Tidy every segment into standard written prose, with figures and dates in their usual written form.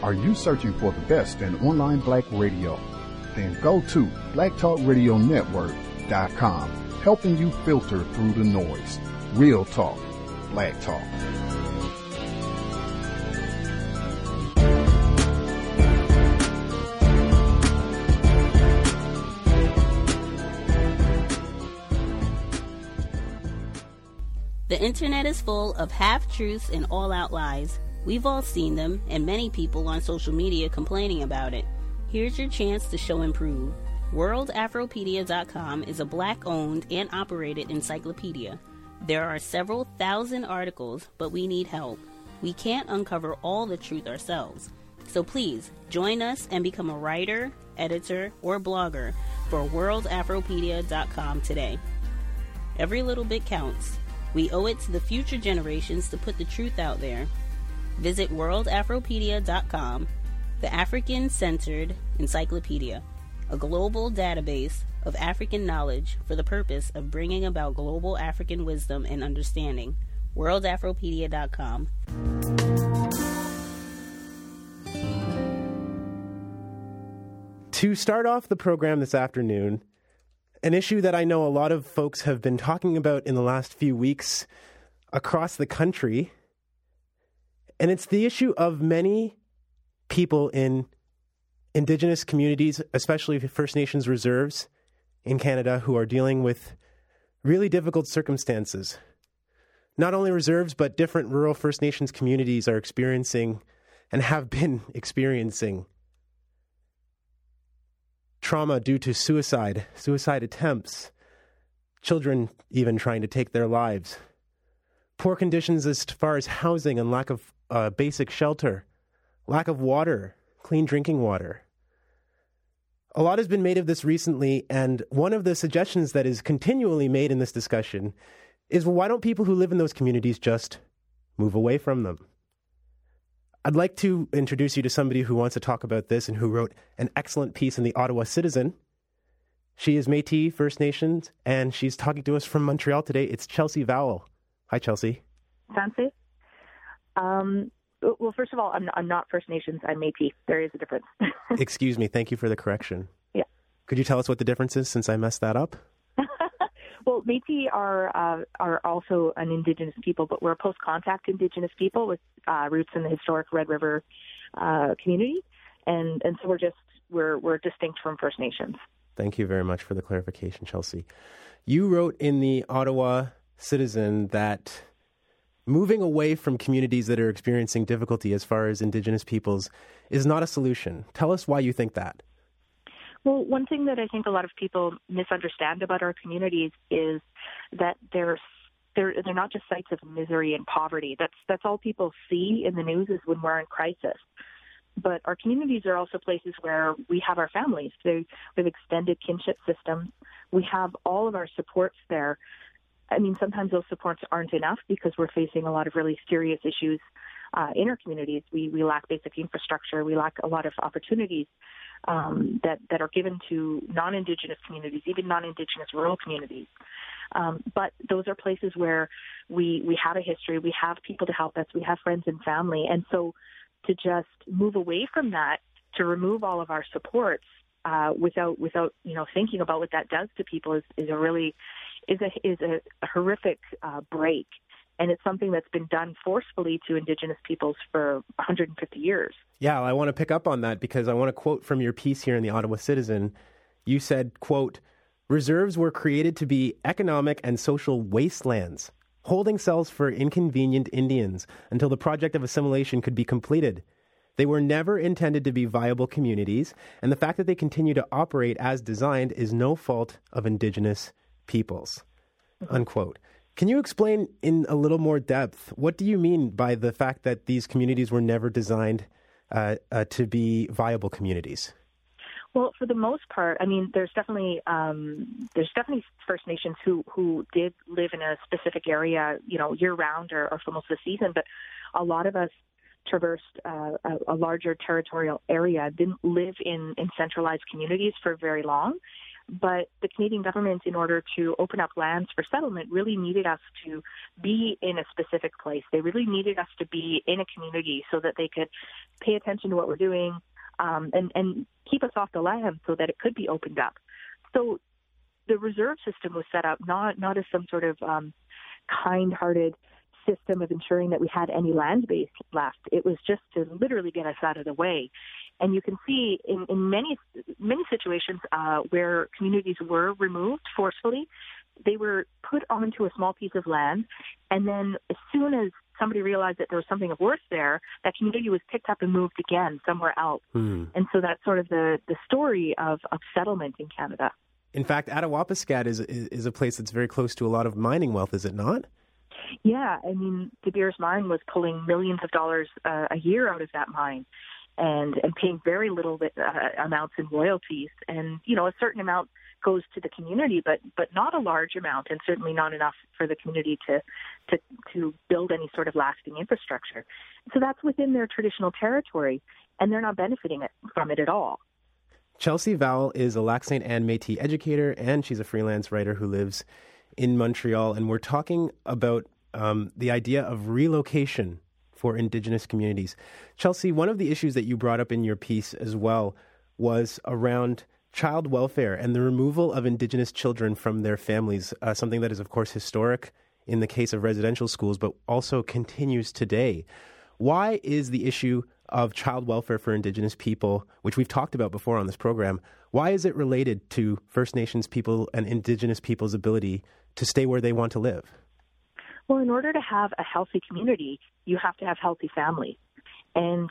Are you searching for the best in online black radio? Then go to blacktalkradionetwork.com, helping you filter through the noise. Real talk, black talk. The internet is full of half-truths and all-out lies. We've all seen them, and many people on social media complaining about it. Here's your chance to show and prove. WorldAfropedia.com is a black-owned and operated encyclopedia. There are several thousand articles, but we need help. We can't uncover all the truth ourselves. So please, join us and become a writer, editor, or blogger for WorldAfropedia.com today. Every little bit counts. We owe it to the future generations to put the truth out there. Visit WorldAfropedia.com, the African-centered encyclopedia, a global database of African knowledge for the purpose of bringing about global African wisdom and understanding. WorldAfropedia.com. To start off the program this afternoon, an issue that I know a lot of folks have been talking about in the last few weeks across the country, and it's the issue of many people in Indigenous communities, especially First Nations reserves in Canada, who are dealing with really difficult circumstances. Not only reserves, but different rural First Nations communities are experiencing and have been experiencing trauma due to suicide attempts, children even trying to take their lives, poor conditions as far as housing and lack of basic shelter, lack of water, clean drinking water. A lot has been made of this recently, and one of the suggestions that is continually made in this discussion is, well, why don't people who live in those communities just move away from them? I'd like to introduce you to somebody who wants to talk about this and who wrote an excellent piece in the Ottawa Citizen. She is Métis First Nations, and she's talking to us from Montreal today. It's Chelsea Vowell. Hi, Chelsea. Fancy. Well, first of all, I'm not First Nations. I'm Métis. There is a difference. Excuse me. Thank you for the correction. Yeah. Could you tell us what the difference is, since I messed that up? Well, Métis are also an Indigenous people, but we're a post-contact Indigenous people with roots in the historic Red River community, and so we're distinct from First Nations. Thank you very much for the clarification, Chelsea. You wrote in the Ottawa Citizen that moving away from communities that are experiencing difficulty as far as Indigenous peoples is not a solution. Tell us why you think that. Well, one thing that I think a lot of people misunderstand about our communities is that they're not just sites of misery and poverty. That's all people see in the news is when we're in crisis. But our communities are also places where we have our families. We have extended kinship systems. We have all of our supports there. I mean, sometimes those supports aren't enough because we're facing a lot of really serious issues in our communities. We lack basic infrastructure. We lack a lot of opportunities that are given to non-Indigenous communities, even non-Indigenous rural communities. But those are places where we have a history, we have people to help us, we have friends and family. And so to just move away from that, to remove all of our supports without thinking about what that does to people is a horrific break. And it's something that's been done forcefully to Indigenous peoples for 150 years. Yeah, well, I want to pick up on that because I want to quote from your piece here in the Ottawa Citizen. You said, quote, "Reserves were created to be economic and social wastelands, holding cells for inconvenient Indians until the project of assimilation could be completed. They were never intended to be viable communities, and the fact that they continue to operate as designed is no fault of Indigenous peoples." Unquote. Can you explain in a little more depth, what do you mean by the fact that these communities were never designed to be viable communities? Well, for the most part, I mean, there's definitely First Nations who did live in a specific area, year round or for most of the season. But a lot of us traversed a larger territorial area, didn't live in centralized communities for very long. But the Canadian government, in order to open up lands for settlement, really needed us to be in a specific place. They really needed us to be in a community so that they could pay attention to what we're doing and keep us off the land so that it could be opened up. So the reserve system was set up not as some sort of kind-hearted system of ensuring that we had any land base left. It was just to literally get us out of the way. And you can see in many situations where communities were removed forcefully, they were put onto a small piece of land, and then as soon as somebody realized that there was something of worth there, that community was picked up and moved again somewhere else. And so that's sort of the story of settlement in Canada. In fact, Attawapiskat is a place that's very close to a lot of mining wealth, is it not? Yeah, I mean, De Beers Mine was pulling millions of dollars a year out of that mine and paying very little amounts in royalties. And, you know, a certain amount goes to the community, but not a large amount, and certainly not enough for the community to build any sort of lasting infrastructure. So that's within their traditional territory, and they're not benefiting from it at all. Chelsea Vowell is a Lac Ste. Anne Métis educator, and she's a freelance writer who lives in Montreal. And we're talking about the idea of relocation for Indigenous communities. Chelsea, one of the issues that you brought up in your piece as well was around child welfare and the removal of Indigenous children from their families, something that is, of course, historic in the case of residential schools, but also continues today. Why is the issue of child welfare for Indigenous people, which we've talked about before on this program, why is it related to First Nations people and Indigenous people's ability to stay where they want to live? Well, in order to have a healthy community, you have to have healthy families. And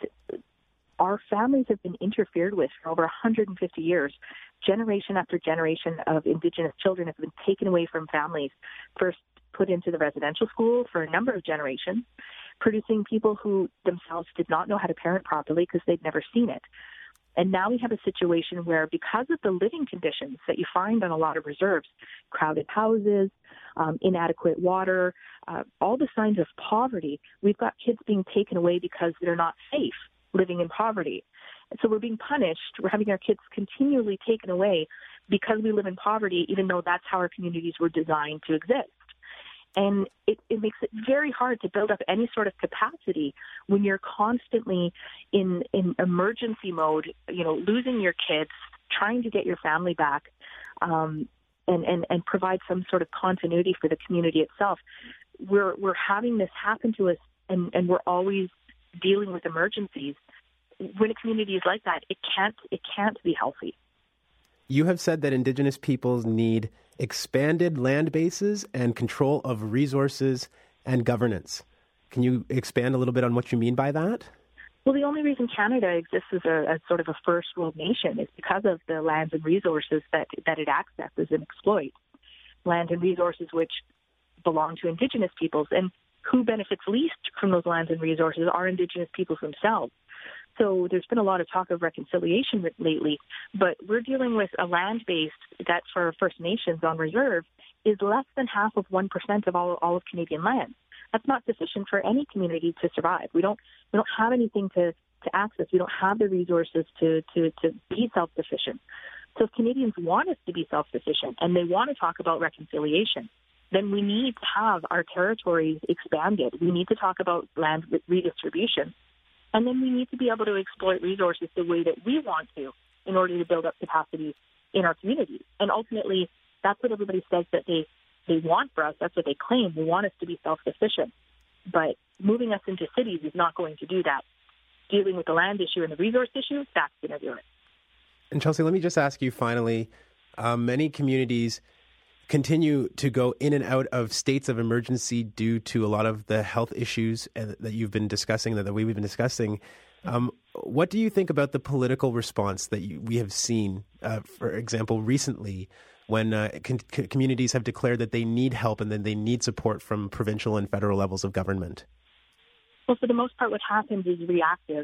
our families have been interfered with for over 150 years. Generation after generation of Indigenous children have been taken away from families, first put into the residential school for a number of generations, producing people who themselves did not know how to parent properly because they'd never seen it. And now we have a situation where, because of the living conditions that you find on a lot of reserves, crowded houses, inadequate water, all the signs of poverty, we've got kids being taken away because they're not safe living in poverty. And so we're being punished. We're having our kids continually taken away because we live in poverty, even though that's how our communities were designed to exist. And it makes it very hard to build up any sort of capacity when you're constantly in emergency mode, you know, losing your kids, trying to get your family back, and provide some sort of continuity for the community itself. We're having this happen to us, and we're always dealing with emergencies. When a community is like that, it can't be healthy. You have said that Indigenous peoples need expanded land bases and control of resources and governance. Can you expand a little bit on what you mean by that? Well, the only reason Canada exists as a sort of a first world nation is because of the lands and resources that it accesses and exploits. Land and resources which belong to Indigenous peoples. And who benefits least from those lands and resources are Indigenous peoples themselves. So there's been a lot of talk of reconciliation lately, but we're dealing with a land base that for First Nations on reserve is less than half of 1% of all of Canadian land. That's not sufficient for any community to survive. We don't have anything to access. We don't have the resources to be self-sufficient. So if Canadians want us to be self-sufficient and they want to talk about reconciliation, then we need to have our territories expanded. We need to talk about land redistribution. And then we need to be able to exploit resources the way that we want to in order to build up capacity in our communities. And ultimately, that's what everybody says that they want for us. That's what they claim. They want us to be self-sufficient. But moving us into cities is not going to do that. Dealing with the land issue and the resource issue, that's going to do it. And Chelsea, let me just ask you finally, many communities continue to go in and out of states of emergency due to a lot of the health issues that you've been discussing, that we've been discussing. What do you think about the political response that we have seen, for example, recently, when communities have declared that they need help and then they need support from provincial and federal levels of government? Well, for the most part, what happens is reactive.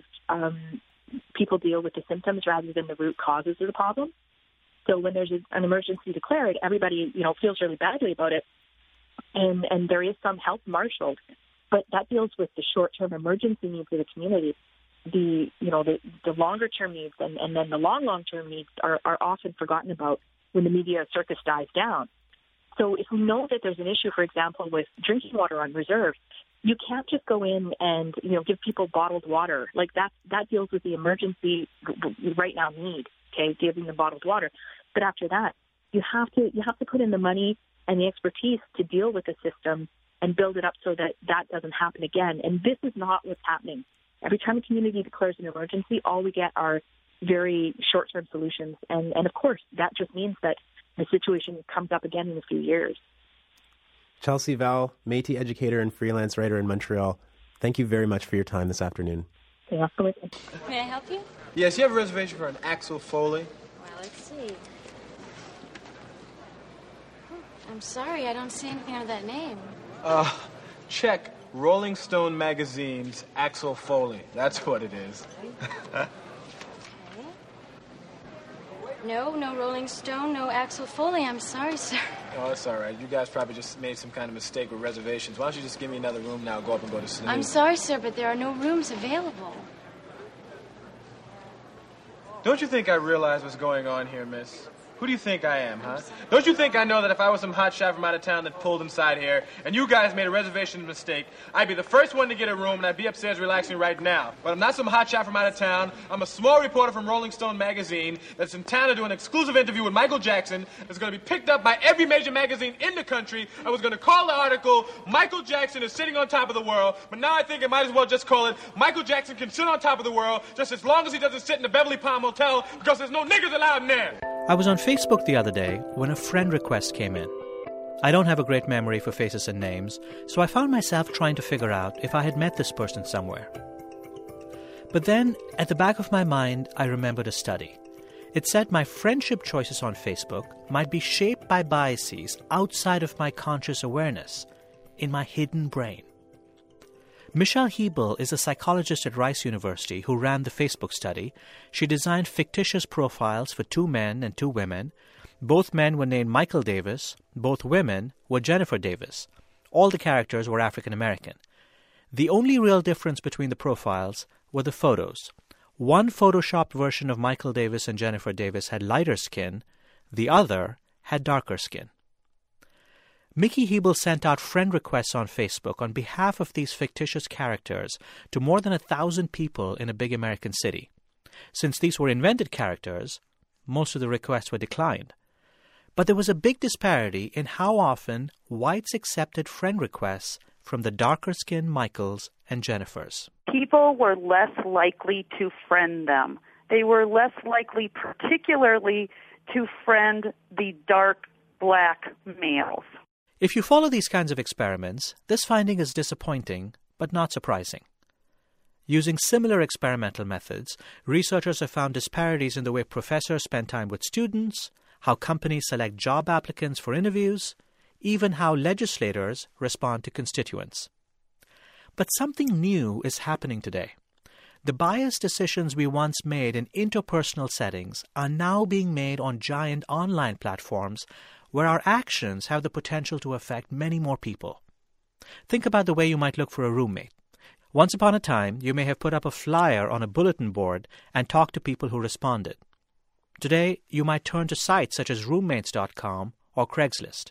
People deal with the symptoms rather than the root causes of the problem. So when there's an emergency declared, everybody, feels really badly about it, and there is some help marshaled, but that deals with the short-term emergency needs of the community. The longer-term needs and then the long-term needs are often forgotten about when the media circus dies down. So if we know that there's an issue, for example, with drinking water on reserve, you can't just go in and, give people bottled water. Like that deals with the emergency right now need, okay, giving them bottled water. But after that, you have to put in the money and the expertise to deal with the system and build it up so that that doesn't happen again. And this is not what's happening. Every time a community declares an emergency, all we get are very short-term solutions. And of course, that just means that the situation comes up again in a few years. Chelsea Val, Métis educator and freelance writer in Montreal, thank you very much for your time this afternoon. May I help you? Yes, you have a reservation for an Axel Foley. Well, let's see. I'm sorry, I don't see anything under that name. Check Rolling Stone Magazine's Axel Foley. That's what it is. Okay. No Rolling Stone, no Axel Foley. I'm sorry, sir. Oh, that's all right. You guys probably just made some kind of mistake with reservations. Why don't you just give me another room now, go up and go to sleep? I'm sorry, sir, but there are no rooms available. Don't you think I realize what's going on here, miss? Who do you think I am, huh? Don't you think I know that if I was some hotshot from out of town that pulled inside here, and you guys made a reservation mistake, I'd be the first one to get a room, and I'd be upstairs relaxing right now. But I'm not some hotshot from out of town. I'm a small reporter from Rolling Stone magazine that's in town to do an exclusive interview with Michael Jackson that's going to be picked up by every major magazine in the country. I was going to call the article, Michael Jackson is sitting on top of the world, but now I think I might as well just call it, Michael Jackson can sit on top of the world just as long as he doesn't sit in the Beverly Palm Hotel, because there's no niggers allowed in there. I was on Facebook the other day when a friend request came in. I don't have a great memory for faces and names, so I found myself trying to figure out if I had met this person somewhere. But then, at the back of my mind, I remembered a study. It said my friendship choices on Facebook might be shaped by biases outside of my conscious awareness, in my hidden brain. Michelle Hebel is a psychologist at Rice University who ran the Facebook study. She designed fictitious profiles for 2 men and 2 women. Both men were named Michael Davis. Both women were Jennifer Davis. All the characters were African American. The only real difference between the profiles were the photos. One photoshopped version of Michael Davis and Jennifer Davis had lighter skin. The other had darker skin. Mickey Hebel sent out friend requests on Facebook on behalf of these fictitious characters to more than 1,000 people in a big American city. Since these were invented characters, most of the requests were declined. But there was a big disparity in how often whites accepted friend requests from the darker-skinned Michaels and Jennifers. People were less likely to friend them. They were less likely particularly to friend the dark black males. If you follow these kinds of experiments, this finding is disappointing, but not surprising. Using similar experimental methods, researchers have found disparities in the way professors spend time with students, how companies select job applicants for interviews, even how legislators respond to constituents. But something new is happening today. The biased decisions we once made in interpersonal settings are now being made on giant online platforms where our actions have the potential to affect many more people. Think about the way you might look for a roommate. Once upon a time, you may have put up a flyer on a bulletin board and talked to people who responded. Today, you might turn to sites such as roommates.com or Craigslist.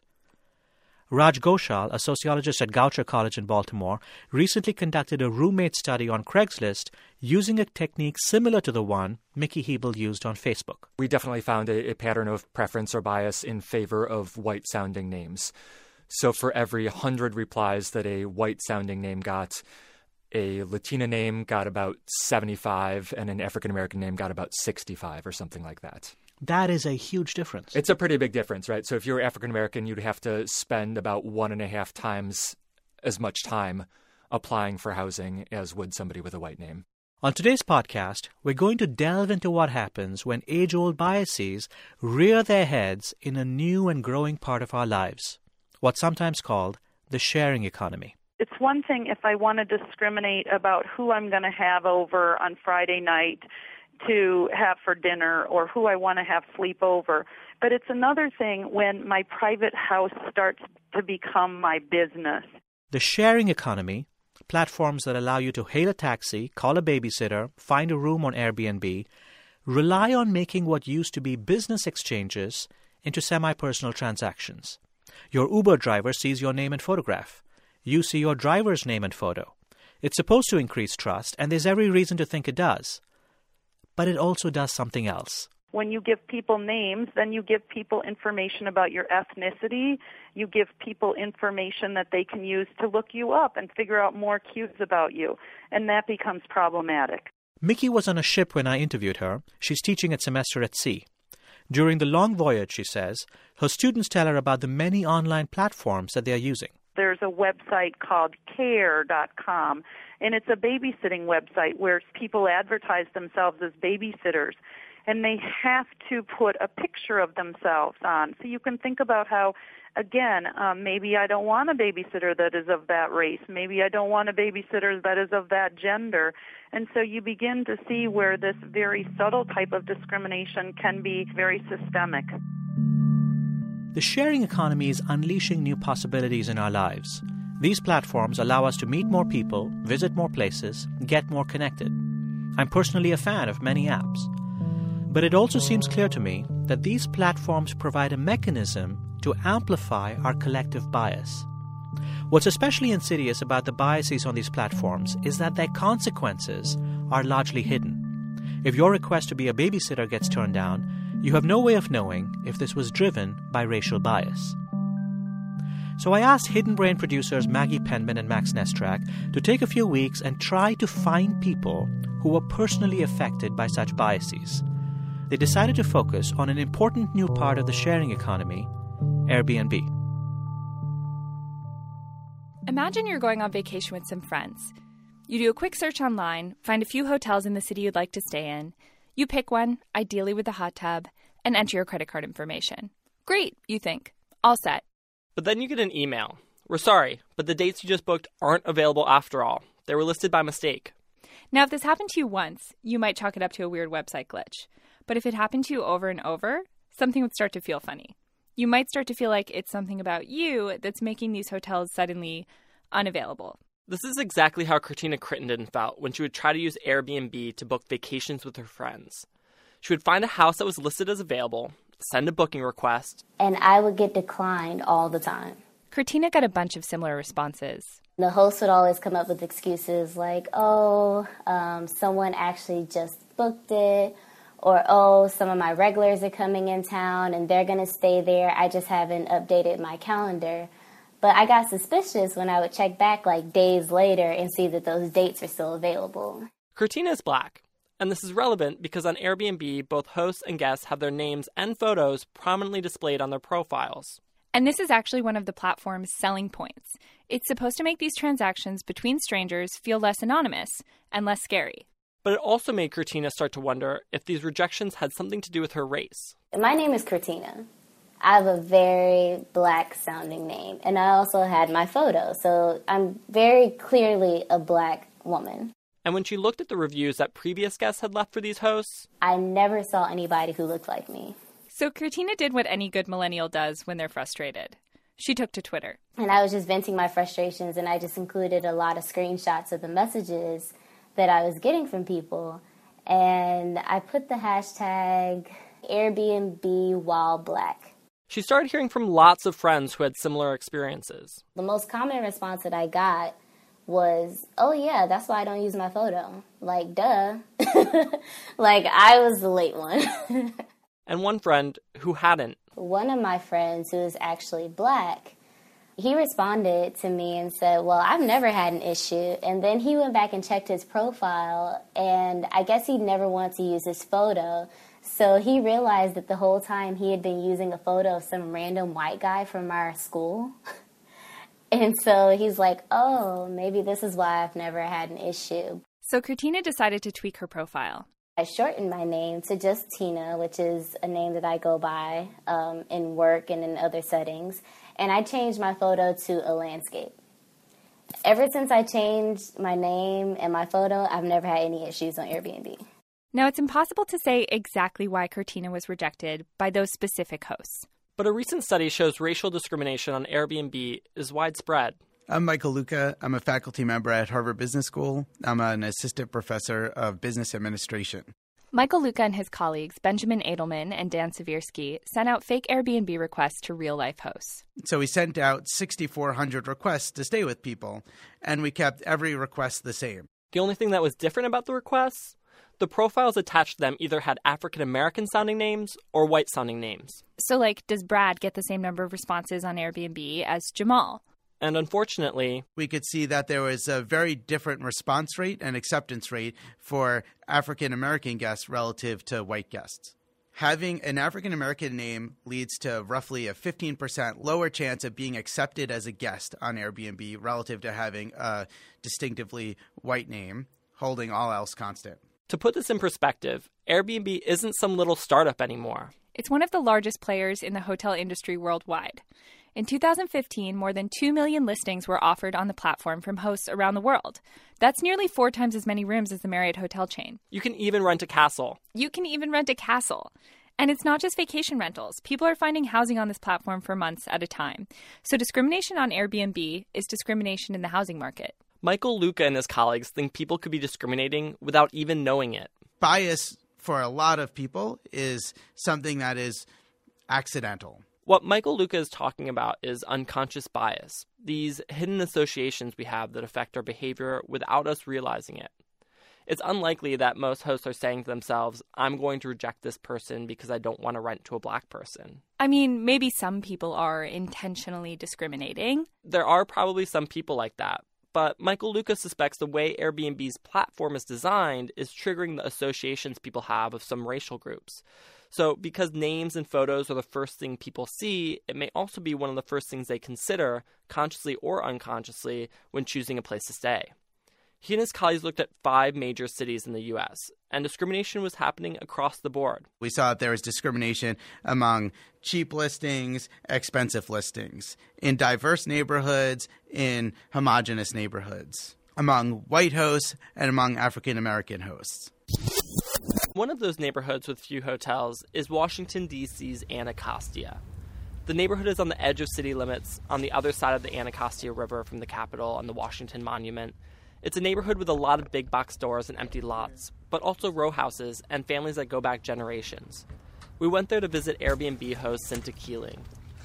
Raj Ghoshal, a sociologist at Goucher College in Baltimore, recently conducted a roommate study on Craigslist using a technique similar to the one Mickey Hebel used on Facebook. We definitely found a pattern of preference or bias in favor of white-sounding names. So for every 100 replies that a white-sounding name got, a Latina name got about 75, and an African-American name got about 65 or something like that. That is a huge difference. It's a pretty big difference, right? So if you're African-American, you'd have to spend about 1.5 times as much time applying for housing as would somebody with a white name. On today's podcast, we're going to delve into what happens when age-old biases rear their heads in a new and growing part of our lives, what's sometimes called the sharing economy. It's one thing if I want to discriminate about who I'm going to have over on Friday night to have for dinner or who I want to have sleep over. But it's another thing when my private house starts to become my business. The sharing economy, platforms that allow you to hail a taxi, call a babysitter, find a room on Airbnb, rely on making what used to be business exchanges into semi-personal transactions. Your Uber driver sees your name and photograph. You see your driver's name and photo. It's supposed to increase trust, and there's every reason to think it does. But it also does something else. When you give people names, then you give people information about your ethnicity. You give people information that they can use to look you up and figure out more cues about you. And that becomes problematic. Mickey was on a ship when I interviewed her. She's teaching a semester at sea. During the long voyage, she says, her students tell her about the many online platforms that they are using. There's a website called care.com, and it's a babysitting website where people advertise themselves as babysitters, and they have to put a picture of themselves on. So you can think about how, again, maybe I don't want a babysitter that is of that race. Maybe I don't want a babysitter that is of that gender. And so you begin to see where this very subtle type of discrimination can be very systemic. The sharing economy is unleashing new possibilities in our lives. These platforms allow us to meet more people, visit more places, get more connected. I'm personally a fan of many apps. But it also seems clear to me that these platforms provide a mechanism to amplify our collective bias. What's especially insidious about the biases on these platforms is that their consequences are largely hidden. If your request to be a babysitter gets turned down, you have no way of knowing if this was driven by racial bias. So I asked Hidden Brain producers Maggie Penman and Max Nestrak to take a few weeks and try to find people who were personally affected by such biases. They decided to focus on an important new part of the sharing economy, Airbnb. Imagine you're going on vacation with some friends. You do a quick search online, find a few hotels in the city you'd like to stay in. You pick one, ideally with a hot tub, and enter your credit card information. Great, you think. All set. But then you get an email. We're sorry, but the dates you just booked aren't available after all. They were listed by mistake. Now, if this happened to you once, you might chalk it up to a weird website glitch. But if it happened to you over and over, something would start to feel funny. You might start to feel like it's something about you that's making these hotels suddenly unavailable. This is exactly how Cortina Crittenden felt when she would try to use Airbnb to book vacations with her friends. She would find a house that was listed as available, send a booking request, and I would get declined all the time. Cortina got a bunch of similar responses. The host would always come up with excuses like, someone actually just booked it, or, some of my regulars are coming in town and they're going to stay there. I just haven't updated my calendar. But I got suspicious when I would check back like days later and see that those dates are still available. Cortina is Black, and this is relevant because on Airbnb, both hosts and guests have their names and photos prominently displayed on their profiles. And this is actually one of the platform's selling points. It's supposed to make these transactions between strangers feel less anonymous and less scary. But it also made Cortina start to wonder if these rejections had something to do with her race. My name is Cortina. I have a very Black-sounding name, and I also had my photo, so I'm very clearly a Black woman. And when she looked at the reviews that previous guests had left for these hosts, I never saw anybody who looked like me. So Cortina did what any good millennial does when they're frustrated. She took to Twitter. And I was just venting my frustrations, and I just included a lot of screenshots of the messages that I was getting from people. And I put the hashtag Airbnb while Black. She started hearing from lots of friends who had similar experiences. The most common response that I got was, oh yeah, that's why I don't use my photo. Like, duh. Like, I was the late one. And one friend who hadn't. One of my friends who is actually Black, he responded to me and said, well, I've never had an issue. And then he went back and checked his profile, and I guess he never wanted to use his photo. So he realized that the whole time he had been using a photo of some random white guy from our school. And so he's like, oh, maybe this is why I've never had an issue. So Cortina decided to tweak her profile. I shortened my name to just Tina, which is a name that I go by in work and in other settings. And I changed my photo to a landscape. Ever since I changed my name and my photo, I've never had any issues on Airbnb. Now, it's impossible to say exactly why Cortina was rejected by those specific hosts. But a recent study shows racial discrimination on Airbnb is widespread. I'm Michael Luca. I'm a faculty member at Harvard Business School. I'm an assistant professor of business administration. Michael Luca and his colleagues, Benjamin Edelman and Dan Seversky, sent out fake Airbnb requests to real-life hosts. So we sent out 6,400 requests to stay with people, and we kept every request the same. The only thing that was different about the requests, the profiles attached to them either had African-American sounding names or white sounding names. So, like, does Brad get the same number of responses on Airbnb as Jamal? And unfortunately, we could see that there was a very different response rate and acceptance rate for African-American guests relative to white guests. Having an African-American name leads to roughly a 15% lower chance of being accepted as a guest on Airbnb relative to having a distinctively white name, holding all else constant. To put this in perspective, Airbnb isn't some little startup anymore. It's one of the largest players in the hotel industry worldwide. In 2015, more than 2 million listings were offered on the platform from hosts around the world. That's nearly 4 times as many rooms as the Marriott hotel chain. You can even rent a castle. And it's not just vacation rentals. People are finding housing on this platform for months at a time. So discrimination on Airbnb is discrimination in the housing market. Michael Luca and his colleagues think people could be discriminating without even knowing it. Bias for a lot of people is something that is accidental. What Michael Luca is talking about is unconscious bias, these hidden associations we have that affect our behavior without us realizing it. It's unlikely that most hosts are saying to themselves, I'm going to reject this person because I don't want to rent to a black person. I mean, maybe some people are intentionally discriminating. There are probably some people like that. But Michael Luca suspects the way Airbnb's platform is designed is triggering the associations people have of some racial groups. So because names and photos are the first thing people see, it may also be one of the first things they consider, consciously or unconsciously, when choosing a place to stay. He and his colleagues looked at 5 major cities in the U.S., and discrimination was happening across the board. We saw that there was discrimination among cheap listings, expensive listings, in diverse neighborhoods, in homogenous neighborhoods, among white hosts and among African-American hosts. One of those neighborhoods with few hotels is Washington, D.C.'s Anacostia. The neighborhood is on the edge of city limits, on the other side of the Anacostia River from the Capitol and the Washington Monument. It's a neighborhood with a lot of big box stores and empty lots, but also row houses and families that go back generations. We went there to visit Airbnb host Cinta Keeling.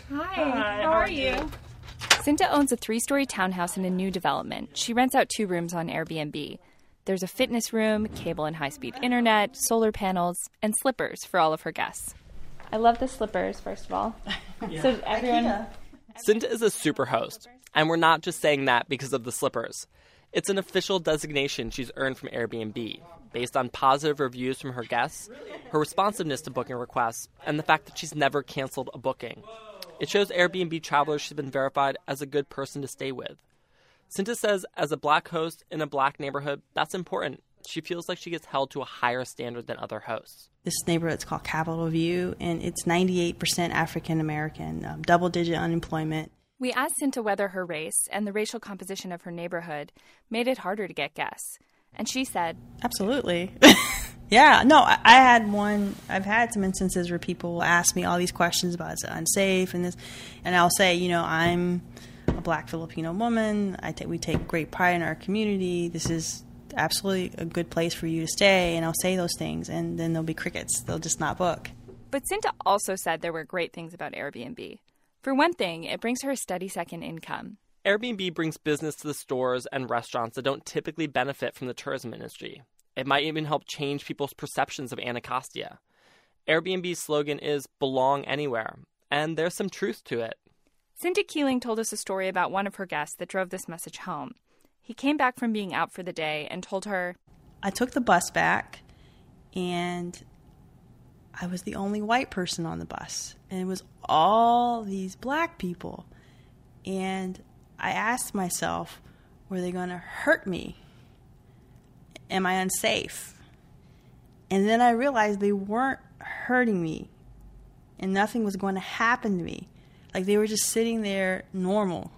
Hi, how are you? Cinta owns a 3-story townhouse in a new development. She rents out 2 rooms on Airbnb. There's a fitness room, cable and high-speed internet, solar panels, and slippers for all of her guests. I love the slippers, first of all. Yeah. So everyone... Cinta is a super host, and we're not just saying that because of the slippers. It's an official designation she's earned from Airbnb, based on positive reviews from her guests, her responsiveness to booking requests, and the fact that she's never canceled a booking. It shows Airbnb travelers she's been verified as a good person to stay with. Cinta says as a black host in a black neighborhood, that's important. She feels like she gets held to a higher standard than other hosts. This neighborhood's called Capitol View, and it's 98% African-American, double-digit unemployment. We asked Cinta whether her race and the racial composition of her neighborhood made it harder to get guests. And she said, absolutely. Yeah, no, I've had some instances where people will ask me all these questions about is it unsafe and this, and I'll say, I'm a black Filipino woman. We take great pride in our community. This is absolutely a good place for you to stay, and I'll say those things, and then there'll be crickets. They'll just not book. But Cinta also said there were great things about Airbnb. For one thing, it brings her a steady second income. Airbnb brings business to the stores and restaurants that don't typically benefit from the tourism industry. It might even help change people's perceptions of Anacostia. Airbnb's slogan is belong anywhere, and there's some truth to it. Cinta Keeling told us a story about one of her guests that drove this message home. He came back from being out for the day and told her, I took the bus back, and I was the only white person on the bus. And it was all these black people. And I asked myself, were they going to hurt me? Am I unsafe? And then I realized they weren't hurting me. And nothing was going to happen to me. Like they were just sitting there normal.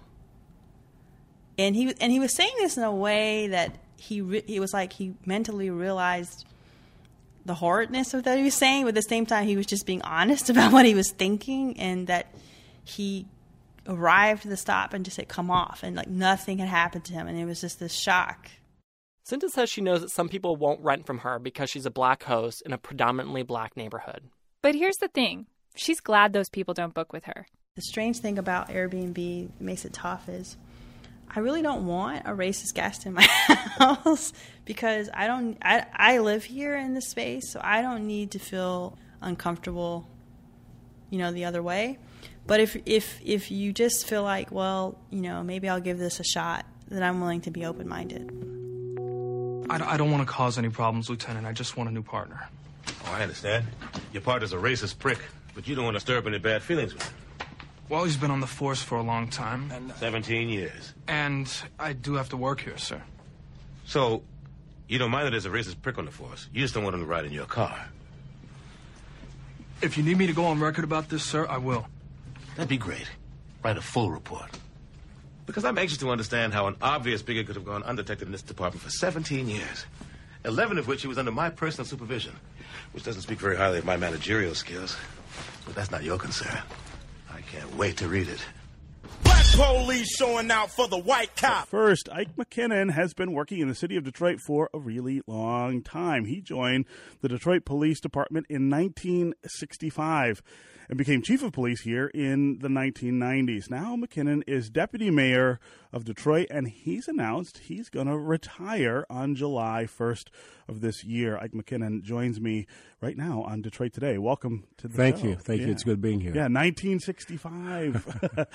And he was saying this in a way that he was like he mentally realized the horridness of that he was saying, but at the same time he was just being honest about what he was thinking, and that he arrived at the stop and just said, come off, and like nothing had happened to him, and it was just this shock. Cinta says she knows that some people won't rent from her because she's a black host in a predominantly black neighborhood. But here's the thing. She's glad those people don't book with her. The strange thing about Airbnb that makes it tough is I really don't want a racist guest in my house because I live here in this space, so I don't need to feel uncomfortable, the other way. But if you just feel like, well, maybe I'll give this a shot, then I'm willing to be open-minded. I don't want to cause any problems, Lieutenant. I just want a new partner. Oh, I understand. Your partner's a racist prick, but you don't want to stir up any bad feelings with him. Well, he's been on the force for a long time. 17 years. And I do have to work here, sir. So, you don't mind that there's a racist prick on the force. You just don't want him to ride in your car. If you need me to go on record about this, sir, I will. That'd be great. Write a full report. Because I'm anxious to understand how an obvious bigot could have gone undetected in this department for 17 years. 11 of which he was under my personal supervision, which doesn't speak very highly of my managerial skills. But that's not your concern. I can't wait to read it. Black police showing out for the white cop. First, Ike McKinnon has been working in the city of Detroit for a really long time. He joined the Detroit Police Department in 1965 and became chief of police here in the 1990s. Now McKinnon is deputy mayor of Detroit, and he's announced he's going to retire on July 1st of this year. Ike McKinnon joins me right now on Detroit Today. Welcome to the show. Thank you. It's good being here. Yeah, 1965.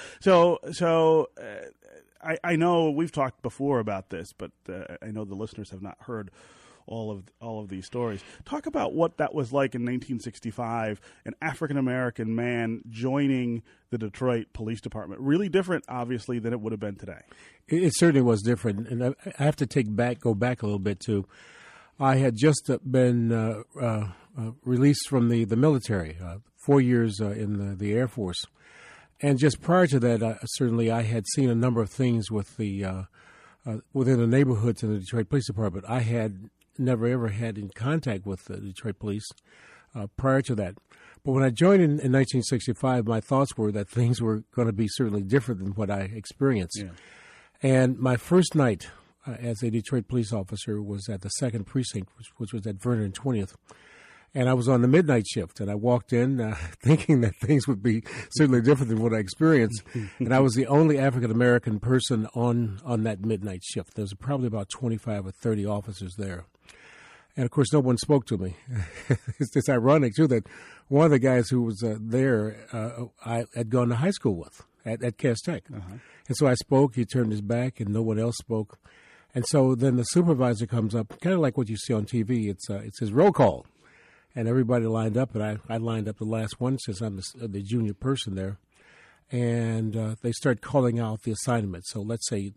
I know we've talked before about this, but I know the listeners have not heard all of these stories. Talk about what that was like in 1965, an African-American man joining the Detroit Police Department. Really different, obviously, than it would have been today. It certainly was different. And I have to go back a little bit to, I had just been released from the military, 4 years in the Air Force. And just prior to that, certainly I had seen a number of things with within the neighborhoods in the Detroit Police Department. I had never ever had in contact with the Detroit Police prior to that. But when I joined in 1965, my thoughts were that things were going to be certainly different than what I experienced. Yeah. And my first night as a Detroit police officer was at the 2nd Precinct, which was at Vernon and 20th. And I was on the midnight shift, and I walked in thinking that things would be certainly different than what I experienced. And I was the only African-American person on that midnight shift. There was probably about 25 or 30 officers there. And, of course, no one spoke to me. It's ironic, too, that one of the guys who was there I had gone to high school with at Cass Tech. Uh-huh. And so I spoke. He turned his back, and no one else spoke. And so then the supervisor comes up, kind of like what you see on TV. It says roll call. And everybody lined up, and I lined up the last one since I'm the junior person there. And they start calling out the assignments. So let's say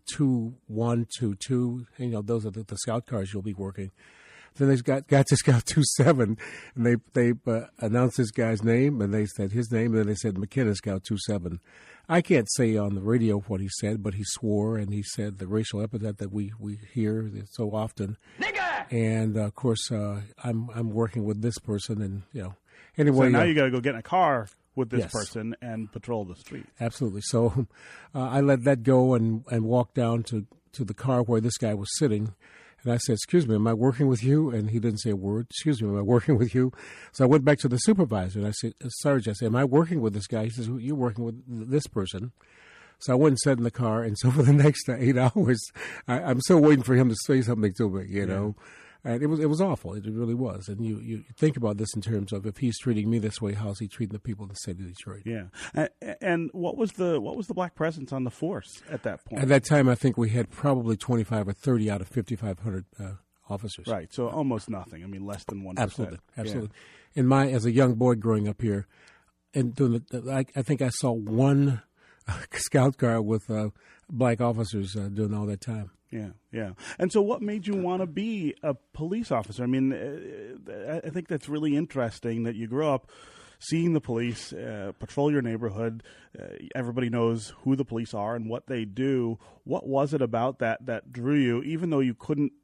2122, those are the scout cars you'll be working. Then they got to Scout 27, and they announced this guy's name, and they said his name, and then they said McKinnon, Scout 27. I can't say on the radio what he said, but he swore, and he said the racial epithet that we hear so often. Nigger! And, of course, I'm working with this person, and, anyway. So now you got to go get in a car with this person and patrol the street. Absolutely. So I let that go and walked down to the car where this guy was sitting. And I said, excuse me, am I working with you? And he didn't say a word. Excuse me, am I working with you? So I went back to the supervisor, and I said, Sergeant, I said, am I working with this guy? He says, you're working with this person. So I went and sat in the car, and so for the next 8 hours, I'm still waiting for him to say something to me, you know. And it was awful. It really was. And you think about this in terms of if he's treating me this way, how's he treating the people in the city of Detroit? Yeah. And what was the black presence on the force at that point? At that time, I think we had probably 25 or 30 out of 5,500 officers. Right. So almost nothing. I mean, less than 1%. Absolutely. Yeah. As a young boy growing up here, and I think I saw one scout car with black officers during all that time. Yeah. And so what made you want to be a police officer? I mean, I think that's really interesting that you grew up seeing the police patrol your neighborhood. Everybody knows who the police are and what they do. What was it about that drew you, even though you couldn't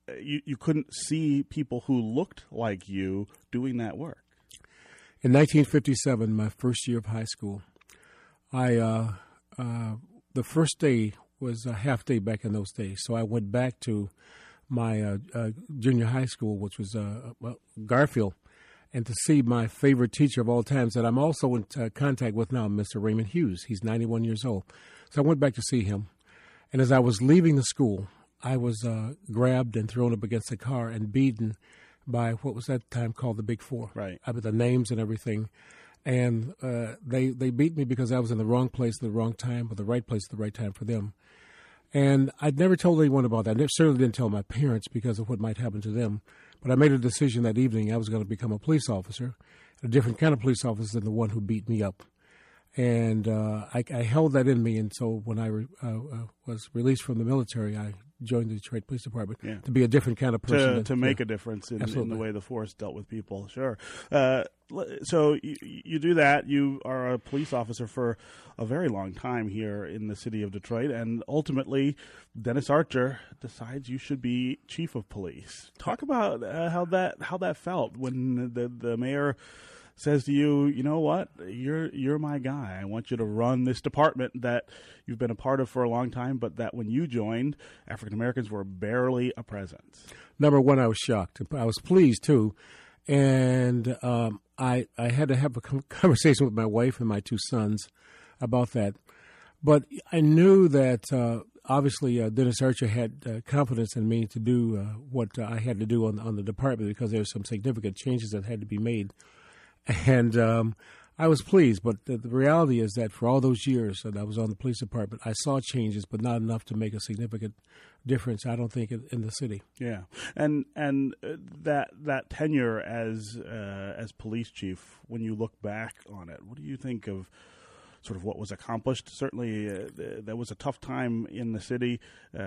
see people who looked like you doing that work? In 1957, my first year of high school, the first day was a half day back in those days. So I went back to my junior high school, which was Garfield, and to see my favorite teacher of all times that I'm also in contact with now, Mr. Raymond Hughes. He's 91 years old. So I went back to see him. And as I was leaving the school, I was grabbed and thrown up against a car and beaten by what was at the time called the Big Four. Right. With the names and everything. And they beat me because I was in the wrong place at the wrong time, or the right place at the right time for them. And I'd never told anyone about that. I certainly didn't tell my parents because of what might happen to them. But I made a decision that evening I was going to become a police officer, a different kind of police officer than the one who beat me up. And I held that in me. And so when I was released from the military, I joined the Detroit Police Department to be a different kind of person. To make a difference in the way the force dealt with people. Sure. So you do that. You are a police officer for a very long time here in the city of Detroit. And ultimately, Dennis Archer decides you should be chief of police. Talk about how that felt when the mayor says to you, you know what, you're my guy. I want you to run this department that you've been a part of for a long time, but that when you joined, African Americans were barely a presence. Number one, I was shocked. I was pleased too, and I had to have a conversation with my wife and my two sons about that. But I knew that obviously Dennis Archer had confidence in me to do what I had to do on the department because there were some significant changes that had to be made. And I was pleased, but the reality is that for all those years that I was on the police department, I saw changes, but not enough to make a significant difference, I don't think, in the city. Yeah, and that tenure as police chief, when you look back on it, what do you think of sort of what was accomplished? Certainly, there was a tough time in the city.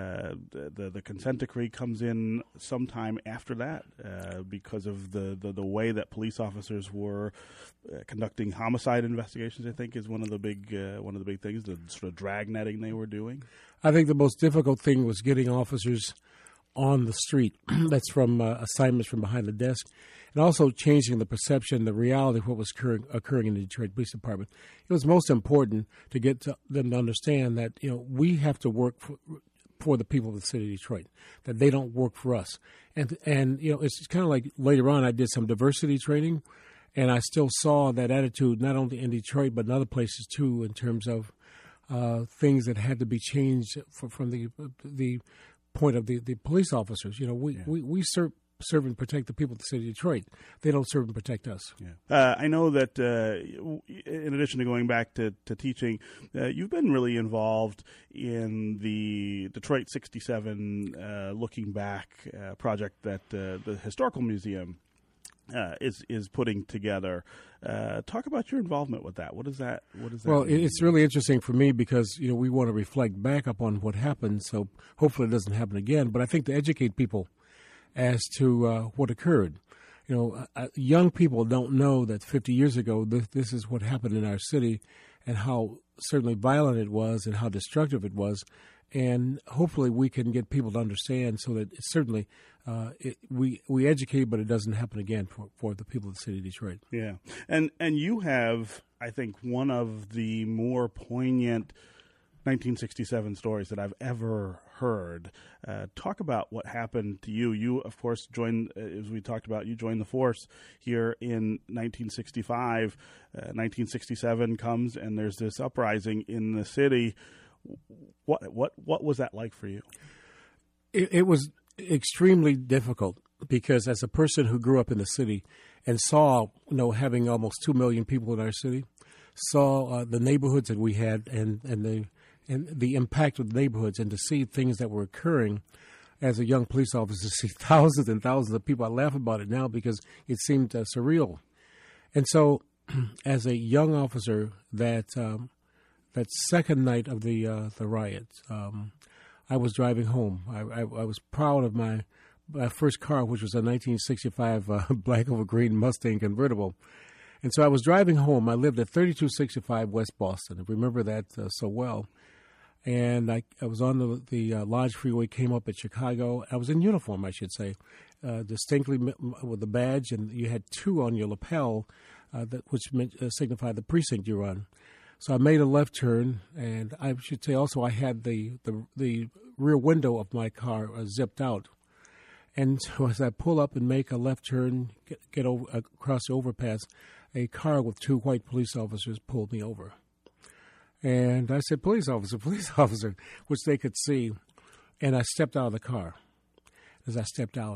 The consent decree comes in sometime after that because of the way that police officers were conducting homicide investigations. I think is one of the big things. The sort of dragnetting they were doing. I think the most difficult thing was getting officers on the street. That's from assignments from behind the desk. And also changing the perception, the reality of what was occurring in the Detroit Police Department. It was most important to get them to understand that we have to work for the people of the city of Detroit, that they don't work for us. And it's kind of like later on I did some diversity training, and I still saw that attitude not only in Detroit but in other places too, in terms of things that had to be changed from the point of the police officers. We serve and protect the people of the city of Detroit. They don't serve and protect us. Yeah. I know that in addition to going back to teaching, you've been really involved in the Detroit 67 Looking Back project that the Historical Museum is putting together. Talk about your involvement with that. What does that Well, mean? It's really interesting for me because we want to reflect back upon what happened, so hopefully it doesn't happen again. But I think to educate people as to what occurred. Young people don't know that 50 years ago this is what happened in our city and how certainly violent it was and how destructive it was. And hopefully we can get people to understand so that certainly we educate, but it doesn't happen again for the people of the city of Detroit. Yeah. And you have, I think, one of the more poignant 1967 stories that I've ever heard. Talk about what happened to you. You, of course, joined, as we talked about, you joined the force here in 1965. 1967 comes, and there's this uprising in the city. What was that like for you? It was extremely difficult because as a person who grew up in the city and saw, having almost 2 million people in our city, saw the neighborhoods that we had and the impact of the neighborhoods, and to see things that were occurring as a young police officer, see thousands and thousands of people. I laugh about it now because it seemed surreal. And so as a young officer, that second night of the riots, I was driving home. I was proud of my first car, which was a 1965 black over green Mustang convertible. And so I was driving home. I lived at 3265 West Boston. I remember that so well. And I was on the Lodge Freeway, came up at Chicago. I was in uniform, I should say, distinctly with the badge, and you had 2 on your lapel, which signified the precinct you're on. So I made a left turn, and I should say also I had the rear window of my car zipped out. And so as I pull up and make a left turn, get over, across the overpass, a car with 2 white police officers pulled me over. And I said, police officer, which they could see. And I stepped out of the car. As I stepped out,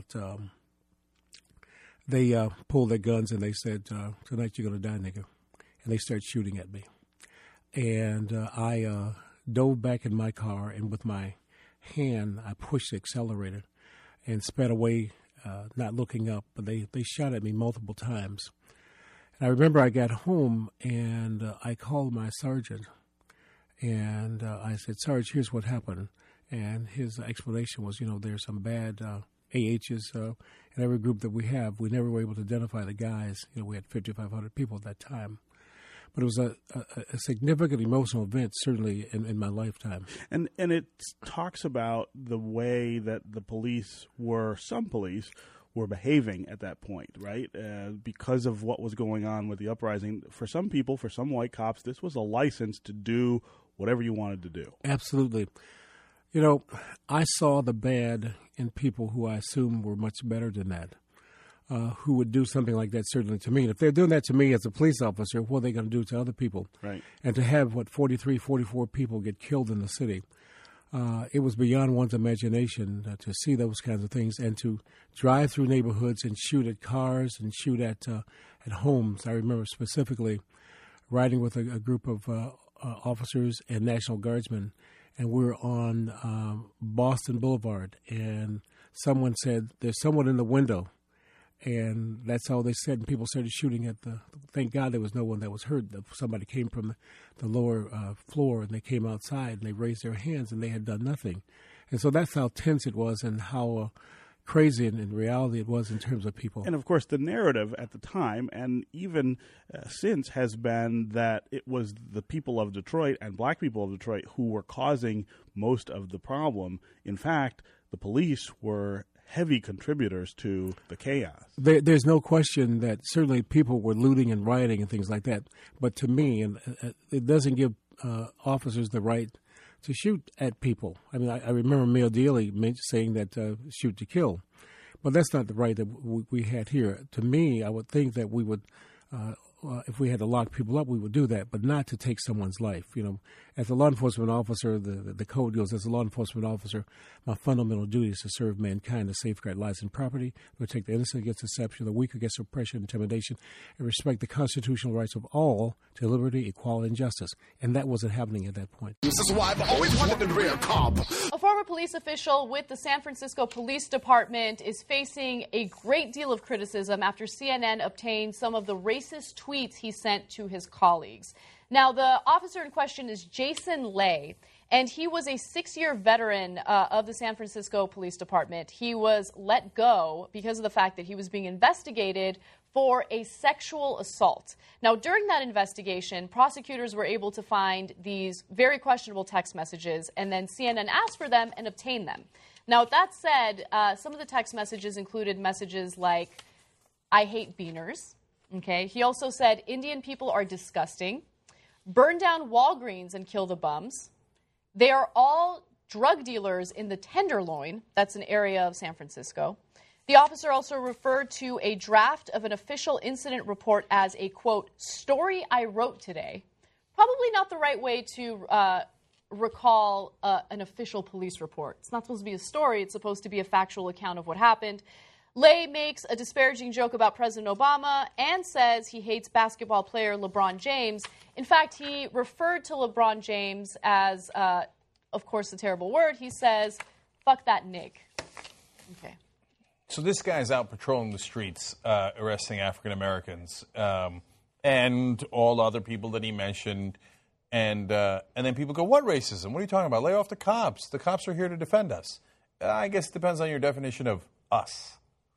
they pulled their guns and they said, tonight you're going to die, nigga. And they started shooting at me. And I dove back in my car, and with my hand, I pushed the accelerator and sped away, not looking up. But they shot at me multiple times. And I remember I got home, and I called my sergeant. And I said, Sarge, here's what happened. And his explanation was, there's some bad AHs in every group that we have. We never were able to identify the guys. We had 5,500 people at that time. But it was a significant emotional event, certainly in my lifetime. And it talks about the way that some police were behaving at that point, right? Because of what was going on with the uprising. For some people, for some white cops, this was a license to do whatever you wanted to do. Absolutely. I saw the bad in people who I assumed were much better than that, who would do something like that certainly to me. And if they're doing that to me as a police officer, what are they going to do to other people? Right. And to have, 43, 44 people get killed in the city, it was beyond one's imagination to see those kinds of things and to drive through neighborhoods and shoot at cars and shoot at homes. I remember specifically riding with a group of officers and National Guardsmen, and we're on Boston Boulevard, and someone said, there's someone in the window, and that's all they said, and people started shooting at thank God there was no one that was hurt. Somebody came from the lower floor, and they came outside, and they raised their hands, and they had done nothing. And so that's how tense it was and how crazy in reality it was in terms of people. And, of course, the narrative at the time and even since has been that it was the people of Detroit and black people of Detroit who were causing most of the problem. In fact, the police were heavy contributors to the chaos. There's no question that certainly people were looting and rioting and things like that. But to me, it doesn't give officers the right to shoot at people. I mean, I remember Mayor Daley saying that shoot to kill. But that's not the right that we had here. To me, I would think that we would, if we had to lock people up, we would do that, but not to take someone's life. As a law enforcement officer, the code goes, as a law enforcement officer, my fundamental duty is to serve mankind, to safeguard lives and property, protect the innocent against deception, the weak against oppression, intimidation, and respect the constitutional rights of all to liberty, equality, and justice. And that wasn't happening at that point. This is why I've always wanted to be a cop. A former police official with the San Francisco Police Department is facing a great deal of criticism after CNN obtained some of the racist tweets he sent to his colleagues. Now, the officer in question is Jason Lay, and he was a 6-year veteran of the San Francisco Police Department. He was let go because of the fact that he was being investigated for a sexual assault. Now, during that investigation, prosecutors were able to find these very questionable text messages, and then CNN asked for them and obtained them. Now, with that said, some of the text messages included messages like, I hate beaners. Okay. He also said, Indian people are disgusting. Burn down Walgreens and kill the bums. They are all drug dealers in the Tenderloin. That's an area of San Francisco. The officer also referred to a draft of an official incident report as a, quote, story I wrote today. Probably not the right way to recall an official police report. It's not supposed to be a story. It's supposed to be a factual account of what happened. Lay makes a disparaging joke about President Obama and says he hates basketball player LeBron James. In fact, he referred to LeBron James as, of course, a terrible word. He says, fuck that nig. Okay. So this guy's out patrolling the streets, arresting African Americans, and all other people that he mentioned. And then people go, what racism? What are you talking about? Lay off the cops. The cops are here to defend us. I guess it depends on your definition of us.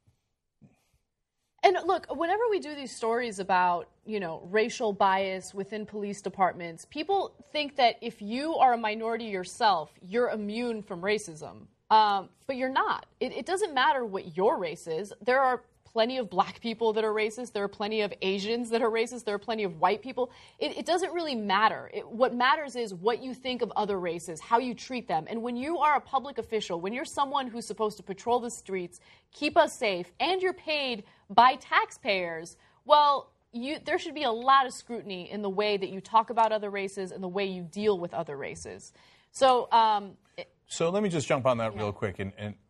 And look, whenever we do these stories about, racial bias within police departments, people think that if you are a minority yourself, you're immune from racism. But you're not. It doesn't matter what your race is. There are plenty of black people that are racist. There are plenty of Asians that are racist. There are plenty of white people. It doesn't really matter. What matters is what you think of other races, how you treat them. And when you are a public official, when you're someone who's supposed to patrol the streets, keep us safe, and you're paid by taxpayers, well, there should be a lot of scrutiny in the way that you talk about other races and the way you deal with other races. So let me just jump on that real quick.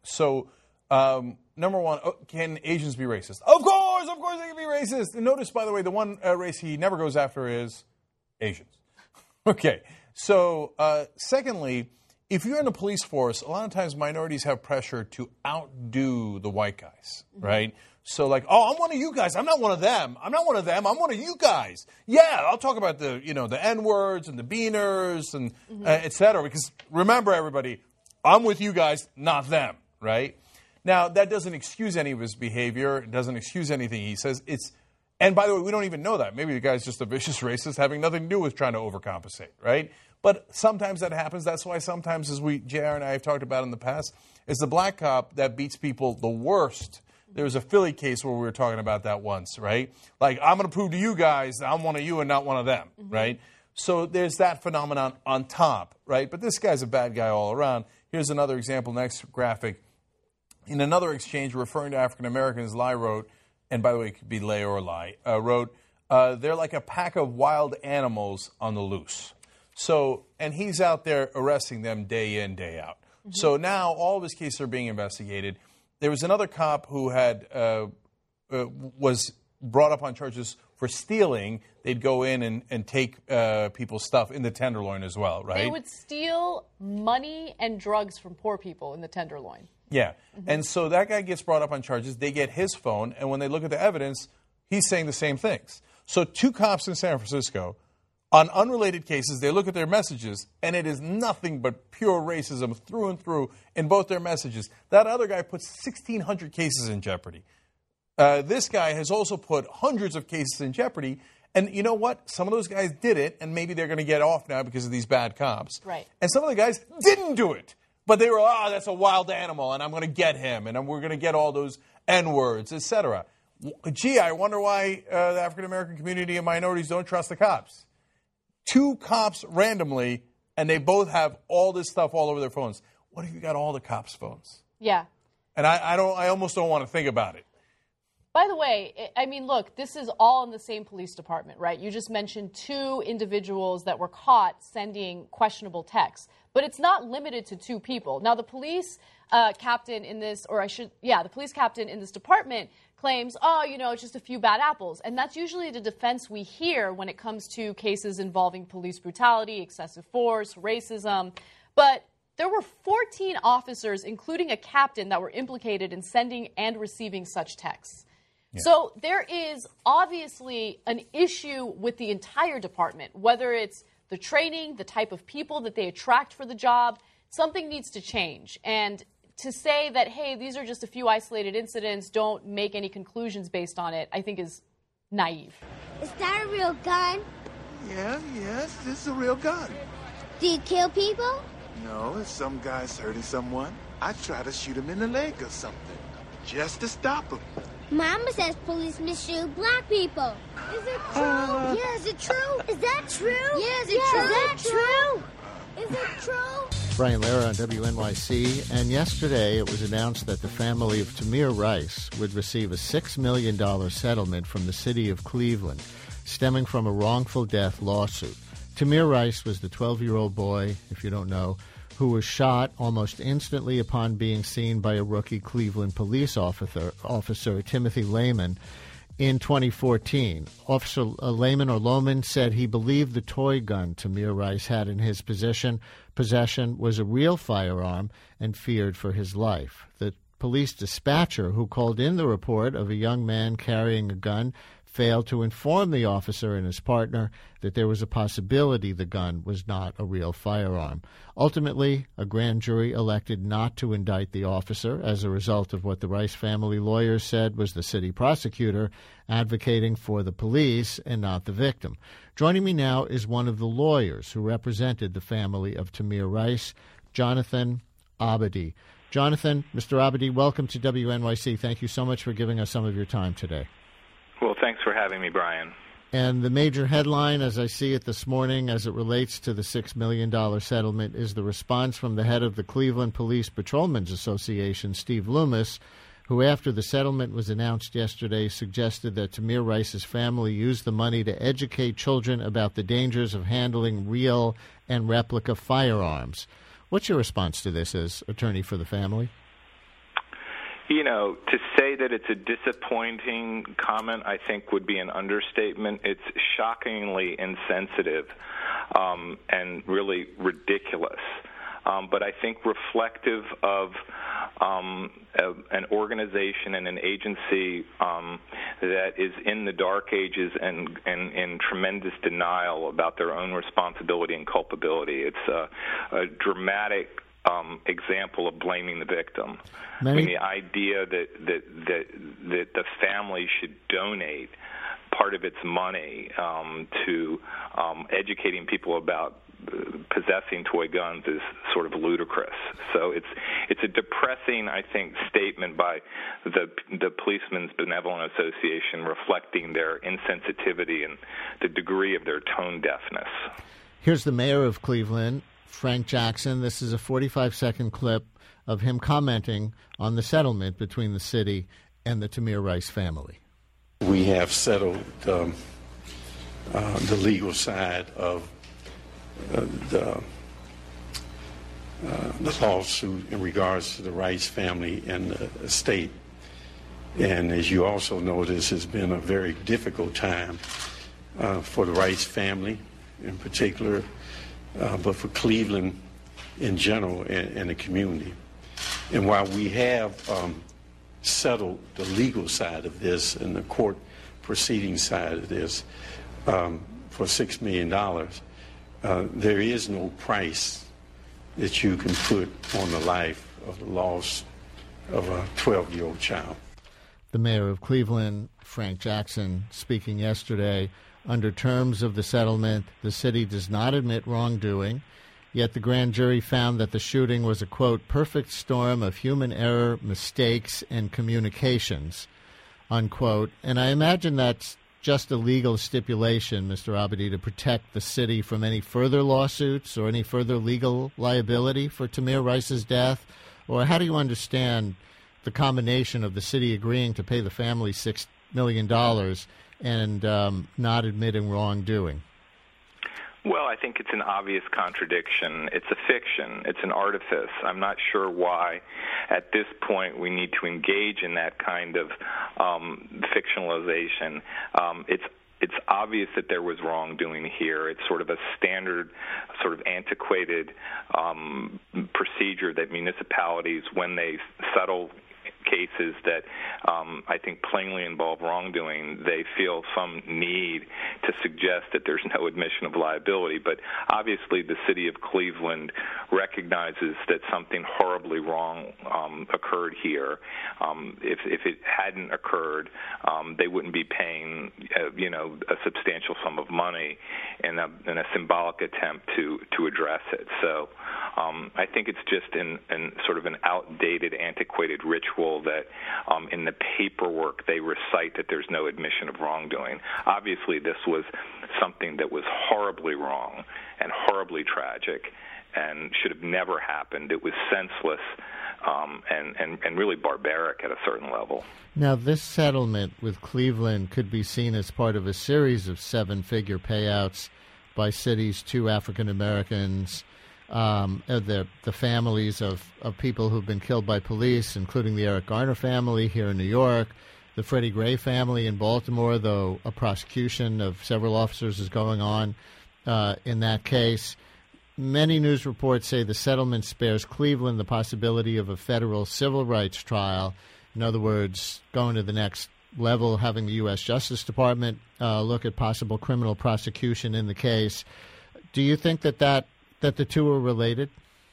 Number one, can Asians be racist? Of course they can be racist. And notice, by the way, the one race he never goes after is Asians. Okay. So, secondly, if you're in the police force, a lot of times minorities have pressure to outdo the white guys, right? So like, I'm one of you guys. I'm not one of them. I'm not one of them. I'm one of you guys. Yeah, I'll talk about the N-words and the beaners and et cetera. Because remember, everybody, I'm with you guys, not them, right? Now, that doesn't excuse any of his behavior. It doesn't excuse anything he says. And by the way, we don't even know that. Maybe the guy's just a vicious racist having nothing to do with trying to overcompensate, right? But sometimes that happens. That's why sometimes, as JR and I have talked about in the past, it's the black cop that beats people the worst. There was a Philly case where we were talking about that once, right? Like, I'm going to prove to you guys that I'm one of you and not one of them, right? So there's that phenomenon on top, right? But this guy's a bad guy all around. Here's another example, next graphic. In another exchange referring to African Americans, Lai wrote, and by the way, it could be Lay or Lai, wrote, they're like a pack of wild animals on the loose. So, and he's out there arresting them day in, day out. So now all of his cases are being investigated. There was another cop who had was brought up on charges for stealing. They'd go in and take people's stuff in the Tenderloin as well, right? They would steal money and drugs from poor people in the Tenderloin. Yeah. And so that guy gets brought up on charges. They get his phone, and when they look at the evidence, he's saying the same things. So two cops in San Francisco, on unrelated cases, they look at their messages, and it is nothing but pure racism through and through in both their messages. That other guy puts 1,600 cases in jeopardy. This guy has also put hundreds of cases in jeopardy. And you know what? Some of those guys did it, and maybe they're going to get off now because of these bad cops. Right. And some of the guys didn't do it. But they were, that's a wild animal, and I'm going to get him, and we're going to get all those N-words, et cetera. Gee, I wonder why the African-American community and minorities don't trust the cops. Two cops randomly, and they both have all this stuff all over their phones. What if you got all the cops' phones? Yeah. And I almost don't want to think about it. By the way, I mean, look, this is all in the same police department, right? You just mentioned two individuals that were caught sending questionable texts. But it's not limited to two people. Now, the police captain in this, the police captain in this department claims, it's just a few bad apples. And that's usually the defense we hear when it comes to cases involving police brutality, excessive force, racism. But there were 14 officers, including a captain, that were implicated in sending and receiving such texts. Yeah. So there is obviously an issue with the entire department, whether it's the training, the type of people that they attract for the job. Something needs to change. And to say that, hey, these are just a few isolated incidents, don't make any conclusions based on it, I think is naive. Is that a real gun? Yes, this is a real gun. Do you kill people? No, if some guy's hurting someone, I try to shoot him in the leg or something, just to stop him. Mama says policemen shoot black people. Is it true? Yeah, is it true? Is that true? Yeah, is it true? Is that true? Is it true? Brian Lehrer on WNYC. And yesterday it was announced that the family of Tamir Rice would receive a $6 million settlement from the city of Cleveland, stemming from a wrongful death lawsuit. Tamir Rice was the 12-year-old boy, if you don't know, who was shot almost instantly upon being seen by a rookie Cleveland police officer Timothy Lehman, in 2014. Officer Lehman said he believed the toy gun Tamir Rice had in his possession was a real firearm and feared for his life. The police dispatcher who called in the report of a young man carrying a gun failed to inform the officer and his partner that there was a possibility the gun was not a real firearm. Ultimately, a grand jury elected not to indict the officer as a result of what the Rice family lawyers said was the city prosecutor advocating for the police and not the victim. Joining me now is one of the lawyers who represented the family of Tamir Rice, Jonathan Abadi. Jonathan, Mr. Abedi, welcome to WNYC. Thank you so much for giving us some of your time today. Well, thanks for having me, Brian. And the major headline, as I see it this morning, as it relates to the $6 million settlement, is the response from the head of the Cleveland Police Patrolmen's Association, Steve Loomis, who, after the settlement was announced yesterday, suggested that Tamir Rice's family use the money to educate children about the dangers of handling real and replica firearms. What's your response to this as attorney for the family? You know, to say that it's a disappointing comment, I think, would be an understatement. It's shockingly insensitive and really ridiculous. But I think reflective of an organization and an agency that is in the dark ages and in tremendous denial about their own responsibility and culpability. It's a dramatic example of blaming the victim. I mean, the idea that the family should donate part of its money to educating people about possessing toy guns is sort of ludicrous. So it's a depressing, I think, statement by the Policemen's Benevolent Association, reflecting their insensitivity and the degree of their tone deafness. Here's the mayor of Cleveland, Frank Jackson. This is a 45-second clip of him commenting on the settlement between the city and the Tamir Rice family. We have settled the legal side of the lawsuit in regards to the Rice family and the estate. And as you also know, this has been a very difficult time for the Rice family in particular, but for Cleveland in general and the community. And while we have settled the legal side of this and the court proceeding side of this for $6 million, there is no price that you can put on the life of the loss of a 12-year-old child. The mayor of Cleveland, Frank Jackson, speaking yesterday. Under terms of the settlement, the city does not admit wrongdoing, yet the grand jury found that the shooting was a, quote, perfect storm of human error, mistakes, and communications, unquote. And I imagine that's just a legal stipulation, Mr. Abedi, to protect the city from any further lawsuits or any further legal liability for Tamir Rice's death? Or how do you understand the combination of the city agreeing to pay the family $6 million and not admitting wrongdoing? Well, I think it's an obvious contradiction. It's a fiction. It's an artifice. I'm not sure why, at this point, we need to engage in that kind of fictionalization. It's obvious that there was wrongdoing here. It's sort of a standard, sort of antiquated procedure that municipalities, when they settle cases that I think plainly involve wrongdoing, they feel some need to suggest that there's no admission of liability. But obviously the city of Cleveland recognizes that something horribly wrong occurred here. If it hadn't occurred, they wouldn't be paying a substantial sum of money in a symbolic attempt to address it. So I think it's just in sort of an outdated, antiquated ritual that in the paperwork they recite that there's no admission of wrongdoing. Obviously, this was something that was horribly wrong and horribly tragic and should have never happened. It was senseless and really barbaric at a certain level. Now, this settlement with Cleveland could be seen as part of a series of seven-figure payouts by cities to African Americans, the families of people who've been killed by police, including the Eric Garner family here in New York, the Freddie Gray family in Baltimore, though a prosecution of several officers is going on in that case. Many news reports say the settlement spares Cleveland the possibility of a federal civil rights trial. In other words, going to the next level, having the U.S. Justice Department look at possible criminal prosecution in the case. Do you think that the two are related?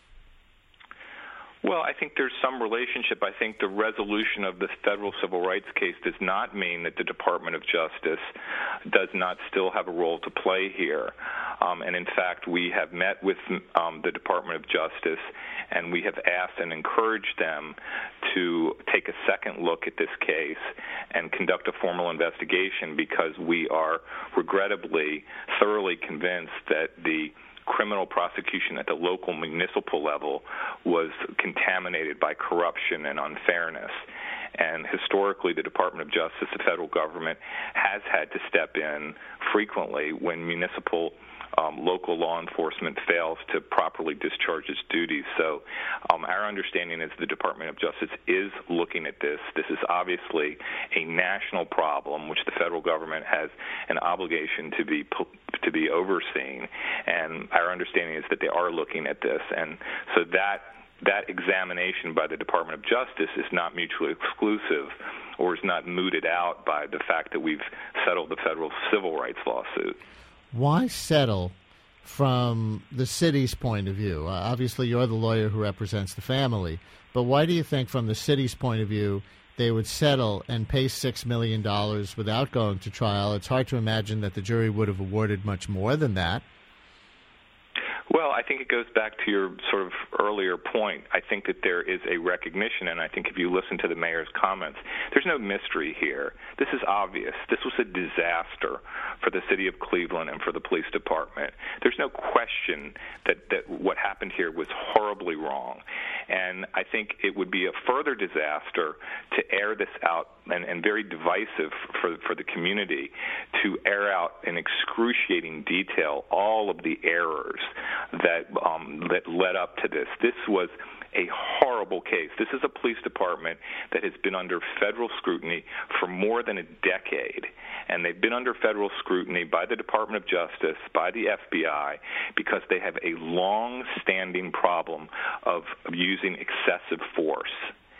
Well, I think there's some relationship. I think the resolution of this federal civil rights case does not mean that the Department of Justice does not still have a role to play here. And in fact, we have met with the Department of Justice, and we have asked and encouraged them to take a second look at this case and conduct a formal investigation, because we are regrettably thoroughly convinced that the criminal prosecution at the local municipal level was contaminated by corruption and unfairness. And historically, the Department of Justice, the federal government, has had to step in frequently when municipal local law enforcement fails to properly discharge its duties. So our understanding is the Department of Justice is looking at this. This is obviously a national problem, which the federal government has an obligation to be overseeing. And our understanding is that they are looking at this. And so that examination by the Department of Justice is not mutually exclusive, or is not mooted out by the fact that we've settled the federal civil rights lawsuit. Why settle from the city's point of view? Obviously, you're the lawyer who represents the family, but why do you think from the city's point of view they would settle and pay $6 million without going to trial? It's hard to imagine that the jury would have awarded much more than that. Well, I think it goes back to your sort of earlier point. I think that there is a recognition, and I think if you listen to the mayor's comments, there's no mystery here. This is obvious. This was a disaster for the city of Cleveland and for the police department. There's no question that what happened here was horribly wrong. And I think it would be a further disaster to air this out, and very divisive for the community, to air out in excruciating detail all of the errors that led up to this. This was a horrible case. This is a police department that has been under federal scrutiny for more than a decade, and they've been under federal scrutiny by the Department of Justice, by the FBI, because they have a long-standing problem of using excessive force.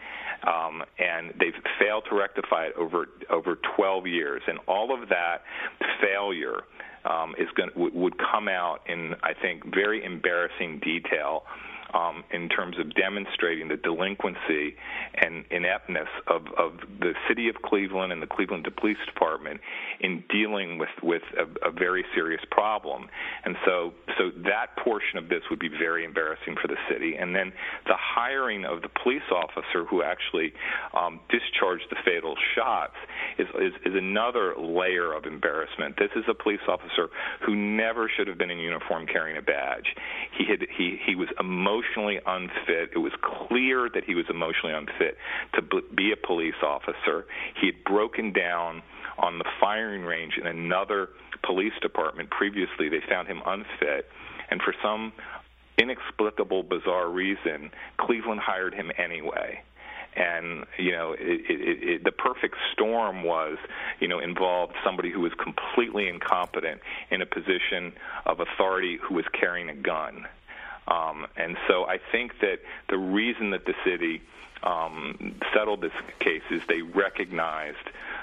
And they've failed to rectify it over 12 years, and all of that failure would come out in, I think, very embarrassing detail in terms of demonstrating the delinquency and ineptness of the city of Cleveland and the Cleveland Police Department in dealing with a very serious problem. And so that portion of this would be very embarrassing for the city. And then the hiring of the police officer who actually discharged the fatal shots is another layer of embarrassment. This is a police officer who never should have been in uniform carrying a badge. He was emotionally unfit. It was clear that he was emotionally unfit to be a police officer. He had broken down on the firing range in another police department previously. They found him unfit, and for some inexplicable, bizarre reason, Cleveland hired him anyway. And, the perfect storm involved somebody who was completely incompetent in a position of authority who was carrying a gun. And so I think that the reason that the city settled this case is they recognized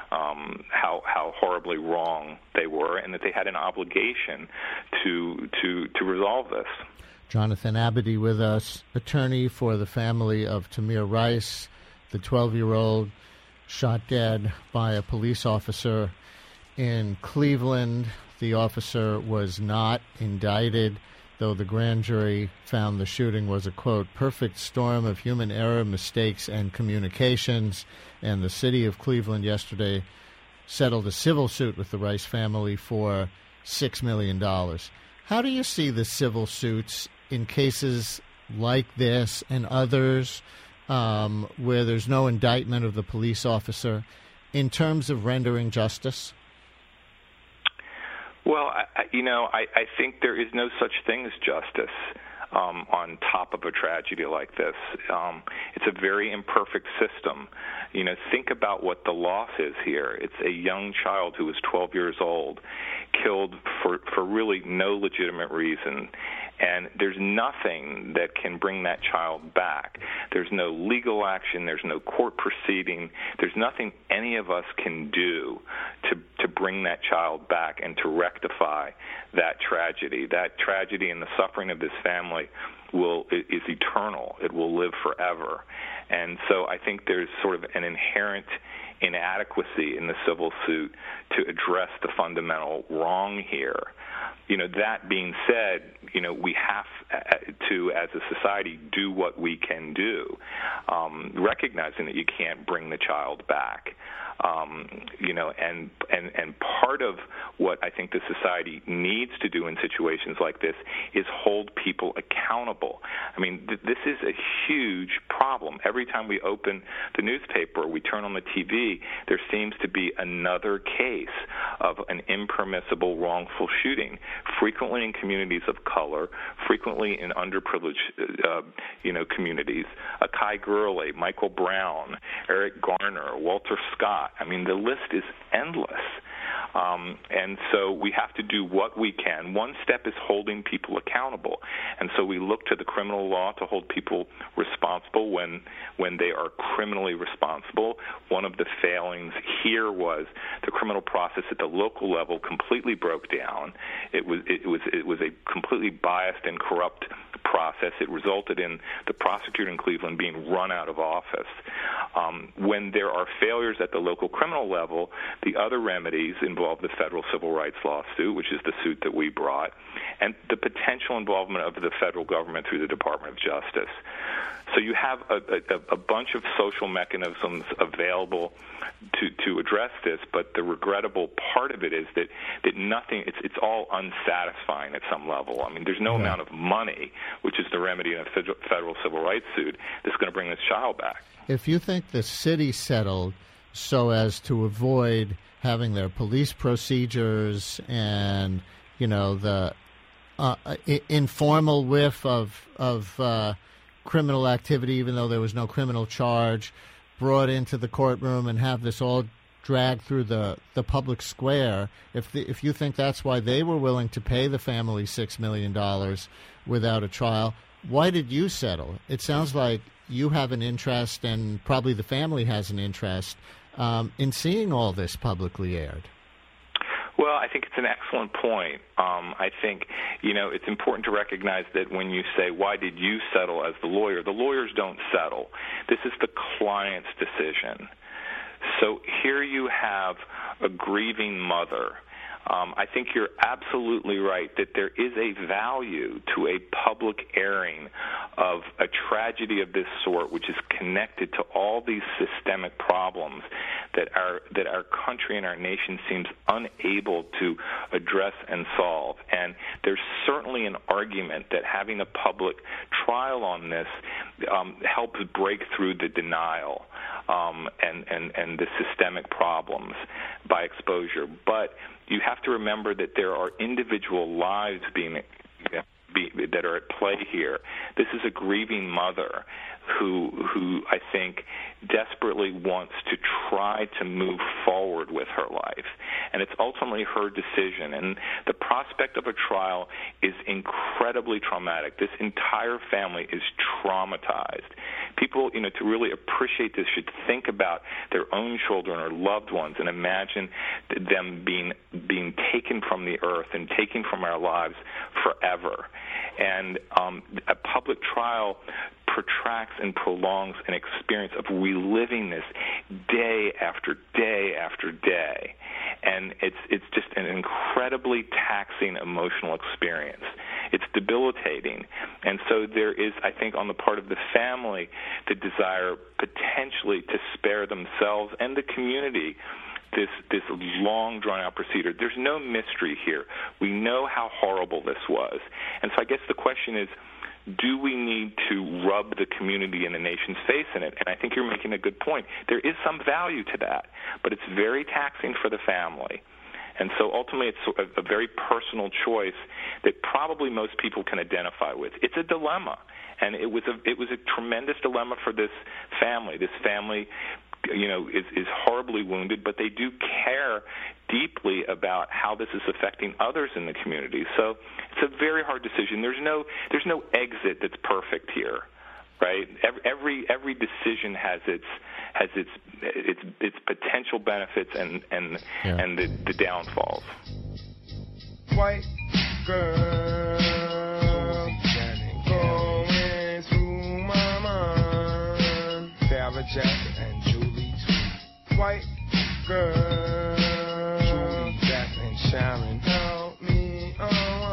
how horribly wrong they were, and that they had an obligation to resolve this. Jonathan Abity with us, attorney for the family of Tamir Rice, the 12-year-old shot dead by a police officer in Cleveland. The officer was not indicted, though the grand jury found the shooting was a, quote, perfect storm of human error, mistakes, and communications. And the city of Cleveland yesterday settled a civil suit with the Rice family for $6 million. How do you see the civil suits in cases like this and others where there's no indictment of the police officer in terms of rendering justice? Well, I think there is no such thing as justice on top of a tragedy like this. It's a very imperfect system. Think about what the loss is here. It's a young child who was 12 years old, killed for really no legitimate reason. And there's nothing that can bring that child back. There's no legal action. There's no court proceeding. There's nothing any of us can do to bring that child back and to rectify that tragedy. That tragedy and the suffering of this family is eternal. It will live forever. And so I think there's sort of an inherent inadequacy in the civil suit to address the fundamental wrong here. That being said, we have to, as a society, do what we can do, recognizing that you can't bring the child back. And part of what I think the society needs to do in situations like this is hold people accountable. I mean, this is a huge problem. Every time we open the newspaper, we turn on the TV, there seems to be another case of an impermissible wrongful shooting, frequently in communities of color, frequently in underprivileged, communities. Akai Gurley, Michael Brown, Eric Garner, Walter Scott. I mean, the list is endless. And so we have to do what we can. One step is holding people accountable. And so we look to the criminal law to hold people responsible when they are criminally responsible. One of the failings here was the criminal process at the local level completely broke down. It was a completely biased and corrupt process. It resulted in the prosecutor in Cleveland being run out of office. When there are failures at the local criminal level, the other remedies involve the federal civil rights lawsuit, which is the suit that we brought, and the potential involvement of the federal government through the Department of Justice. So you have a bunch of social mechanisms available to address this, but the regrettable part of it is that nothing, it's all unsatisfying at some level. I mean, there's no amount of money, which is the remedy in a federal civil rights suit, that's going to bring this child back. If you think the city settled so as to avoid having their police procedures and, the informal whiff of criminal activity, even though there was no criminal charge, brought into the courtroom and have this all dragged through the public square, if you think that's why they were willing to pay the family $6 million without a trial, why did you settle? It sounds like you have an interest, and probably the family has an interest, in seeing all this publicly aired. Well, I think it's an excellent point. I think, it's important to recognize that when you say, why did you settle as the lawyers don't settle. This is the client's decision. So here you have a grieving mother. I think you're absolutely right that there is a value to a public airing of a tragedy of this sort, which is connected to all these systemic problems that our country and our nation seems unable to address and solve. And there's certainly an argument that having a public trial on this helps break through the denial and the systemic problems by exposure. But you have to remember that there are individual lives that are at play here. This is a grieving mother who I think desperately wants to try to move forward with her life. And it's ultimately her decision. And the prospect of a trial is incredibly traumatic. This entire family is traumatized. People, to really appreciate this should think about their own children or loved ones and imagine them being taken from the earth and taken from our lives forever. And a public trial protracts and prolongs an experience of reliving this day after day after day. And it's just an incredibly taxing emotional experience. It's debilitating. And so there is, I think, on the part of the family, the desire potentially to spare themselves and the community this long, drawn-out procedure. There's no mystery here. We know how horrible this was. And so I guess the question is, do we need to rub the community and the nation's face in it? And I think you're making a good point. There is some value to that, but it's very taxing for the family. And so ultimately it's a very personal choice that probably most people can identify with. It's a dilemma, and it was a tremendous dilemma for this family. This family, is horribly wounded, but they do care deeply about how this is affecting others in the community. So it's a very hard decision. There's no exit that's perfect here, right? Every decision has its potential benefits and the downfalls. White girl going through my mind. Sarah Jackson and Julie too. White girl, Julie Jackson and Sharon, help me on.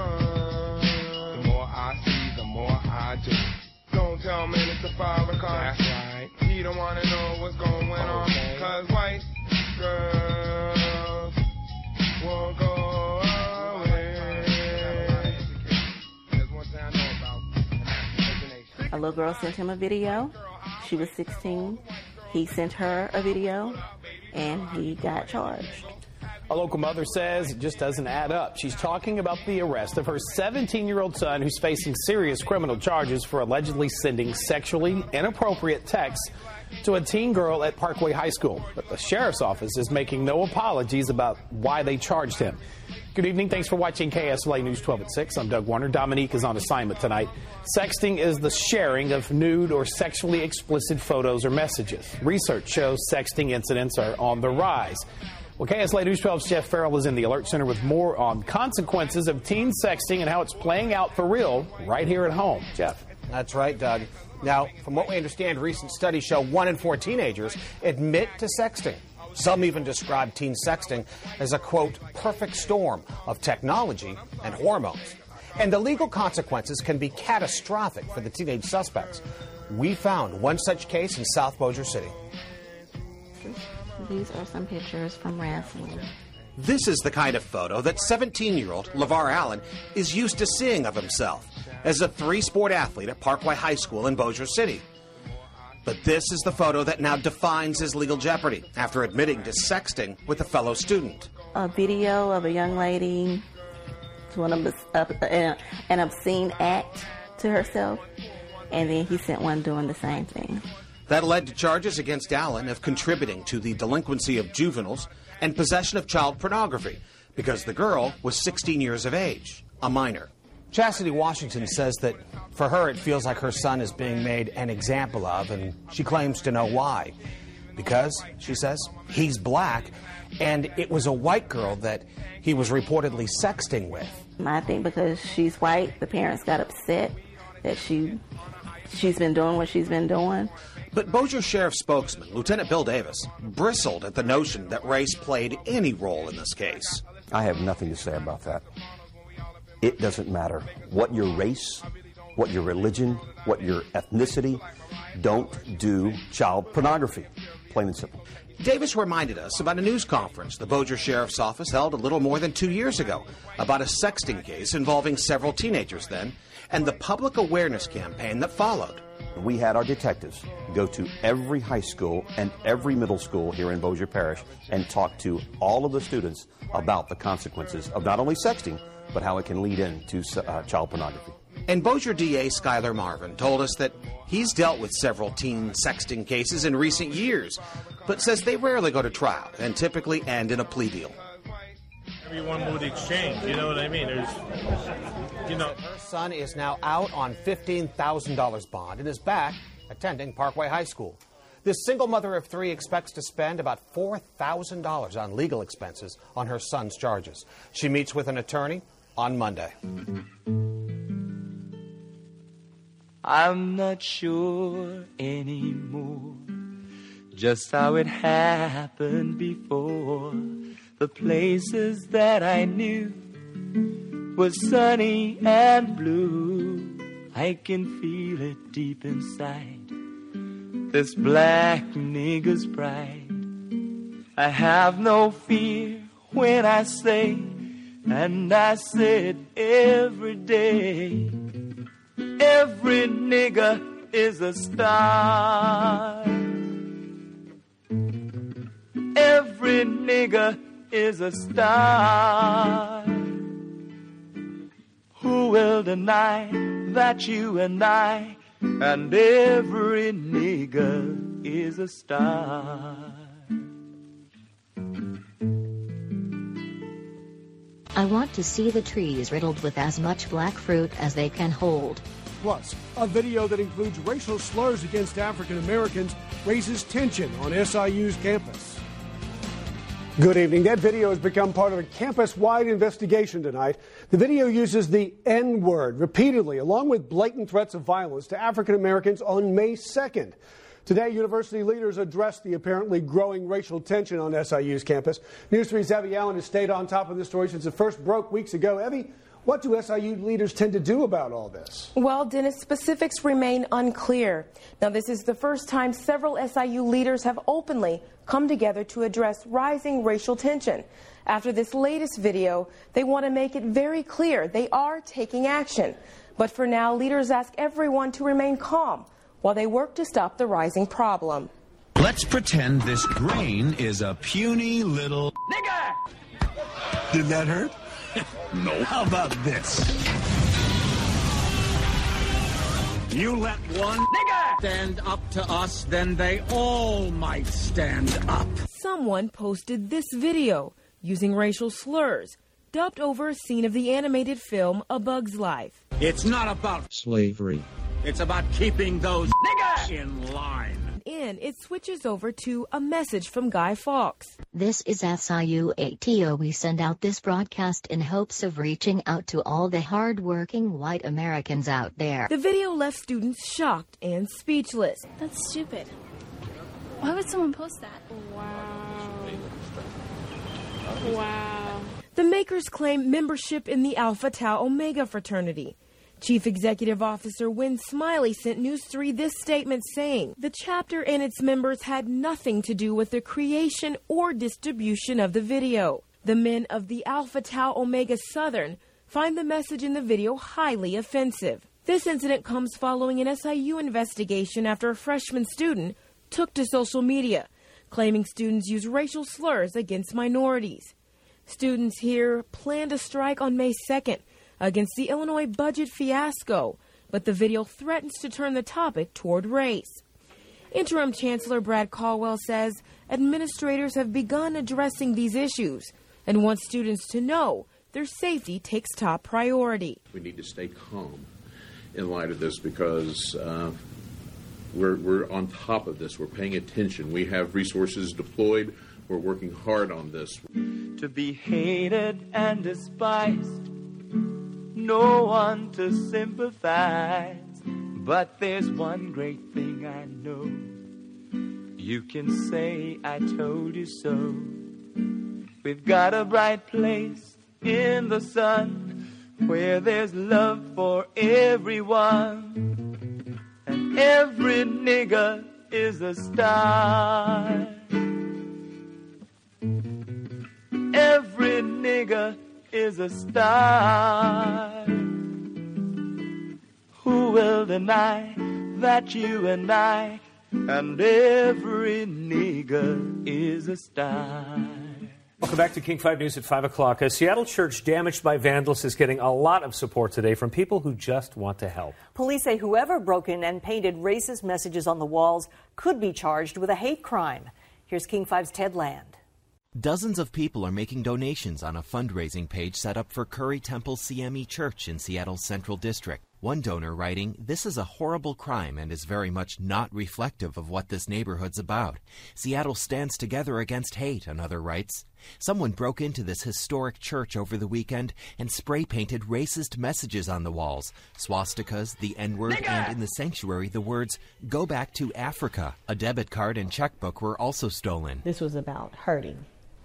father, cause he don't wanna know what's going on. Cause white girls won't go away. There's one thing I know about. A little girl sent him a video. She was 16. He sent her a video, and he got charged. A local mother says it just doesn't add up. She's talking about the arrest of her 17-year-old son who's facing serious criminal charges for allegedly sending sexually inappropriate texts to a teen girl at Parkway High School. But the sheriff's office is making no apologies about why they charged him. Good evening. Thanks for watching KSLA News 12 at 6. I'm Doug Warner. Dominique is on assignment tonight. Sexting is the sharing of nude or sexually explicit photos or messages. Research shows sexting incidents are on the rise. Well, KSLA News 12's Jeff Farrell is in the Alert Center with more on consequences of teen sexting and how it's playing out for real right here at home. Jeff. That's right, Doug. Now, from what we understand, recent studies show 1 in 4 teenagers admit to sexting. Some even describe teen sexting as a, quote, perfect storm of technology and hormones. And the legal consequences can be catastrophic for the teenage suspects. We found one such case in South Bossier City. These are some pictures from wrestling. This is the kind of photo that 17-year-old LeVar Allen is used to seeing of himself as a 3-sport athlete at Parkway High School in Bossier City. But this is the photo that now defines his legal jeopardy after admitting to sexting with a fellow student. A video of a young lady doing an obscene act to herself, and then he sent one doing the same thing. That led to charges against Allen of contributing to the delinquency of juveniles and possession of child pornography because the girl was 16 years of age, a minor. Chastity Washington says that for her it feels like her son is being made an example of, and she claims to know why. Because, she says, he's black, and it was a white girl that he was reportedly sexting with. I think because she's white, the parents got upset that she's been doing what she's been doing. But Bossier Sheriff spokesman, Lieutenant Bill Davis, bristled at the notion that race played any role in this case. I have nothing to say about that. It doesn't matter what your race, what your religion, what your ethnicity. Don't do child pornography, plain and simple. Davis reminded us about a news conference the Bossier Sheriff's Office held a little more than 2 years ago about a sexting case involving several teenagers then, and the public awareness campaign that followed. We had our detectives go to every high school and every middle school here in Bossier Parish and talk to all of the students about the consequences of not only sexting, but how it can lead into child pornography. And Bossier DA Skylar Marvin told us that he's dealt with several teen sexting cases in recent years, but says they rarely go to trial and typically end in a plea deal. Everyone would exchange, you know what I mean? Her son is now out on $15,000 bond and is back attending Parkway High School. This single mother of 3 expects to spend about $4,000 on legal expenses on her son's charges. She meets with an attorney on Monday. I'm not sure anymore just how it happened before. The places that I knew were sunny and blue. I can feel it deep inside, this black nigger's pride. I have no fear when I say, and I said every day, every nigger is a star. Every nigger is a star. Who will deny that you and I and every nigger is a star? I want to see the trees riddled with as much black fruit as they can hold. Plus, a video that includes racial slurs against African Americans raises tension on SIU's campus. Good evening. That video has become part of a campus-wide investigation tonight. The video uses the N-word repeatedly, along with blatant threats of violence to African Americans on May 2nd. Today, university leaders addressed the apparently growing racial tension on SIU's campus. News 3's Evie Allen has stayed on top of this story since it first broke weeks ago. Evie, What do SIU leaders tend to do about all this? Well, Dennis, specifics remain unclear. Now, this is the first time several SIU leaders have openly come together to address rising racial tension. After this latest video, they want to make it very clear they are taking action. But for now, leaders ask everyone to remain calm while they work to stop the rising problem. Let's pretend this grain is a puny little nigger. Did that hurt? No. How about this? You let one nigger stand up to us, then they all might stand up. Someone posted this video using racial slurs, dubbed over a scene of the animated film A Bug's Life. It's not about slavery. It's about keeping those niggers in line. It switches over to a message from Guy Fawkes. This is SIU ATO. We send out this broadcast in hopes of reaching out to all the hard-working white Americans out there. The video left students shocked and speechless. That's stupid. Why would someone post that? Wow. The makers claim membership in the Alpha Tau Omega fraternity. Chief Executive Officer Wynn Smiley sent News 3 this statement saying the chapter and its members had nothing to do with the creation or distribution of the video. The men of the Alpha Tau Omega Southern find the message in the video highly offensive. This incident comes following an SIU investigation after a freshman student took to social media, claiming students use racial slurs against minorities. Students here plan to strike on May 2nd against the Illinois budget fiasco, but the video threatens to turn the topic toward race. Interim Chancellor Brad Caldwell says administrators have begun addressing these issues and want students to know their safety takes top priority. We need to stay calm in light of this because we're on top of this. We're paying attention. We have resources deployed. We're working hard on this. To be hated and despised, no one to sympathize, but there's one great thing I know. You can say I told you so. We've got a bright place in the sun where there's love for everyone, and every nigger is a star. Every nigger is a star. Who will deny that you and I and every nigger is a star? Welcome back to King 5 News at 5 o'clock. A Seattle church damaged by vandals is getting a lot of support today from people who just want to help. Police say whoever broke in and painted racist messages on the walls could be charged with a hate crime. Here's King 5's Ted Land. Dozens of people are making donations on a fundraising page set up for Curry Temple CME Church in Seattle's Central District. One donor writing, "This is a horrible crime and is very much not reflective of what this neighborhood's about. Seattle stands together against hate," another writes. Someone broke into this historic church over the weekend and spray-painted racist messages on the walls, swastikas, the N-word, and in the sanctuary the words, "Go back to Africa." A debit card and checkbook were also stolen. This was about hurting,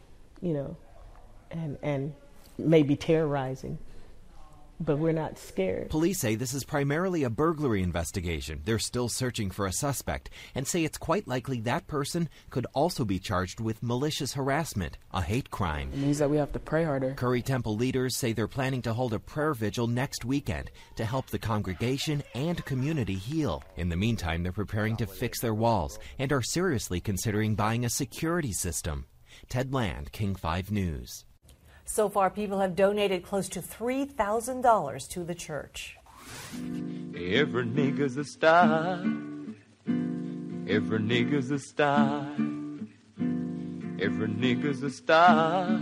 and maybe terrorizing. But we're not scared. Police say this is primarily a burglary investigation. They're still searching for a suspect and say it's quite likely that person could also be charged with malicious harassment, a hate crime. It means that we have to pray harder. Curry Temple leaders say they're planning to hold a prayer vigil next weekend to help the congregation and community heal. In the meantime, they're preparing to fix their walls and are seriously considering buying a security system. Ted Land, King 5 News. So far, people have donated close to $3,000 to the church. Every nigger's a star. Every nigger's a star. Every nigger's a star.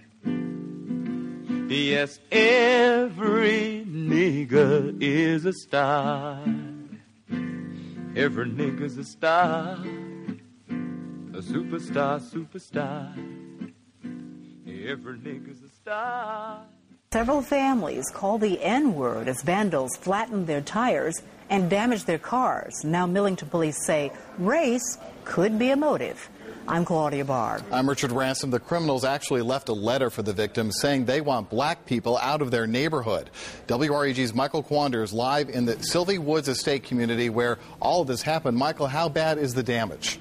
Yes, every nigger is a star. Every nigger's a star. A superstar, superstar. Every nigger's a star. Several families call the N-word as vandals flattened their tires and damaged their cars. Now Millington police say race could be a motive. I'm Claudia Barr. I'm Richard Ransom. The criminals actually left a letter for the victims saying they want black people out of their neighborhood. WREG's Michael Kwander is live in the Sylvie Woods Estate community where all of this happened. Michael, how bad is the damage?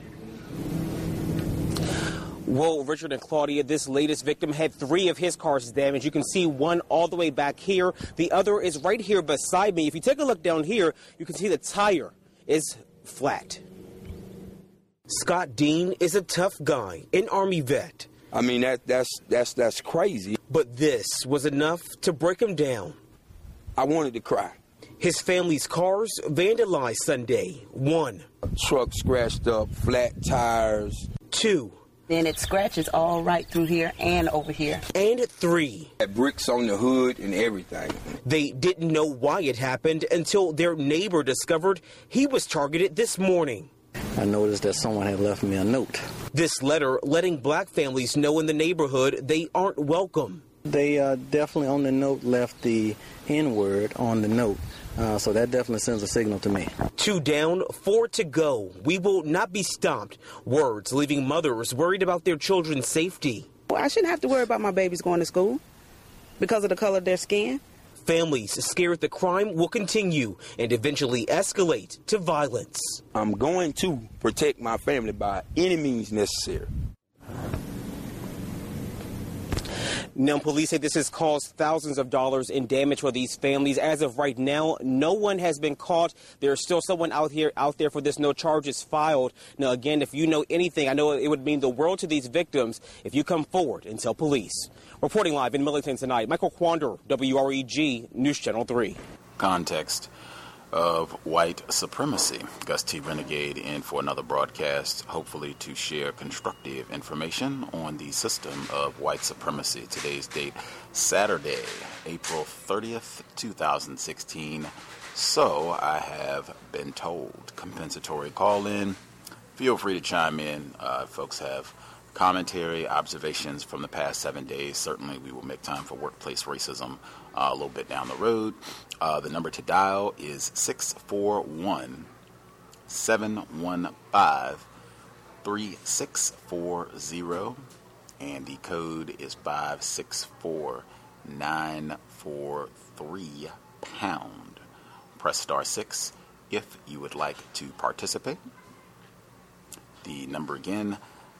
Well, Richard and Claudia, this latest victim had 3 of his cars damaged. You can see one all the way back here. The other is right here beside me. If you take a look down here, you can see the tire is flat. Scott Dean is a tough guy, an Army vet. I mean, that's crazy. But this was enough to break him down. I wanted to cry. His family's cars vandalized Sunday. 1. Truck scratched up, flat tires. 2. Then it scratches all right through here and over here. And 3. Had bricks on the hood and everything. They didn't know why it happened until their neighbor discovered he was targeted this morning. I noticed that someone had left me a note. This letter letting black families know in the neighborhood they aren't welcome. They definitely on the note left the N-word on the note. So that definitely sends a signal to me. 2 down, 4 to go. We will not be stopped. Words leaving mothers worried about their children's safety. Well, I shouldn't have to worry about my babies going to school because of the color of their skin. Families scared the crime will continue and eventually escalate to violence. I'm going to protect my family by any means necessary. Now, police say this has caused thousands of dollars in damage for these families. As of right now, no one has been caught. There's still someone out there for this. No charges filed. Now, again, if you know anything, I know it would mean the world to these victims if you come forward and tell police. Reporting live in Millington tonight, Michael Kwander, WREG News Channel 3. Context of white supremacy. Gus T. Renegade in for another broadcast, hopefully to share constructive information on the system of white supremacy. Today's date, Saturday, April 30th, 2016. So I have been told. Compensatory call-in. Feel free to chime in. Folks have commentary, observations from the past 7 days. Certainly we will make time for workplace racism a little bit down the road. The number to dial is 641-715-3640, and the code is 564943 pound. Press star 6 if you would like to participate. The number again,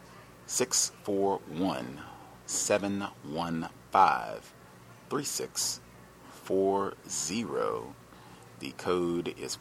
641-715-3640. The code is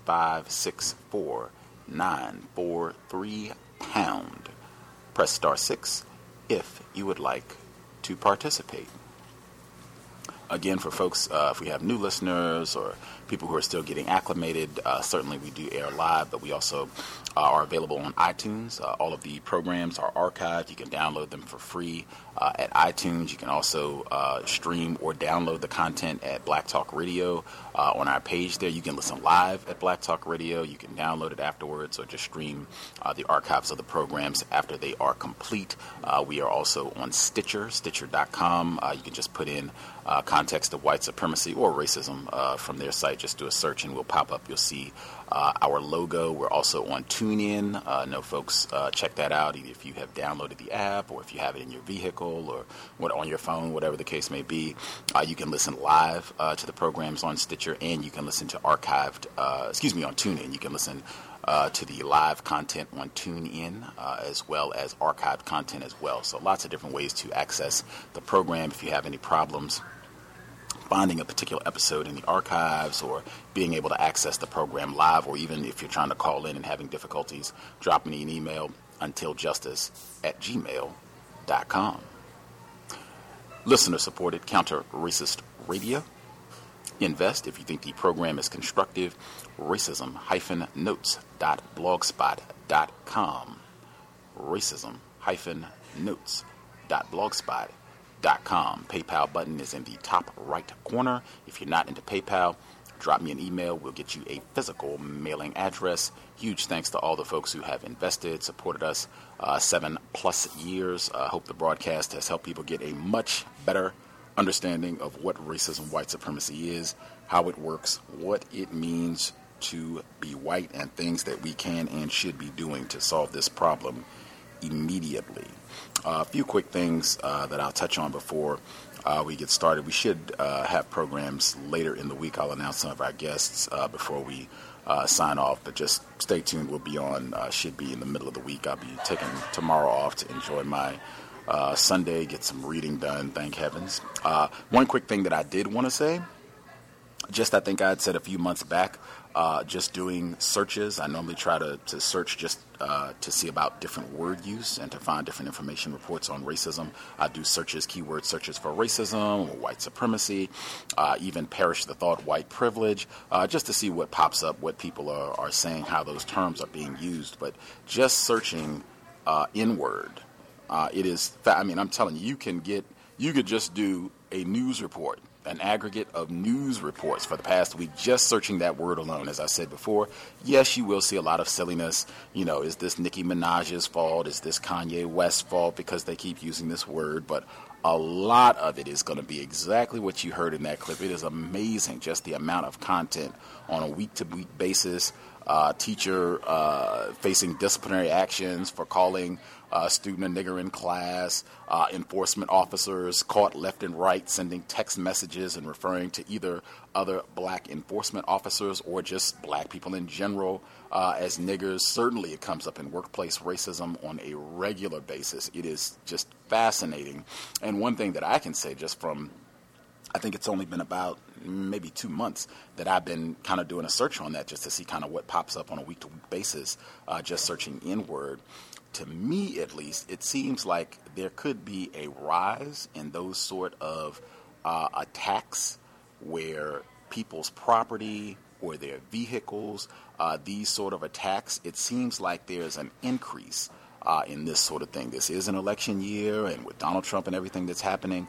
564943 pound. Press star 6 if you would like to participate. Again, for folks, if we have new listeners or people who are still getting acclimated, certainly we do air live, but we also are available on iTunes. All of the programs are archived. You can download them for free at iTunes. You can also stream or download the content at Black Talk Radio on our page there. You can listen live at Black Talk Radio. You can download it afterwards or just stream the archives of the programs after they are complete. We are also on Stitcher, Stitcher.com. You can just put in context of white supremacy or racism from their site. Just do a search and we'll pop up. You'll see our logo. We're also on TuneIn. No folks, check that out either if you have downloaded the app or if you have it in your vehicle or on your phone, whatever the case may be. You can listen live to the programs on Stitcher, and you can listen to archived, on TuneIn. You can listen to the live content on TuneIn as well as archived content as well. So lots of different ways to access the program. If you have any problems finding a particular episode in the archives or being able to access the program live, or even if you're trying to call in and having difficulties, drop me an email, untiljustice@gmail.com. Listener-supported counter-racist radio. Invest if you think the program is constructive. Racism-notes.blogspot.com. Racism-notes.blogspot.com. PayPal button is in the top right corner. If you're not into PayPal, drop me an email. We'll get you a physical mailing address. Huge thanks to all the folks who have invested, supported us 7+ years. I hope the broadcast has helped people get a much better understanding of what racism, white supremacy is, how it works, what it means to be white, and things that we can and should be doing to solve this problem immediately. A few quick things that I'll touch on before we get started. We should have programs later in the week. I'll announce some of our guests before we sign off, but just stay tuned. We'll be on, should be in the middle of the week. I'll be taking tomorrow off to enjoy my Sunday, get some reading done, thank heavens. One quick thing that I did want to say, I think I had said a few months back, just doing searches. I normally try to search just to see about different word use and to find different information reports on racism. I do searches, keyword searches for racism, or white supremacy, even perish the thought, white privilege, just to see what pops up, what people are saying, how those terms are being used. But just searching N-word, it is, I'm telling you, you could just do a news report, an aggregate of news reports for the past week, just searching that word alone. As I said before, yes, you will see a lot of silliness. Is this Nicki Minaj's fault? Is this Kanye West's fault because they keep using this word? But a lot of it is going to be exactly what you heard in that clip. It is amazing just the amount of content on a week-to-week basis. Teacher facing disciplinary actions for calling a student a nigger in class, enforcement officers caught left and right sending text messages and referring to either other black enforcement officers or just black people in general as niggers. Certainly it comes up in workplace racism on a regular basis. It is just fascinating. And one thing that I can say just from, I think it's only been about maybe 2 months that I've been kind of doing a search on that just to see kind of what pops up on a week-to-week basis, just searching N-word. To me, at least, it seems like there could be a rise in those sort of attacks where people's property or their vehicles, these sort of attacks, it seems like there's an increase in this sort of thing. This is an election year, and with Donald Trump and everything that's happening,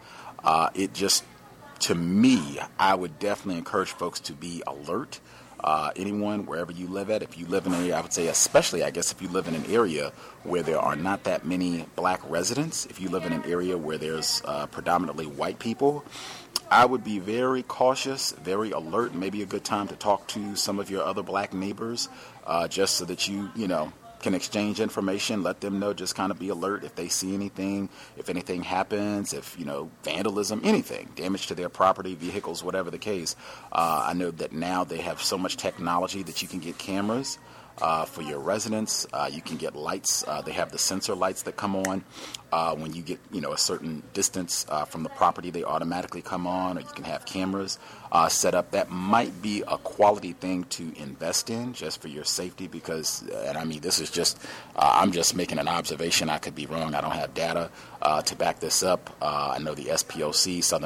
it just, to me, I would definitely encourage folks to be alert. Anyone, wherever you live at, if you live in an area, I would say especially, I guess, if you live in an area where there are not that many black residents, if you live in an area where there's predominantly white people, I would be very cautious, very alert. Maybe a good time to talk to some of your other black neighbors, just so that you can exchange information, let them know, just kind of be alert if they see anything, if anything happens, if, vandalism, anything, damage to their property, vehicles, whatever the case. I know that now they have so much technology that you can get cameras for your residents. You can get lights. They have the sensor lights that come on. When you get, a certain distance from the property, they automatically come on, or you can have cameras set up. That might be a quality thing to invest in just for your safety because, this is just, I'm just making an observation. I could be wrong. I don't have data to back this up. I know the SPOC, Southern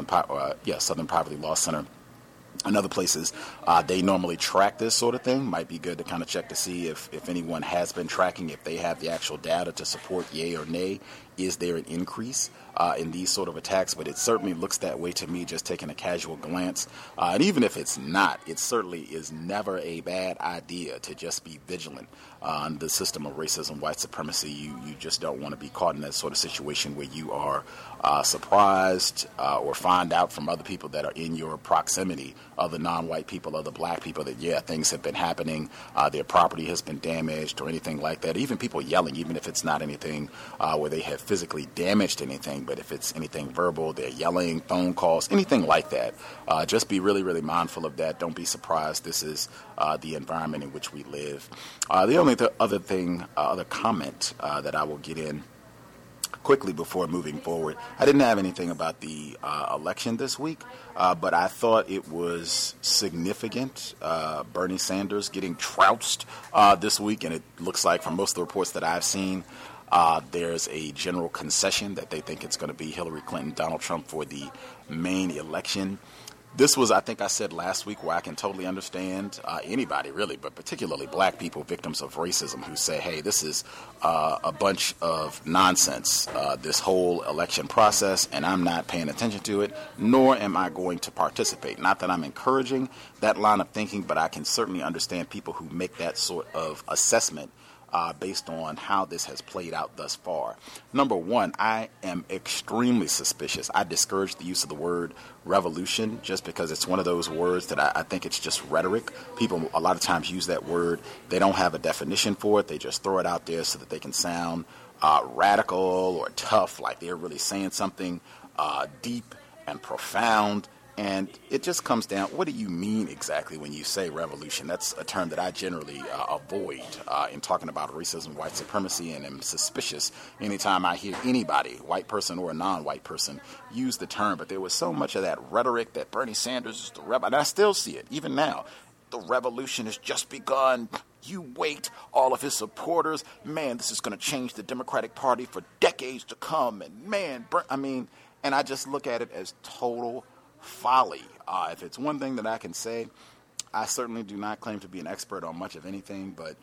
Poverty Law Center, and other places, they normally track this sort of thing. Might be good to kind of check to see if anyone has been tracking, if they have the actual data to support yay or nay. Is there an increase in these sort of attacks? But it certainly looks that way to me, just taking a casual glance. And even if it's not, it certainly is never a bad idea to just be vigilant on the system of racism, white supremacy. You just don't want to be caught in that sort of situation where you are surprised or find out from other people that are in your proximity, other non-white people, other black people, that, things have been happening, their property has been damaged or anything like that. Even people yelling, even if it's not anything where they have physically damaged anything, but if it's anything verbal, they're yelling, phone calls, anything like that. Just be really, really mindful of that. Don't be surprised. This is the environment in which we live. The only other comment that I will get in quickly before moving forward, I didn't have anything about the election this week, but I thought it was significant. Bernie Sanders getting trounced this week, and it looks like from most of the reports that I've seen, there's a general concession that they think it's going to be Hillary Clinton, Donald Trump for the main election. This was, I think I said last week, where I can totally understand anybody really, but particularly black people, victims of racism, who say, hey, this is a bunch of nonsense, this whole election process, and I'm not paying attention to it, nor am I going to participate. Not that I'm encouraging that line of thinking, but I can certainly understand people who make that sort of assessment based on how this has played out thus far. Number one, I am extremely suspicious. I discourage the use of the word revolution just because it's one of those words that I think it's just rhetoric. People a lot of times use that word. They don't have a definition for it. They just throw it out there so that they can sound radical or tough, like they're really saying something deep and profound. And it just comes down, what do you mean exactly when you say revolution? That's a term that I generally avoid in talking about racism, white supremacy, and am suspicious anytime I hear anybody, white person or a non-white person, use the term. But there was so much of that rhetoric that Bernie Sanders is the rebel, and I still see it, even now. The revolution has just begun. You wait, all of his supporters. Man, this is going to change the Democratic Party for decades to come. And man, and I just look at it as total folly. If it's one thing that I can say, I certainly do not claim to be an expert on much of anything, but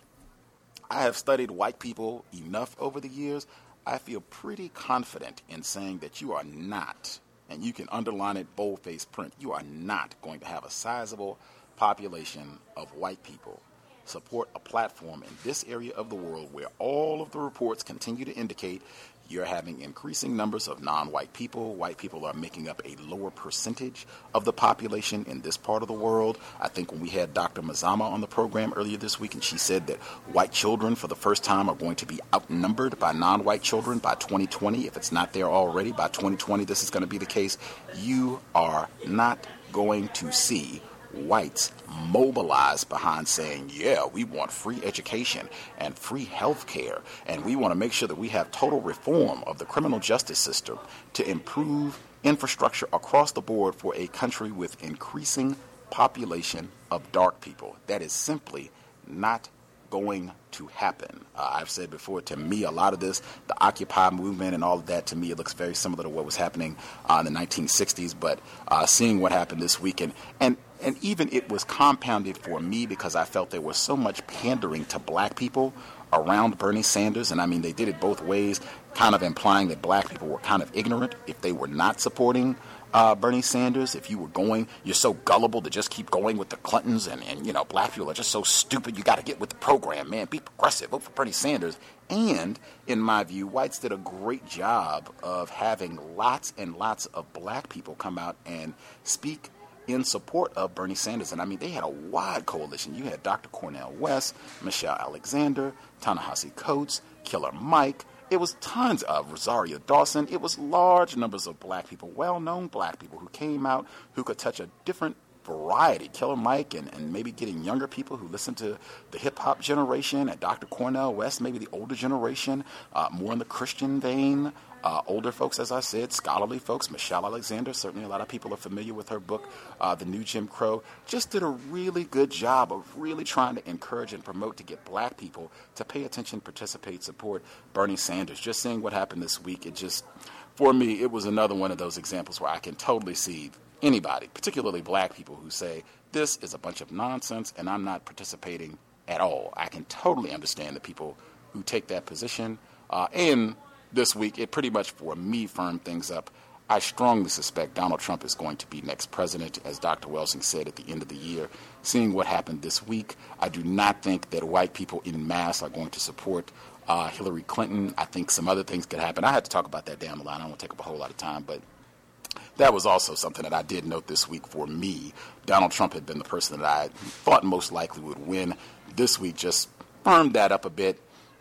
I have studied white people enough over the years. I feel pretty confident in saying that you are not, and you can underline it bold-faced print, you are not going to have a sizable population of white people support a platform in this area of the world where all of the reports continue to indicate you're having increasing numbers of non-white people. White people are making up a lower percentage of the population in this part of the world. I think when we had Dr. Mazama on the program earlier this week, and she said that white children for the first time are going to be outnumbered by non-white children by 2020. If it's not there already, by 2020 this is going to be the case. You are not going to see whites mobilized behind saying, yeah, we want free education and free health care, and we want to make sure that we have total reform of the criminal justice system to improve infrastructure across the board for a country with increasing population of dark people. That is simply not going to happen. I've said before, to me, a lot of this, the Occupy movement and all of that, to me, it looks very similar to what was happening in the 1960s, but seeing what happened this weekend, and even it was compounded for me because I felt there was so much pandering to black people around Bernie Sanders. And I mean, they did it both ways, kind of implying that black people were kind of ignorant if they were not supporting Bernie Sanders. If you were going, you're so gullible to just keep going with the Clintons, and you know, black people are just so stupid. You got to get with the program, man. Be progressive. Vote for Bernie Sanders. And in my view, whites did a great job of having lots and lots of black people come out and speak in support of Bernie Sanders. And I mean, they had a wide coalition. You had Dr. Cornel West, Michelle Alexander, Ta-Nehisi Coates, Killer Mike. It was tons of Rosario Dawson. It was large numbers of black people, well-known black people who came out, who could touch a different variety. Killer Mike and maybe getting younger people who listen to the hip-hop generation, and Dr. Cornel West, maybe the older generation, more in the Christian vein. Older folks, as I said, scholarly folks. Michelle Alexander, certainly a lot of people are familiar with her book, The New Jim Crow, just did a really good job of really trying to encourage and promote to get black people to pay attention, participate, support Bernie Sanders. Just seeing what happened this week, it just, for me, it was another one of those examples where I can totally see anybody, particularly black people, who say, this is a bunch of nonsense and I'm not participating at all. I can totally understand the people who take that position. And this week, it pretty much, for me, firmed things up. I strongly suspect Donald Trump is going to be next president, as Dr. Welsing said at the end of the year. Seeing what happened this week, I do not think that white people en masse are going to support Hillary Clinton. I think some other things could happen. I had to talk about that down the line. I don't want to take up a whole lot of time, but that was also something that I did note this week for me. Donald Trump had been the person that I thought most likely would win. This week just firmed that up a bit.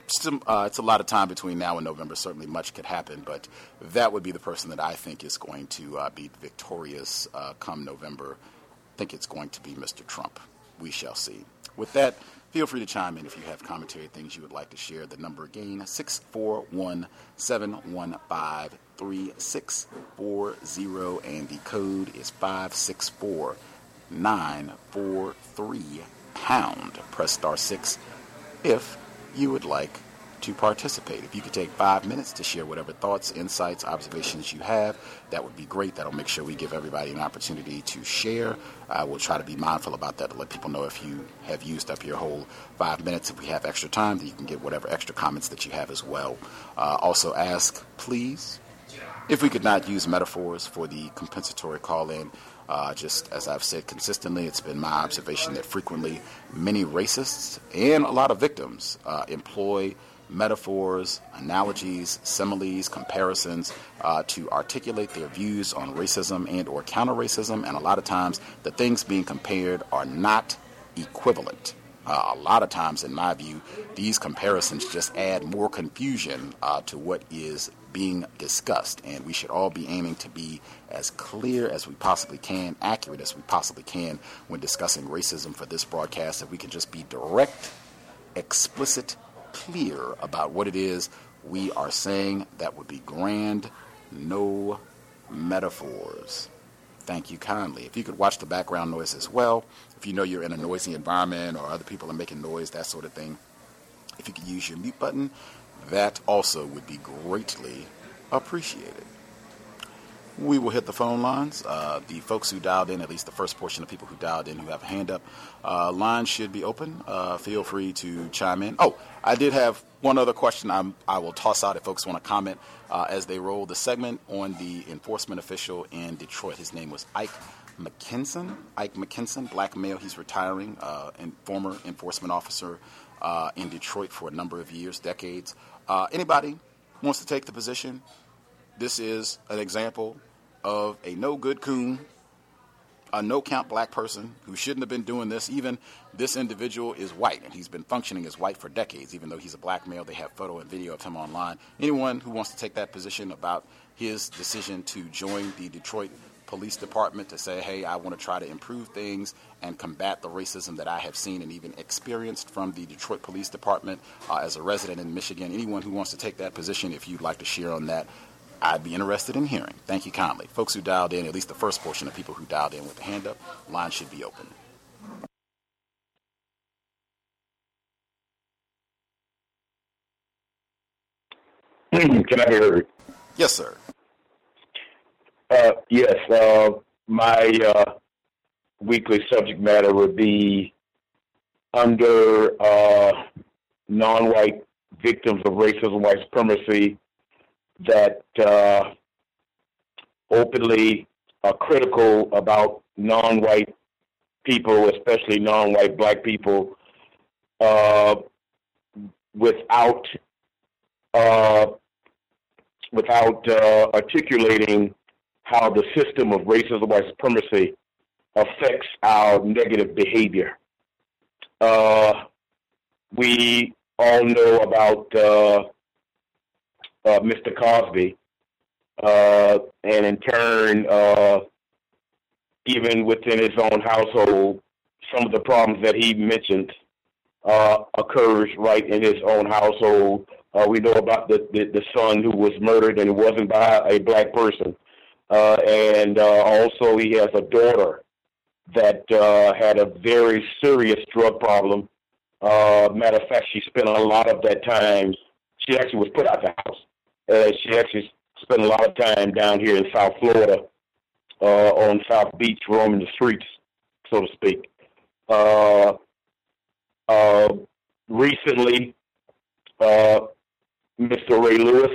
It's a lot of time between now and November. Certainly much could happen, but that would be the person that I think is going to be victorious come November. I think it's going to be Mr. Trump. We shall see. With that, feel free to chime in if you have commentary, things you would like to share. The number again, 641-715-3640, and the code is 564-943#. Press *6 if you would like to participate. If you could take 5 minutes to share whatever thoughts, insights, observations you have, that would be great. That'll make sure we give everybody an opportunity to share. We'll try to be mindful about that to let people know if you have used up your whole 5 minutes. If we have extra time, then you can get whatever extra comments that you have as well. Also ask, please, if we could not use metaphors for the compensatory call-in. Just as I've said consistently, it's been my observation that frequently many racists and a lot of victims employ metaphors, analogies, similes, comparisons to articulate their views on racism and or counter-racism, and a lot of times the things being compared are not equivalent. A lot of times, in my view, these comparisons just add more confusion to what is being discussed, and we should all be aiming to be as clear as we possibly can, accurate as we possibly can when discussing racism for this broadcast. If we can just be direct, explicit, clear about what it is we are saying, that would be grand. No metaphors. Thank you kindly. If you could watch the background noise as well, if you know you're in a noisy environment or other people are making noise, that sort of thing, if you could use your mute button, that also would be greatly appreciated. We will hit the phone lines. The folks who dialed in, at least the first portion of people who dialed in who have a hand up, lines should be open. Feel free to chime in. Oh, I did have one other question I will toss out if folks want to comment as they roll the segment on the enforcement official in Detroit. His name was Ike McKinson, black male. He's retiring, and former enforcement officer in Detroit for a number of years, decades. Anybody wants to take the position? This is an example of a no good coon, a no-count black person who shouldn't have been doing this. Even this individual is white, and he's been functioning as white for decades, even though he's a black male. They have photo and video of him online. Anyone who wants to take that position about his decision to join the Detroit Police Department to say, hey, I want to try to improve things and combat the racism that I have seen and even experienced from the Detroit Police Department as a resident in Michigan. Anyone who wants to take that position, if you'd like to share on that, I'd be interested in hearing. Thank you kindly. Folks who dialed in, at least the first portion of people who dialed in with the hand up, line should be open. Can I be heard? Yes, sir. Yes. My weekly subject matter would be under non-white victims of racism, white supremacy, that openly are critical about non-white people, especially non-white black people, without articulating how the system of racism, white supremacy affects our negative behavior. We all know about Mr. Cosby, and in turn, even within his own household, some of the problems that he mentioned occurs right in his own household. We know about the son who was murdered, and it wasn't by a black person. And also he has a daughter that had a very serious drug problem. Matter of fact, she spent a lot of that time. She actually was put out the house. She actually spent a lot of time down here in South Florida, on South Beach, roaming the streets, so to speak. Recently, Mr. Ray Lewis,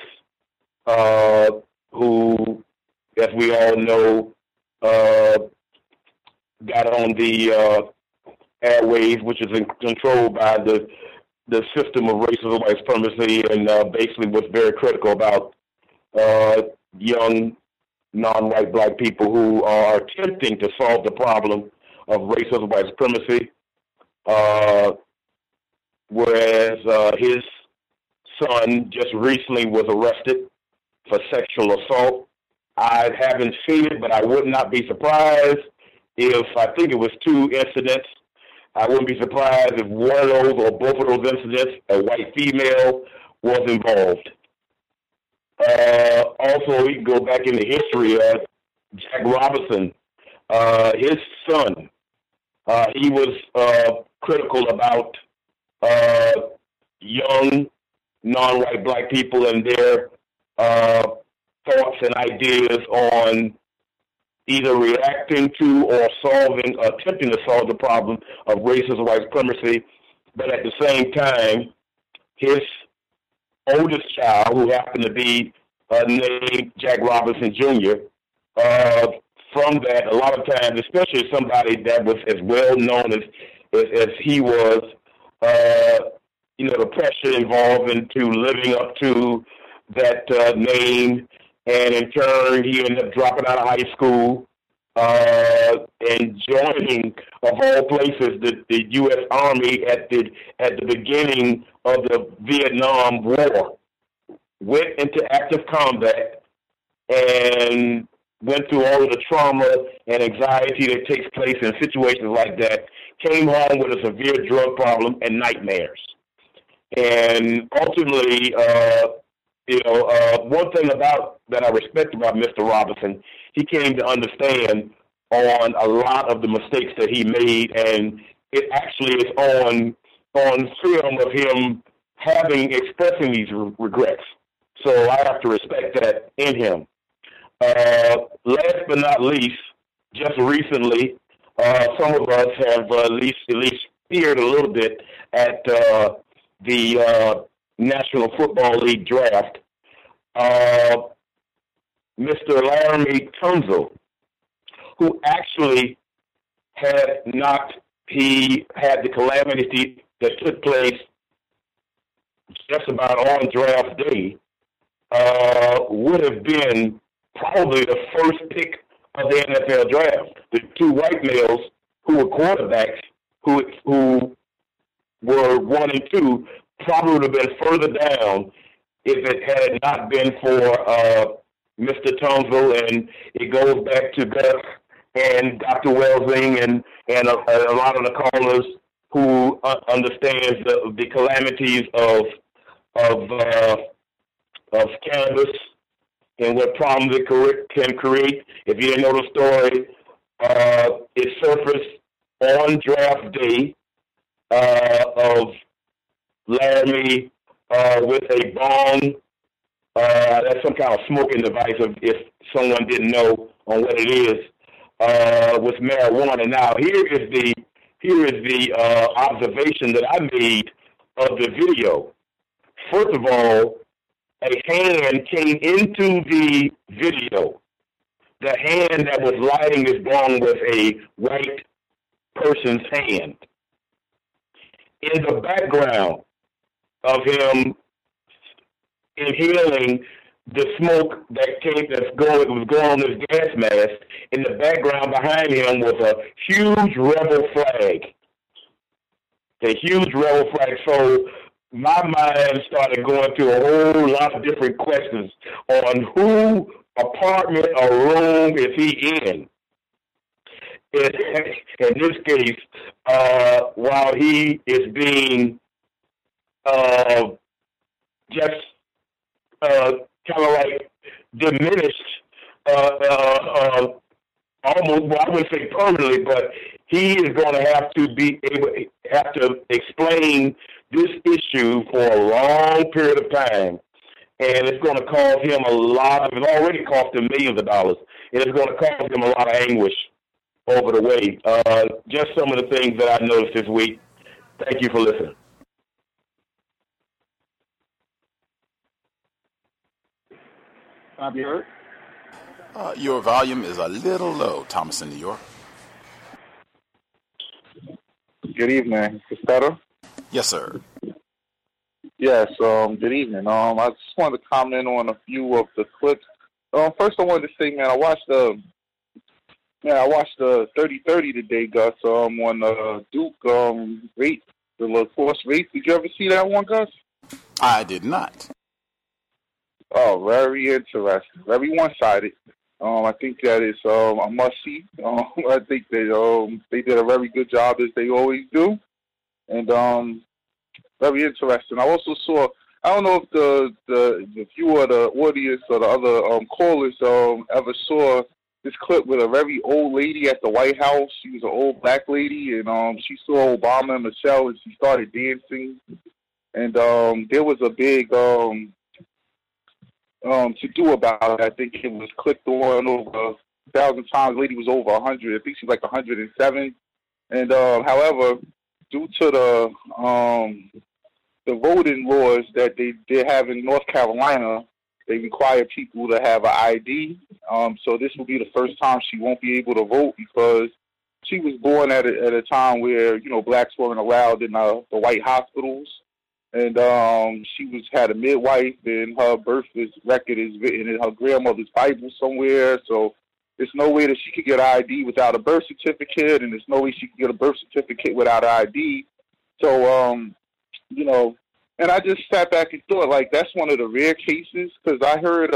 who, as we all know, got on the airwaves, which is controlled by the system of racism, white supremacy, and basically was very critical about young non-white black people who are attempting to solve the problem of racism, white supremacy, whereas his son just recently was arrested for sexual assault. I haven't seen it, but I would not be surprised if, I think it was 2 incidents. I wouldn't be surprised if one of those or both of those incidents, a white female was involved. Also, we can go back into history. Jack Robinson, his son, he was critical about young non-white black people and their thoughts and ideas on either reacting to or attempting to solve the problem of racism, white supremacy. But at the same time, his oldest child, who happened to be named Jack Robinson Jr., from that, a lot of times, especially somebody that was as well known as he was, the pressure involved into living up to that name, and in turn, he ended up dropping out of high school, and joining, of all places, the U.S. Army at the beginning of the Vietnam War. Went into active combat and went through all of the trauma and anxiety that takes place in situations like that. Came home with a severe drug problem and nightmares. And ultimately, one thing that I respect about Mr. Robinson, he came to understand on a lot of the mistakes that he made, and it actually is on film of him expressing these regrets. So I have to respect that in him. Last but not least, just recently, some of us have at least peered a little bit at the National Football League draft. Mr. Laremy Tunsil, who actually had the calamity that took place just about on draft day, would have been probably the first pick of the NFL draft. The two white males who were quarterbacks, who were 1 and 2, probably would have been further down if it had not been for Mr. Tunsil. And it goes back to Gus and Dr. Welsing and a lot of the callers who understands the calamities of cannabis and what problems it can create. If you didn't know the story, it surfaced on draft day of Laremy with a bong. That's some kind of smoking device, if someone didn't know on what it is, with marijuana. Now, here is the observation that I made of the video. First of all, a hand came into the video. The hand that was lighting this bong was a white person's hand. In the background of him inhaling the smoke was going on his gas mask, in the background behind him was a huge rebel flag. A huge rebel flag. So my mind started going through a whole lot of different questions on who apartment or room is he in. In this case, while he is being just kind of like diminished, almost, well, I wouldn't say permanently, but he is going to have to explain this issue for a long period of time, and it's going to cost him it's already cost him millions of dollars, and it's going to cause him a lot of anguish over the way. Just some of the things that I noticed this week. Thank you for listening. Can I be heard? Your volume is a little low, Thomas in New York. Good evening. Is this better? Yes, sir. Yes, good evening. I just wanted to comment on a few of the clips. First, I wanted to say, man, I watched the 30-30 today, Gus, on Duke race, the lacrosse race. Did you ever see that one, Gus? I did not. Oh, very interesting. Very one-sided. I think that is a must-see. I think they did a very good job, as they always do. And very interesting. I also saw, I don't know if you or the audience or the other callers ever saw this clip with a very old lady at the White House. She was an old black lady, and she saw Obama and Michelle, and she started dancing. And there was a big to do about it. I think it was clicked on over 1,000 times. The lady was over 100. I think she's like 107. And however, due to the voting laws that they have in North Carolina, they require people to have an ID. So this will be the first time she won't be able to vote, because she was born at a time where, blacks weren't allowed in the white hospitals. And she had a midwife, and her birth record is written in her grandmother's Bible somewhere. So there's no way that she could get an ID without a birth certificate, and there's no way she could get a birth certificate without an ID. So, you know, and I just sat back and thought, like, that's one of the rare cases, because I heard,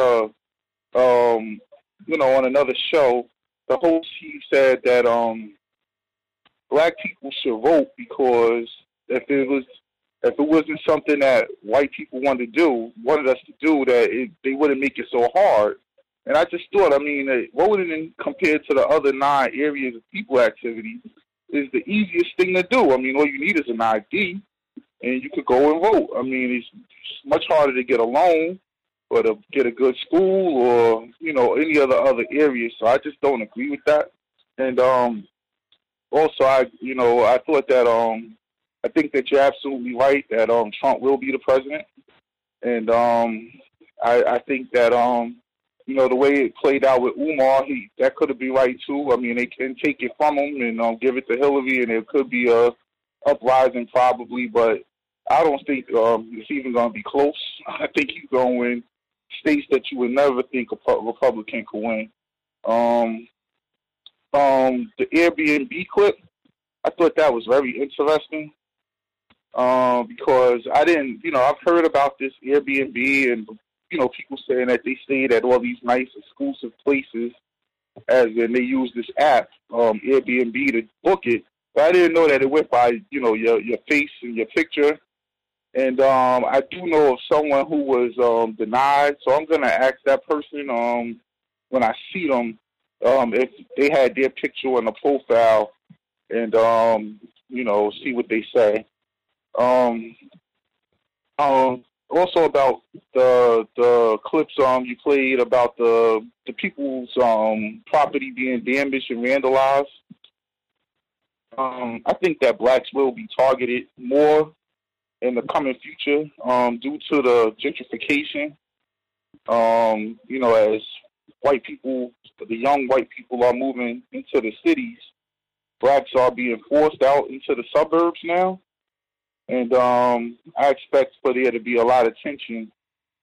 you know, on another show, the host, he said that black people should vote because if it wasn't something that white people wanted us to do, that they wouldn't make it so hard. And I just thought, I mean, voting compared to the other 9 areas of people activity is the easiest thing to do. I mean, all you need is an ID, and you could go and vote. I mean, it's much harder to get a loan or to get a good school or, you know, any other areas. So I just don't agree with that. And also, I thought that I think that you're absolutely right that Trump will be the president. And I think that you know, the way it played out with Umar, that could have been right too. I mean, they can take it from him and give it to Hillary, and it could be a uprising probably, but I don't think it's even going to be close. I think he's going to win states that you would never think a Republican could win. The Airbnb clip, I thought that was very interesting because I didn't, you know, I've heard about this Airbnb and, you know, people saying that they stayed at all these nice exclusive places as in they use this app, Airbnb, to book it. But I didn't know that it went by, you know, your face and your picture. And I do know of someone who was denied, so I'm going to ask that person when I see them if they had their picture in the profile and, you know, see what they say. Also about the clips you played about the people's property being damaged and vandalized. I think that blacks will be targeted more in the coming future due to the gentrification. You know, as white people, the young white people are moving into the cities, blacks are being forced out into the suburbs now. And I expect for there to be a lot of tension,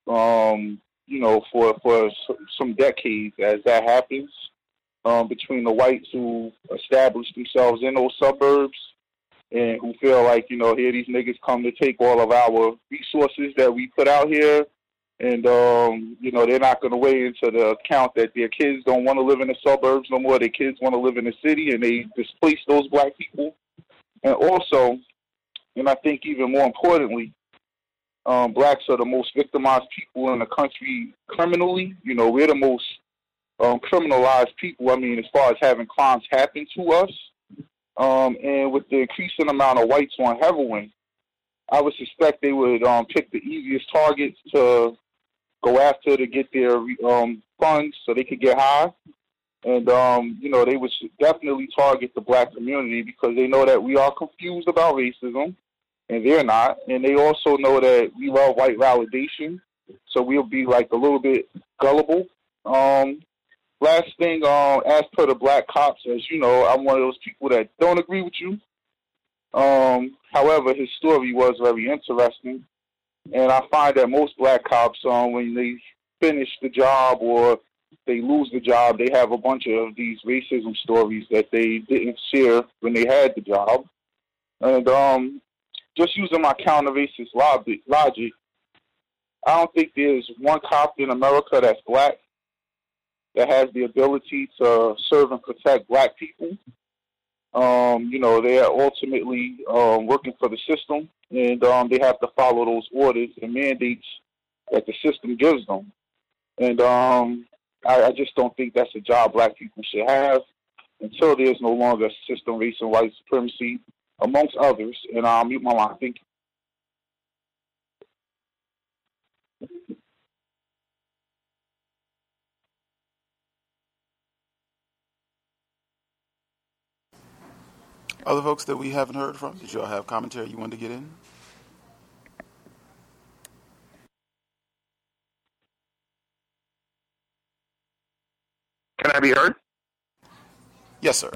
you know, for some decades as that happens between the whites who establish themselves in those suburbs and who feel like, you know, here these niggas come to take all of our resources that we put out here. And, you know, they're not going to weigh into the account that their kids don't want to live in the suburbs no more. Their kids want to live in the city, and they displace those black people. And also, and I think even more importantly, blacks are the most victimized people in the country criminally. You know, we're the most criminalized people, I mean, as far as having crimes happen to us. And with the increasing amount of whites on heroin, I would suspect they would pick the easiest targets to go after to get their funds so they could get high. And, you know, they would definitely target the black community because they know that we are confused about racism, and they're not. And they also know that we love white validation, so we'll be, like, a little bit gullible. Last thing, as per the black cops, as you know, I'm one of those people that don't agree with you. However, his story was very interesting. And I find that most black cops, when they finish the job or they lose the job, they have a bunch of these racism stories that they didn't share when they had the job. And just using my counter-racist logic, I don't think there's one cop in America that's black that has the ability to serve and protect black people. You know, they are ultimately working for the system, and they have to follow those orders and mandates that the system gives them. And I just don't think that's a job black people should have until there's no longer system, race, and white supremacy, amongst others. And I'll mute my line. Thank you. Other folks that we haven't heard from, did y'all have commentary you wanted to get in? Can I be heard? Yes, sir.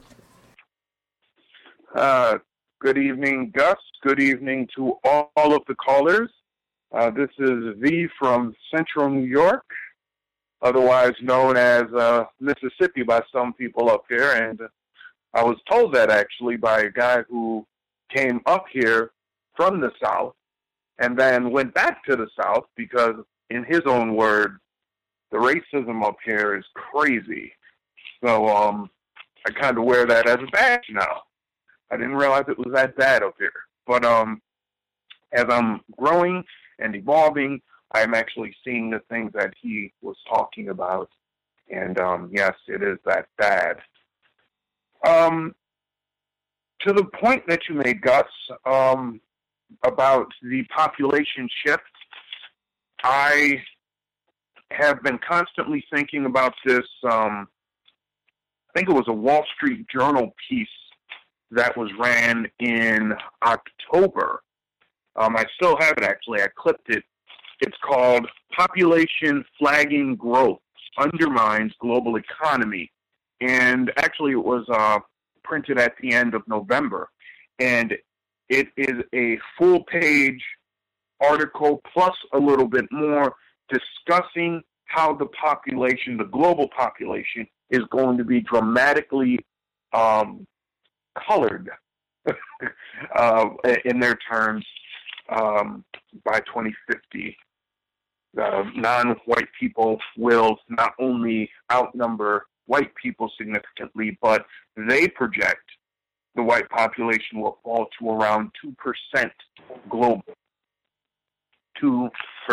Good evening, Gus. Good evening to all of the callers. This is V from Central New York. otherwise known as Mississippi by some people up here. And I was told that actually by a guy who came up here from the South and then went back to the South because, in his own words, the racism up here is crazy. So I kind of wear that as a badge now. I didn't realize it was that bad up here. But as I'm growing and evolving, I'm actually seeing the things that he was talking about. And yes, it is that bad. To the point that you made, Gus, about the population shift, I have been constantly thinking about this. I think it was a Wall Street Journal piece that was ran in October. I still have it, actually. I clipped it. It's called Population Flagging Growth Undermines Global Economy. And actually, it was printed at the end of November. And it is a full-page article plus a little bit more discussing how the population, the global population, is going to be dramatically colored in their terms by 2050. Non-white people will not only outnumber white people significantly, but they project the white population will fall to around 2% global. 2%.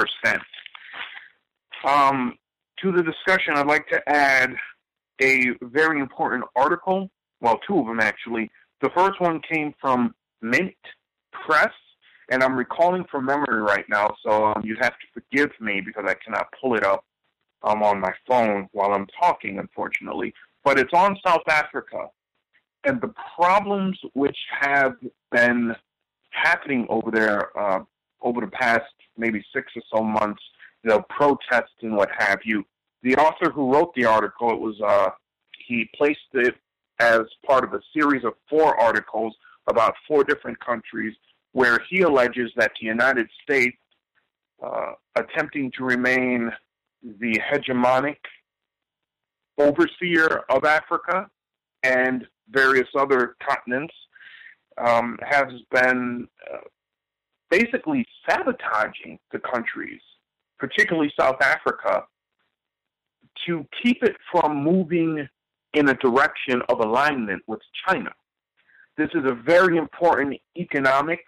To the discussion, I'd like to add a very important article. Well, two of them, actually. The first one came from Mint Press, and I'm recalling from memory right now, so you have to forgive me because I cannot pull it up on my phone while I'm talking, unfortunately. But it's on South Africa, and the problems which have been happening over there over the past maybe 6 or so months, protests and what have you. The author who wrote the article, it was he placed it as part of a series of 4 articles about 4 different countries where he alleges that the United States, attempting to remain the hegemonic overseer of Africa and various other continents, has been basically sabotaging the countries, particularly South Africa, to keep it from moving in a direction of alignment with China. This is a very important economic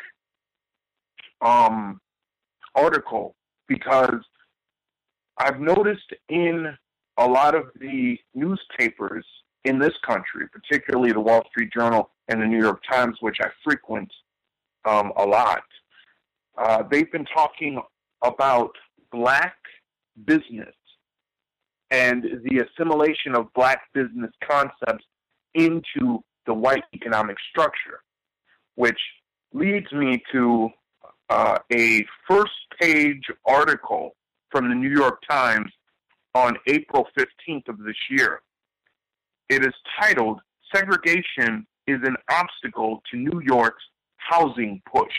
article because I've noticed in a lot of the newspapers in this country, particularly the Wall Street Journal and the New York Times, which I frequent a lot, they've been talking about black business and the assimilation of black business concepts into the white economic structure, which leads me to a first-page article from the New York Times on April 15th of this year. It is titled, "Segregation is an Obstacle to New York's Housing Push."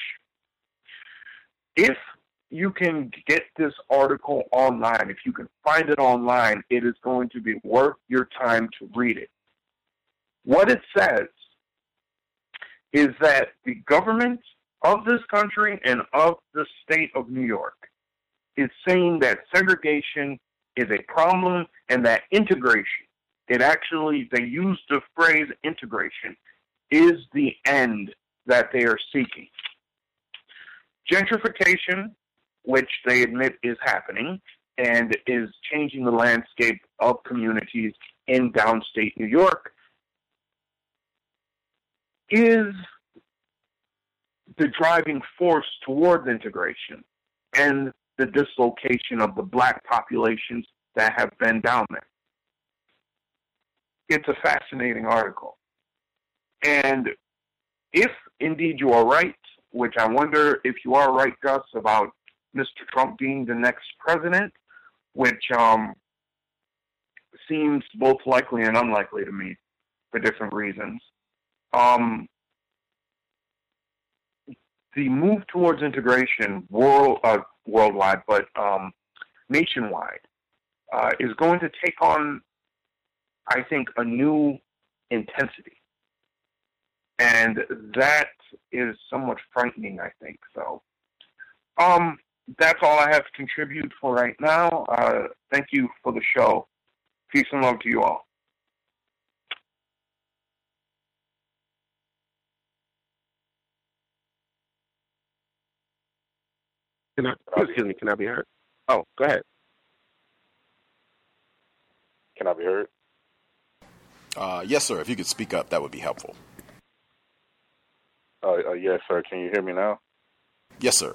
If you can get this article online, if you can find it online, it is going to be worth your time to read it. What it says is that the government of this country and of the state of New York is saying that segregation is a problem and that integration, they use the phrase integration, is the end that they are seeking. Gentrification, which they admit is happening and is changing the landscape of communities in downstate New York, is the driving force towards integration and the dislocation of the black populations that have been down there. It's a fascinating article. And if indeed you are right, which I wonder if you are right, Gus, about Mr. Trump being the next president, which seems both likely and unlikely to me for different reasons. The move towards integration worldwide, but nationwide, is going to take on, I think, a new intensity. And that is somewhat frightening, I think. So, that's all I have to contribute for right now. Thank you for the show. Peace and love to you all. Excuse me, can I be heard? Oh, go ahead. Can I be heard? Yes, sir. If you could speak up, that would be helpful. Yes, sir. Can you hear me now? Yes, sir.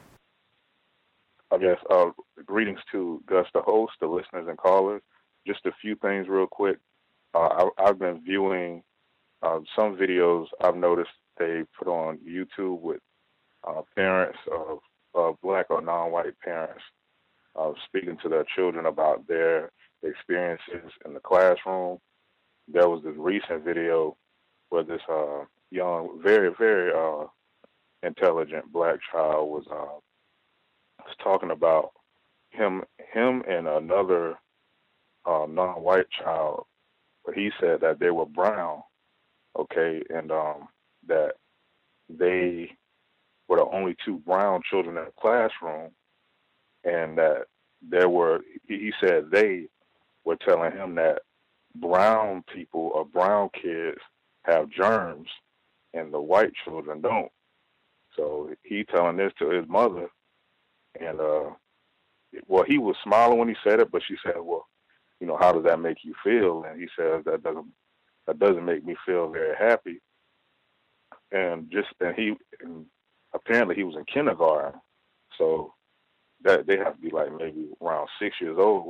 Yes. Greetings to Gus, the host, the listeners and callers. Just a few things real quick. I've been viewing some videos I've noticed they put on YouTube with parents of black or non-white parents speaking to their children about their experiences in the classroom. There was this recent video where this young, very, very intelligent black child was talking about him and another non-white child. But he said that they were brown, okay, and that they were the only two brown children in the classroom, and that he said they were telling him that brown people or brown kids have germs and the white children don't. So he telling this to his mother, and well, he was smiling when he said it, but she said, well, you know, how does that make you feel? And he says that doesn't make me feel very happy. And apparently he was in kindergarten, so that they have to be like maybe around 6 years old.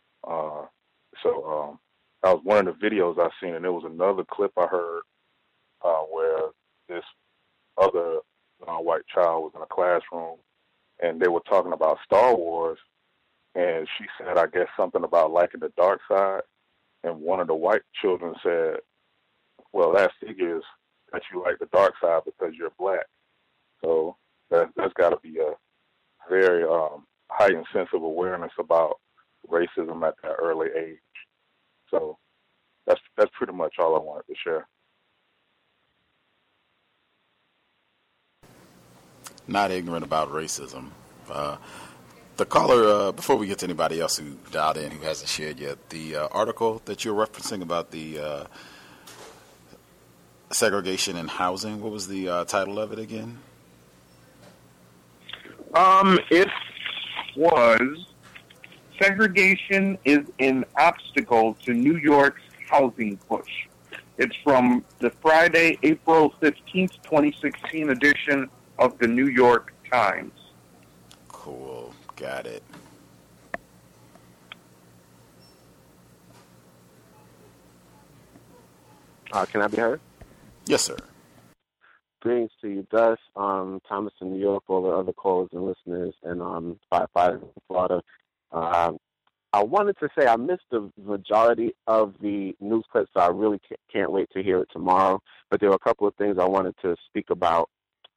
So that was one of the videos I seen, and there was another clip I heard where this other white child was in a classroom, and they were talking about Star Wars, and she said, I guess, something about liking the dark side, and one of the white children said, well, that figures that you like the dark side because you're black. So that's got to be a very heightened sense of awareness about racism at that early age. So that's pretty much all I wanted to share. Not ignorant about racism. The caller, before we get to anybody else who dialed in who hasn't shared yet, the article that you're referencing about the segregation in housing, what was the title of it again? It was Segregation is an Obstacle to New York's Housing Push. It's from the Friday, April 15th, 2016 edition of the New York Times. Cool. Got it. Can I be heard? Yes, sir. Greetings to you, Gus, Thomas in New York, all the other callers and listeners, and firefighters in Florida. I wanted to say I missed the majority of the news clips, so I really can't wait to hear it tomorrow. But there were a couple of things I wanted to speak about.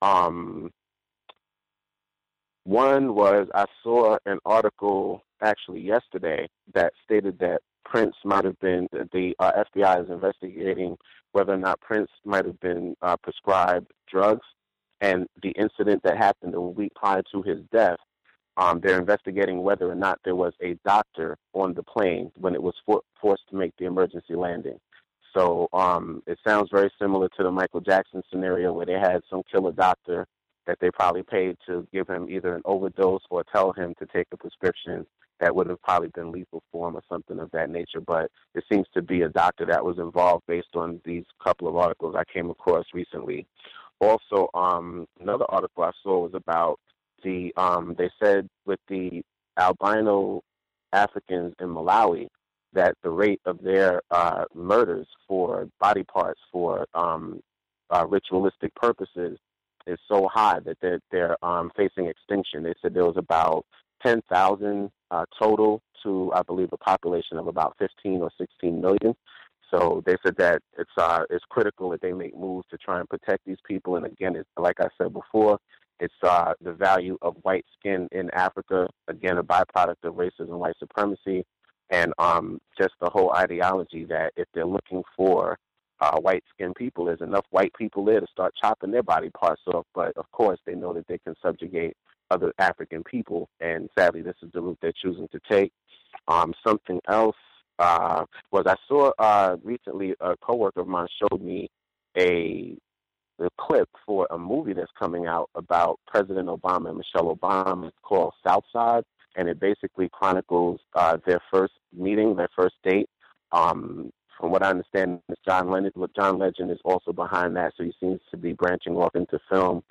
One was I saw an article actually yesterday that stated that Prince might have been, the FBI is investigating whether or not Prince might have been prescribed drugs. And the incident that happened a week prior to his death, they're investigating whether or not there was a doctor on the plane when it was forced to make the emergency landing. So it sounds very similar to the Michael Jackson scenario where they had some killer doctor that they probably paid to give him either an overdose or tell him to take a prescription that would have probably been lethal for him or something of that nature. But it seems to be a doctor that was involved based on these couple of articles I came across recently. Also, another article I saw was about they said with the albino Africans in Malawi that the rate of their murders for body parts for ritualistic purposes is so high that they're facing extinction. They said there was about 10,000 total to, I believe, a population of about 15 or 16 million. So they said that it's critical that they make moves to try and protect these people. And again, it's, like I said before, it's the value of white skin in Africa, again, a byproduct of racism, white supremacy. And just the whole ideology that if they're looking for white-skinned people, there's enough white people there to start chopping their body parts off. But, of course, they know that they can subjugate other African people, and sadly this is the route they're choosing to take. Something else was I saw recently a coworker of mine showed me the clip for a movie that's coming out about President Obama and Michelle Obama. It's called Southside, and it basically chronicles their first meeting, their first date. From what I understand, John Legend is also behind that, so he seems to be branching off into film.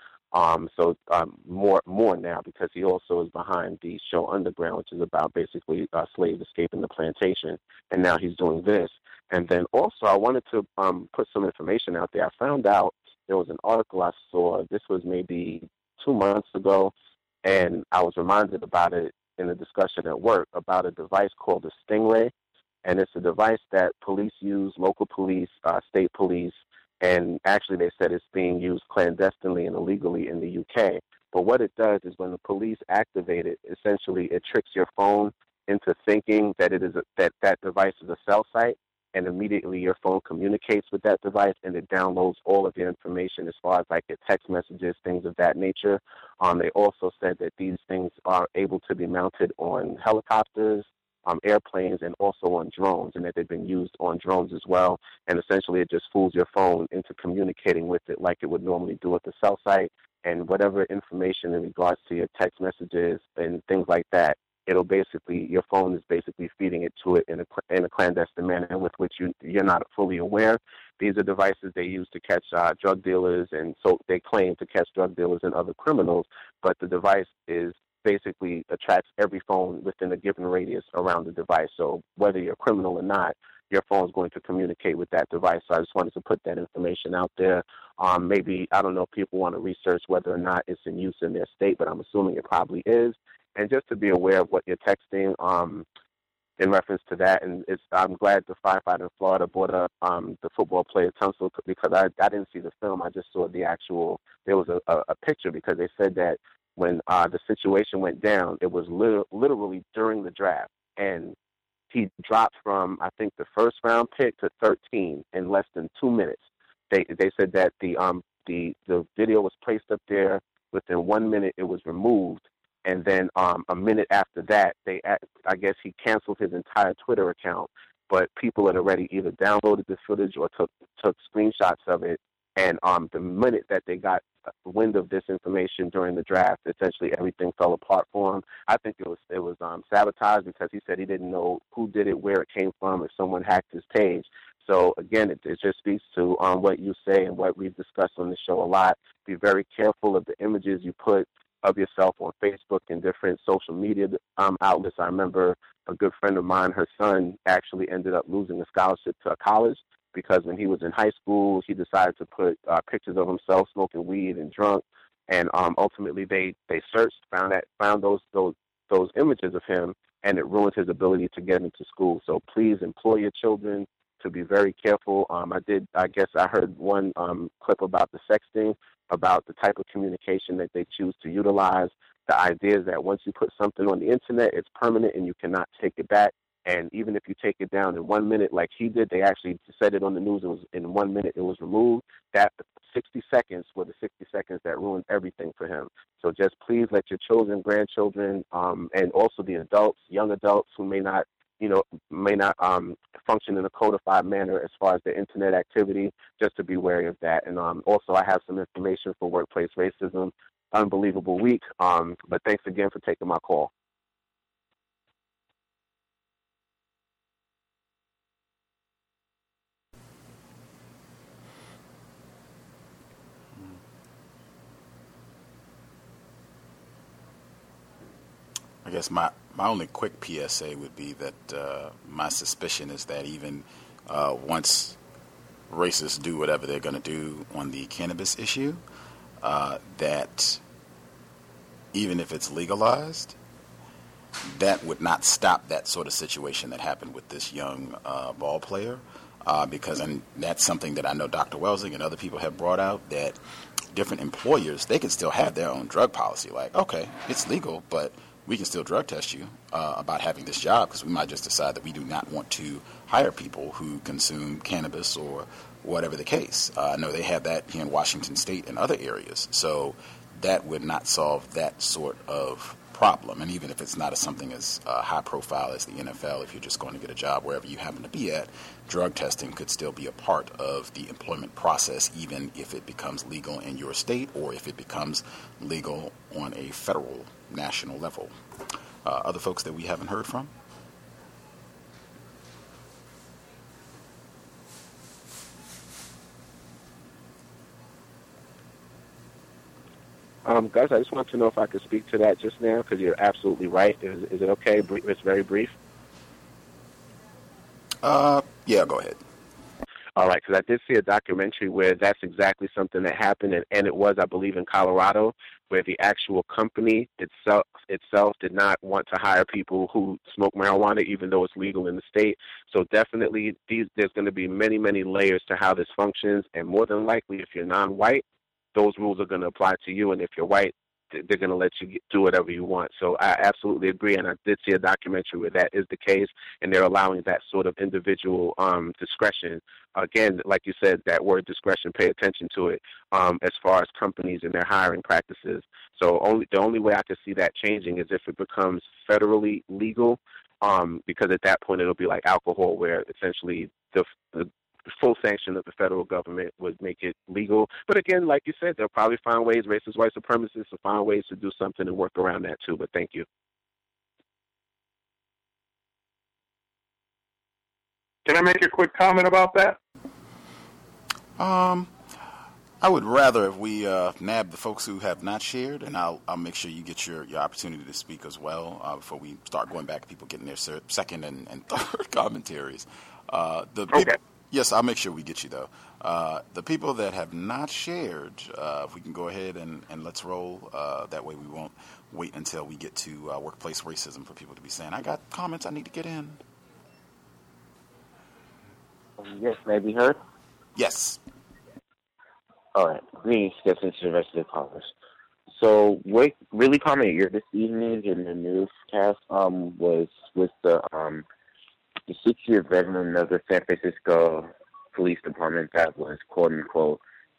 More now, because he also is behind the show Underground, which is about basically slaves escaping the plantation, and now he's doing this. And then also I wanted to put some information out there. I found out there was an article I saw, this was maybe 2 months ago, and I was reminded about it in a discussion at work about a device called a Stingray. And it's a device that police use, local police, state police, and actually they said it's being used clandestinely and illegally in the UK. But what it does is when the police activate it, essentially it tricks your phone into thinking that it is that device is a cell site, and immediately your phone communicates with that device, and it downloads all of your information as far as like your text messages, things of that nature. They also said that these things are able to be mounted on helicopters, airplanes, and also on drones, and that they've been used on drones as well. And essentially it just fools your phone into communicating with it like it would normally do at the cell site, and whatever information in regards to your text messages and things like that, it'll basically, your phone is basically feeding it to it in a clandestine manner with which you're not fully aware. These are devices they use to catch drug dealers, and so they claim to catch drug dealers and other criminals, but the device is basically attracts every phone within a given radius around the device. So whether you're a criminal or not, your phone is going to communicate with that device. So I just wanted to put that information out there. Maybe, I don't know if people want to research whether or not it's in use in their state, but I'm assuming it probably is. And just to be aware of what you're texting in reference to that. And I'm glad the firefighter in Florida brought up the football player Tunsil, because I didn't see the film. I just saw the actual, there was a picture, because they said that when the situation went down, it was literally during the draft. And he dropped from, I think, the first round pick to 13 in less than 2 minutes. They said that the video was placed up there. Within 1 minute, it was removed. And then a minute after that, I guess he canceled his entire Twitter account. But people had already either downloaded the footage or took screenshots of it. And the minute that they got wind of this information during the draft, essentially everything fell apart for him. I think it was sabotage, because he said he didn't know who did it, where it came from, if someone hacked his page. So again, it just speaks to what you say and what we've discussed on the show a lot. Be very careful of the images you put of yourself on Facebook and different social media outlets. I remember a good friend of mine, her son actually ended up losing a scholarship to a college, because when he was in high school, he decided to put pictures of himself smoking weed and drunk, and ultimately they searched, found those images of him, and it ruined his ability to get into school. So please employ your children to be very careful. I guess I heard one clip about the sexting, about the type of communication that they choose to utilize. The idea is that once you put something on the internet, it's permanent and you cannot take it back. And even if you take it down in 1 minute, like he did, they actually said it on the news, it was in 1 minute it was removed. That 60 seconds were the 60 seconds that ruined everything for him. So just please let your children, grandchildren, and also the adults, young adults who may not function in a codified manner as far as their internet activity, just to be wary of that. And also I have some information for workplace racism. Unbelievable week. But thanks again for taking my call. I guess my only quick PSA would be that my suspicion is that even once racists do whatever they're going to do on the cannabis issue, that even if it's legalized, that would not stop that sort of situation that happened with this young ball player, because that's something that I know Dr. Welsing and other people have brought out, that different employers, they can still have their own drug policy. Like, okay, it's legal, but we can still drug test you about having this job, because we might just decide that we do not want to hire people who consume cannabis or whatever the case. I know they have that here in Washington State and other areas. So that would not solve that sort of problem. And even if it's not something as high profile as the NFL, if you're just going to get a job wherever you happen to be at, drug testing could still be a part of the employment process, even if it becomes legal in your state or if it becomes legal on a federal, national level. Other folks that we haven't heard from? Guys, I just want to know if I could speak to that just now, because you're absolutely right. Is it okay? It's very brief. Yeah, go ahead. All right, because I did see a documentary where that's exactly something that happened, and it was, I believe, in Colorado, where the actual company itself did not want to hire people who smoke marijuana, even though it's legal in the state. So definitely, there's going to be many, many layers to how this functions, and more than likely, if you're non-white, those rules are going to apply to you, and if you're white, they're going to let you do whatever you want. So I absolutely agree, and I did see a documentary where that is the case, and they're allowing that sort of individual discretion. Again, like you said, that word discretion, pay attention to it as far as companies and their hiring practices. So the only way I could see that changing is if it becomes federally legal, because at that point it'll be like alcohol, where essentially the full sanction of the federal government would make it legal. But again, like you said, they'll probably find ways, racist white supremacists will find ways to do something and work around that too. But thank you. Can I make a quick comment about that? I would rather if we nab the folks who have not shared, and I'll make sure you get your opportunity to speak as well before we start going back to people getting their second and third commentaries. Okay. Yes, I'll make sure we get you, though. The people that have not shared, if we can go ahead and let's roll. That way we won't wait until we get to workplace racism for people to be saying, I got comments I need to get in. Yes, may I be heard? Yes. All right. Greetings, to the rest of the callers. So what really caught my ear this evening in the newscast was with the 6-year veteran of the San Francisco Police Department that was quote unquote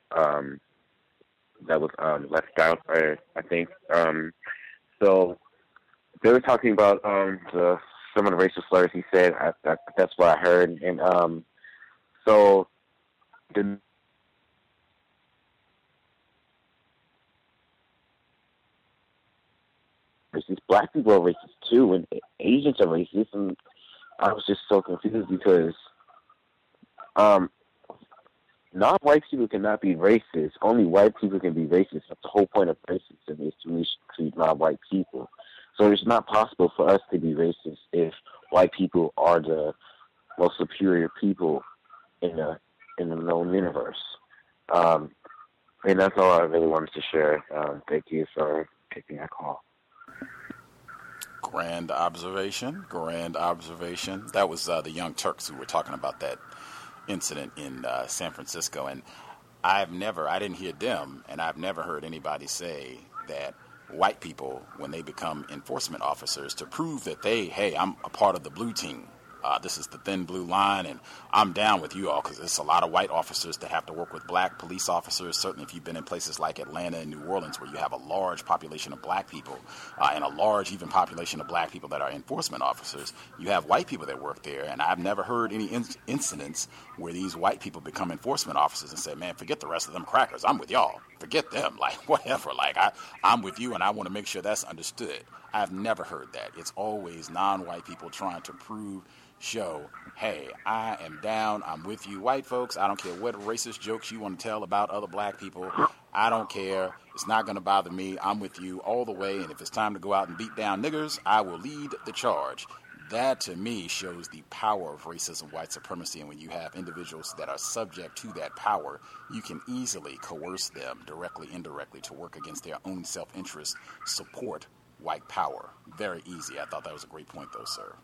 left out, I think. So they were talking about some of the racial slurs he said. That's what I heard, and so the black people are racist too, and Asians are racist, and I was just so confused because non-white people cannot be racist. Only white people can be racist. That's the whole point of racism, is to mistreat non-white people. So it's not possible for us to be racist if white people are the most superior people in the known universe. And that's all I really wanted to share. Thank you for taking that call. Grand observation. That was the Young Turks who were talking about that incident in San Francisco. And I didn't hear them, and I've never heard anybody say that white people, when they become enforcement officers, to prove that I'm a part of the blue team. This is the thin blue line, and I'm down with you all, because it's a lot of white officers that have to work with black police officers. Certainly if you've been in places like Atlanta and New Orleans, where you have a large population of black people and a large even population of black people that are enforcement officers, you have white people that work there. And I've never heard any incidents where these white people become enforcement officers and say, man, forget the rest of them crackers. I'm with y'all. Forget them. Like, whatever. Like, I'm with you, and I want to make sure that's understood. I've never heard that. It's always non-white people trying to show, hey, I am down, I'm with you white folks. I don't care what racist jokes you want to tell about other black people. I don't care. It's not going to bother me. I'm with you all the way, and if it's time to go out and beat down niggers, I will lead the charge. That, to me, shows the power of racism, white supremacy, and when you have individuals that are subject to that power, you can easily coerce them, directly, indirectly, to work against their own self-interest, support white power. Very easy. I thought that was a great point, though, sir.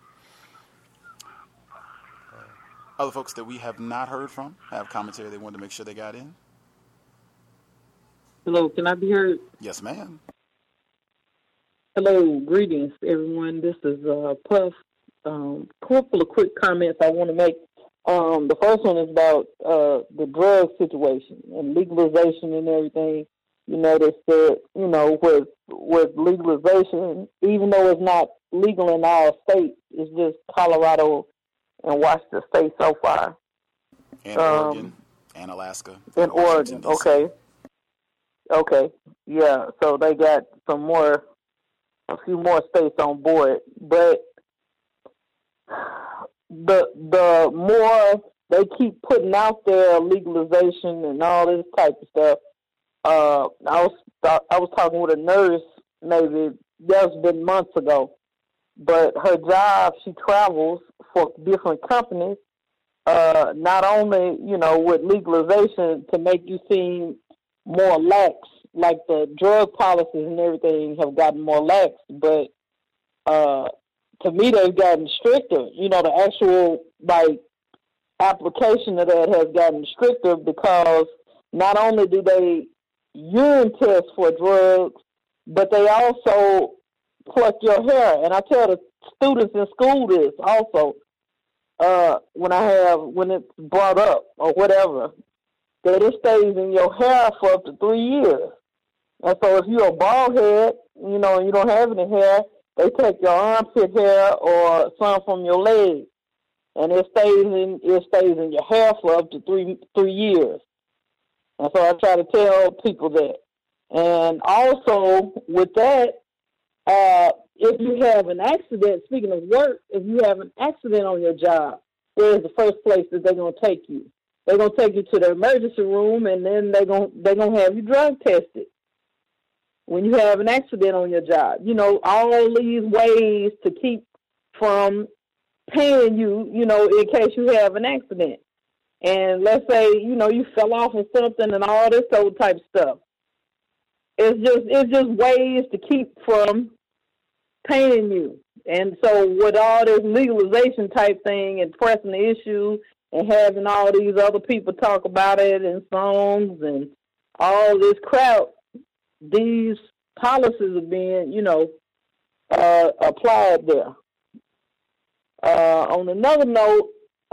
Other folks that we have not heard from have commentary they wanted to make sure they got in. Hello, can I be heard? Yes, ma'am. Hello, greetings, everyone. This is Puff. Couple of quick comments I want to make. The first one is about the drug situation and legalization and everything. You know, they said, you know, with legalization, even though it's not legal in all states, it's just Colorado and Washington State so far. And Oregon and Alaska. And Oregon, okay. Okay, yeah, so they got a few more states on board, but the more they keep putting out there legalization and all this type of stuff. I was talking with a nurse, maybe that's been months ago, but her job, she travels for different companies, not only, you know, with legalization to make you seem more lax, like the drug policies and everything have gotten more lax, but to me they've gotten stricter. You know, the actual like application of that has gotten stricter because not only do they urine test for drugs, but they also pluck your hair. And I tell the students in school this also when it's brought up or whatever, that it stays in your hair for up to 3 years. And so if you're a bald head, you know, and you don't have any hair, they take your armpit hair or some from your leg, and it stays in your hair for up to three years. And so I try to tell people that. And also with that, if you have an accident, speaking of work, if you have an accident on your job, where's the first place that they're going to take you? They're going to take you to the emergency room, and then they're going to have you drug tested when you have an accident on your job. You know, all these ways to keep from paying you, you know, in case you have an accident. And let's say, you know, you fell off of something and all this old type of stuff. It's just ways to keep from paying you. And so with all this legalization type thing and pressing the issue and having all these other people talk about it in songs and all this crap, these policies are being, you know, applied there. On another note,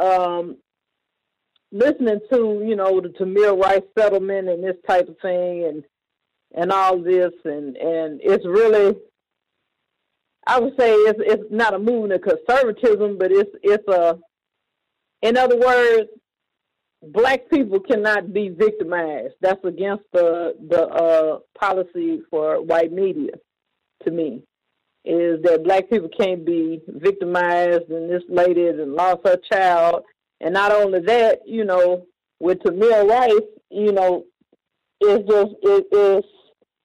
listening to, you know, the Tamir Rice settlement and this type of thing and all this, and it's really, I would say it's not a movement of conservatism, but it's a, in other words, black people cannot be victimized. That's against the policy for white media, to me, is that black people can't be victimized, and this lady has lost her child. And not only that, you know, with Tamir Rice, you know, it's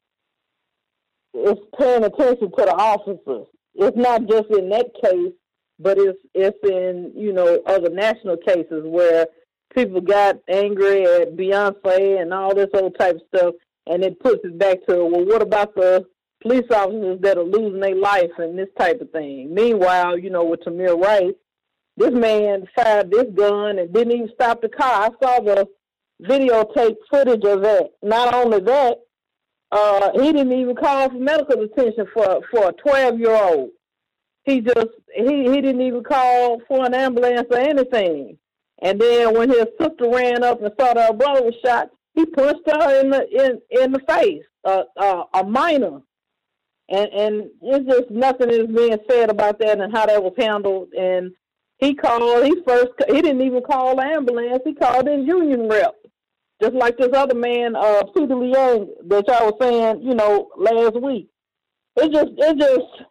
paying attention to the officers. It's not just in that case, but it's in, you know, other national cases where people got angry at Beyonce and all this old type of stuff, and it puts it back to, well, what about the police officers that are losing their life and this type of thing? Meanwhile, you know, with Tamir Rice, this man fired this gun and didn't even stop the car. I saw the videotape footage of that. Not only that, he didn't even call for medical attention for a 12-year-old. He didn't even call for an ambulance or anything. And then when his sister ran up and saw that her brother was shot, he punched her in the face, a minor. And it's just nothing is being said about that and how that was handled. And he didn't even call the ambulance. He called his union rep. Just like this other man, Peter Liang, that y'all was saying, you know, last week. It's just,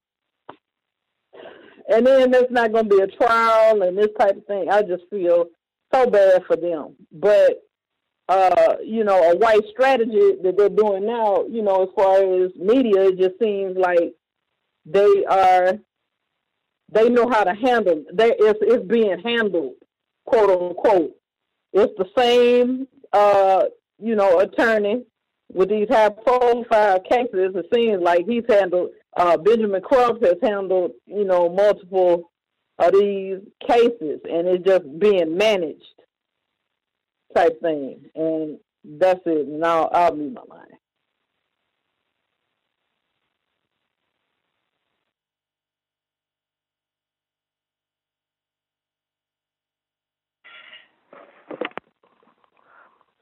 and then there's not going to be a trial and this type of thing. I just feel so bad for them. But, you know, a white strategy that they're doing now, you know, as far as media, it just seems like they know how to handle it. It's being handled, quote unquote. It's the same, you know, attorney with these high-profile cases. It seems like he's handled, Benjamin Crump has handled, you know, multiple of these cases, and it's just being managed type thing. And that's it. And I'll leave my line.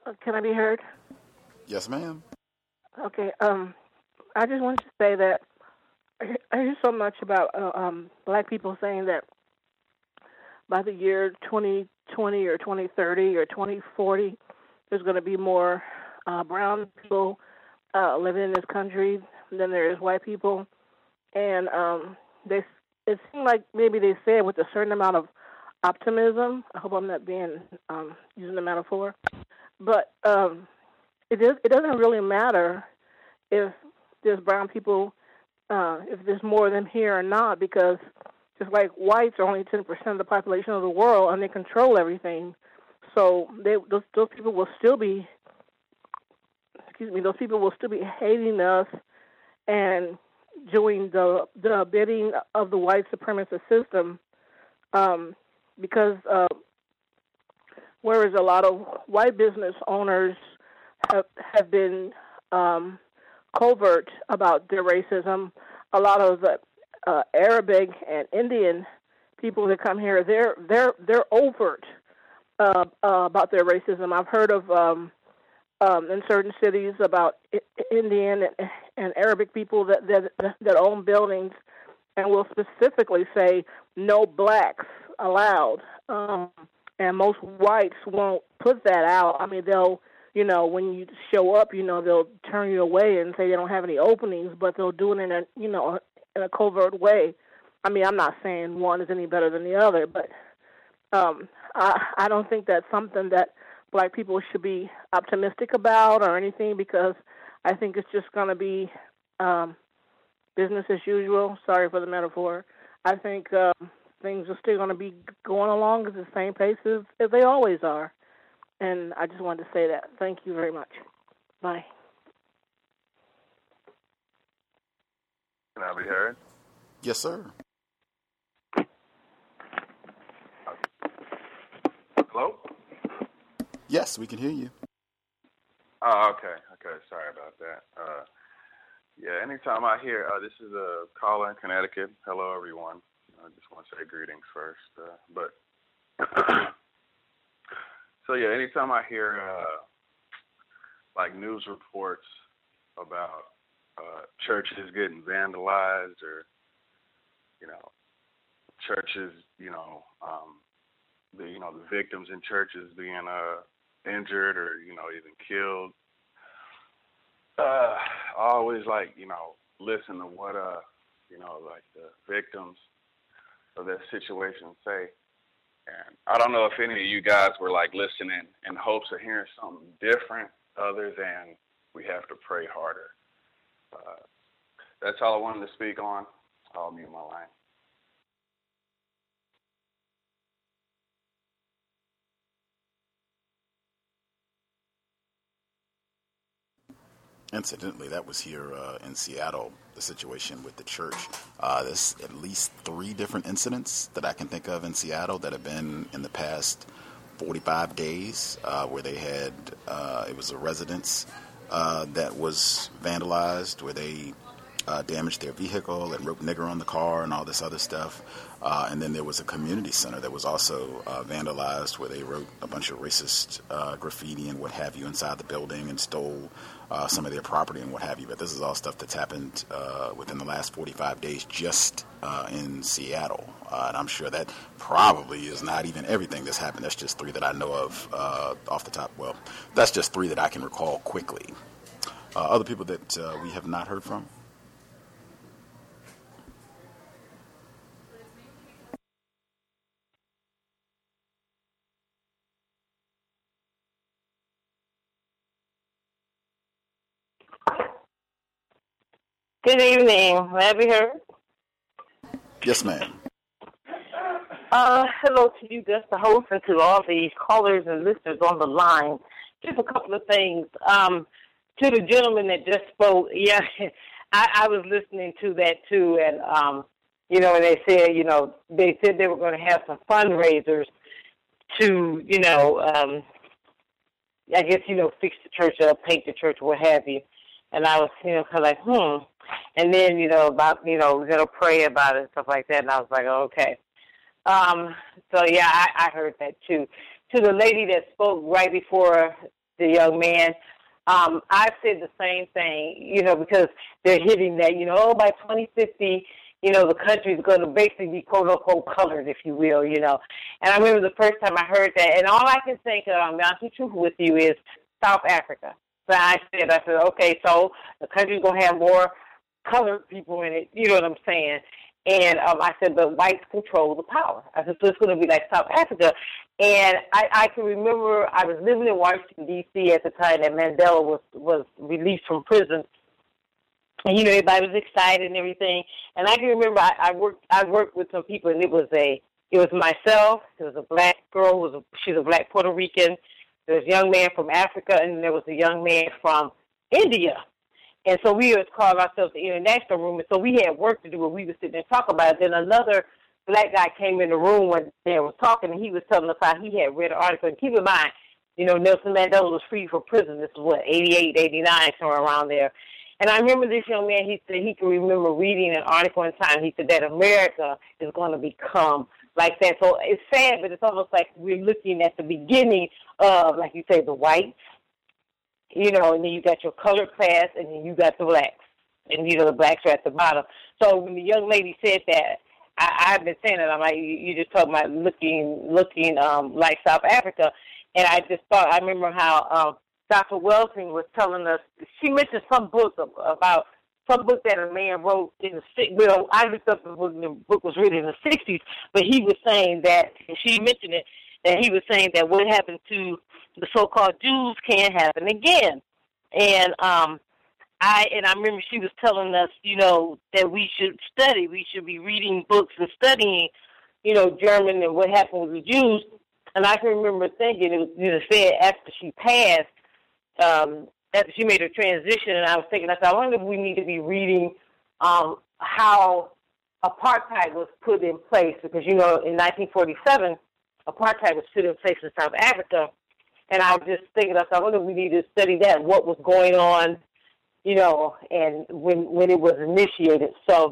Can I be heard? Yes, ma'am. Okay. I just wanted to say that I hear so much about black people saying that by the year 2020 or 2030 or 2040, there's going to be more brown people living in this country than there is white people. And it seemed like maybe they say it with a certain amount of optimism. I hope I'm not being using the metaphor. But it doesn't really matter if there's brown people, if there's more of them here or not, because just like whites are only 10% of the population of the world and they control everything. So those people will still be, those people will still be hating us and doing the bidding of the white supremacist system, because whereas a lot of white business owners have been covert about their racism, a lot of the Arabic and Indian people that come here, they're overt about their racism. I've heard of in certain cities about Indian and Arabic people that own buildings and will specifically say no blacks allowed. And most whites won't put that out. I mean, they'll, when you show up, they'll turn you away and say they don't have any openings, but they'll do it in a covert way. I mean, I'm not saying one is any better than the other, but I don't think that's something that black people should be optimistic about or anything, because I think it's just going to be business as usual. Sorry for the metaphor. I think things are still going to be going along at the same pace as they always are. And I just wanted to say that. Thank you very much. Bye. Can I be heard? Yes, sir. Hello? Yes, we can hear you. Oh, okay. Sorry about that. Yeah, anytime I hear, this is a caller in Connecticut. Hello, everyone. I just want to say greetings first. So, yeah, anytime I hear, like, news reports about churches getting vandalized or, churches, the victims in churches being injured or, even killed, I always, listen to what, the victims of that situation say. And I don't know if any of you guys were, listening in hopes of hearing something different other than we have to pray harder. That's all I wanted to speak on. I'll mute my line. Incidentally, that was here in Seattle, the situation with the church. There's at least 3 different incidents that I can think of in Seattle that have been in the past 45 days where they had, it was a residence that was vandalized, where they damaged their vehicle and wrote nigger on the car and all this other stuff. And then there was a community center that was also vandalized, where they wrote a bunch of racist graffiti and what have you inside the building and stole some of their property and what have you. But this is all stuff that's happened within the last 45 days just in Seattle. And I'm sure that probably is not even everything that's happened. That's just 3 that I know of off the top. Well, that's just 3 that I can recall quickly. Other people that we have not heard from? Good evening. May I be heard? Yes, ma'am. Hello to you, Gus, the host, and to all the callers and listeners on the line. Just a couple of things. To the gentleman that just spoke, yeah, I was listening to that too, and and they said they were going to have some fundraisers to, I guess, fix the church up, paint the church, what have you. And I was, kind of like, And then, about, we're going to pray about it and stuff like that. And I was like, okay. So, yeah, I heard that too. To the lady that spoke right before the young man. I said the same thing, because they're hitting that, by 2050, the country is going to basically be quote-unquote colored, if you will, And I remember the first time I heard that, and all I can think of, I'm not too truthful with you, is South Africa. So I said, okay, so the country's going to have more colored people in it, you know what I'm saying? And I said, the whites control the power. I said, so it's going to be like South Africa. And I can remember I was living in Washington, D.C. at the time that Mandela was released from prison. And, everybody was excited and everything. And I can remember I worked with some people, and it was myself, there was a black girl, she was a black Puerto Rican, there was a young man from Africa, and there was a young man from India. And so we would call ourselves the International Room, and so we had work to do, and we would sit there and talk about it. Then another black guy came in the room when they was talking, and he was telling us how he had read an article. And keep in mind, Nelson Mandela was freed from prison. This was, 88, 89, somewhere around there. And I remember this young man, he said he could remember reading an article in time. He said that America is going to become like that. So it's sad, but it's almost like we're looking at the beginning of, like you say, the whites, and then you got your colored class, and then you got the blacks. And, the blacks are at the bottom. So when the young lady said that, I've been saying that, I'm like, you just talking about looking like South Africa. And I just thought, I remember how Dr. Wellington was telling us, she mentioned some book about some book that a man wrote in the 60s. I looked up the book, and the book was written in the 60s, but he was saying that, and she mentioned it, that he was saying that what happened to the so-called Jews can't happen again. And I remember she was telling us, that we should study. We should be reading books and studying, German and what happened with the Jews. And I can remember thinking, it was said after she passed, after she made her transition, and I was thinking, I wonder if we need to be reading how apartheid was put in place, because, in 1947, apartheid was put in place in South Africa, and I was just thinking, I wonder if we need to study that, what was going on, and when it was initiated. So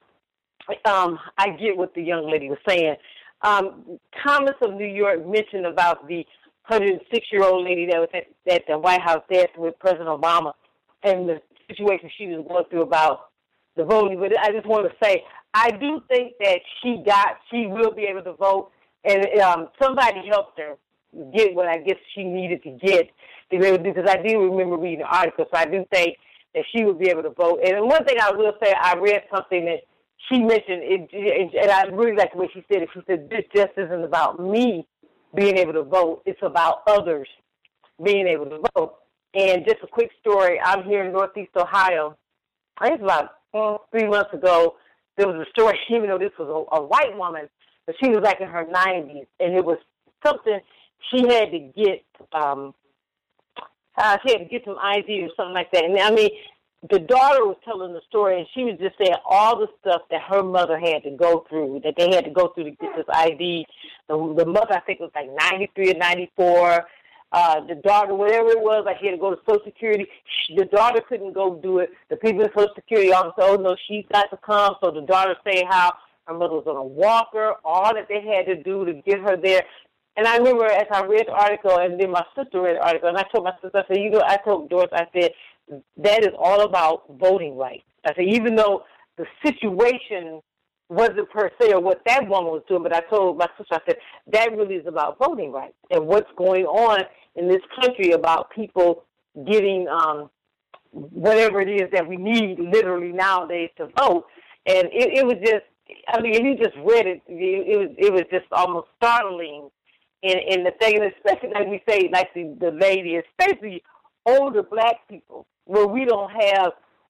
I get what the young lady was saying. Thomas of New York mentioned about the 106-year-old lady that was at the White House dancing with President Obama and the situation she was going through about the voting. But I just want to say, I do think that she will be able to vote, and somebody helped her get what I guess she needed to get to be able to do, because I do remember reading the article, so I do think that she would be able to vote. And one thing I will say, I read something that she mentioned, and I really like the way she said it. She said, this just isn't about me being able to vote. It's about others being able to vote. And just a quick story, I'm here in Northeast Ohio. I think it's about 3 months ago, there was a story, even though this was a white woman, but she was like in her 90s, and it was something she had to get, some IV or something like that. And I mean, the daughter was telling the story, and she was just saying all the stuff that her mother had to go through, that they had to go through to get this ID. The mother, I think, was like 93 or 94. The daughter, whatever it was, like she had to go to Social Security. The daughter couldn't go do it. The people in Social Security office said, oh, no, she's got to come. So the daughter saying how her mother was on a walker, all that they had to do to get her there. And I remember as I read the article, and then my sister read the article, and I told my sister, I said, I told Doris, I said, that is all about voting rights. I said, even though the situation wasn't per se or what that woman was doing, but I told my sister, I said, that really is about voting rights and what's going on in this country about people getting whatever it is that we need literally nowadays to vote. And it was just, I mean, if you just read it, it was just almost startling. And the thing, especially like we say, like the lady, especially older black people, where we don't have,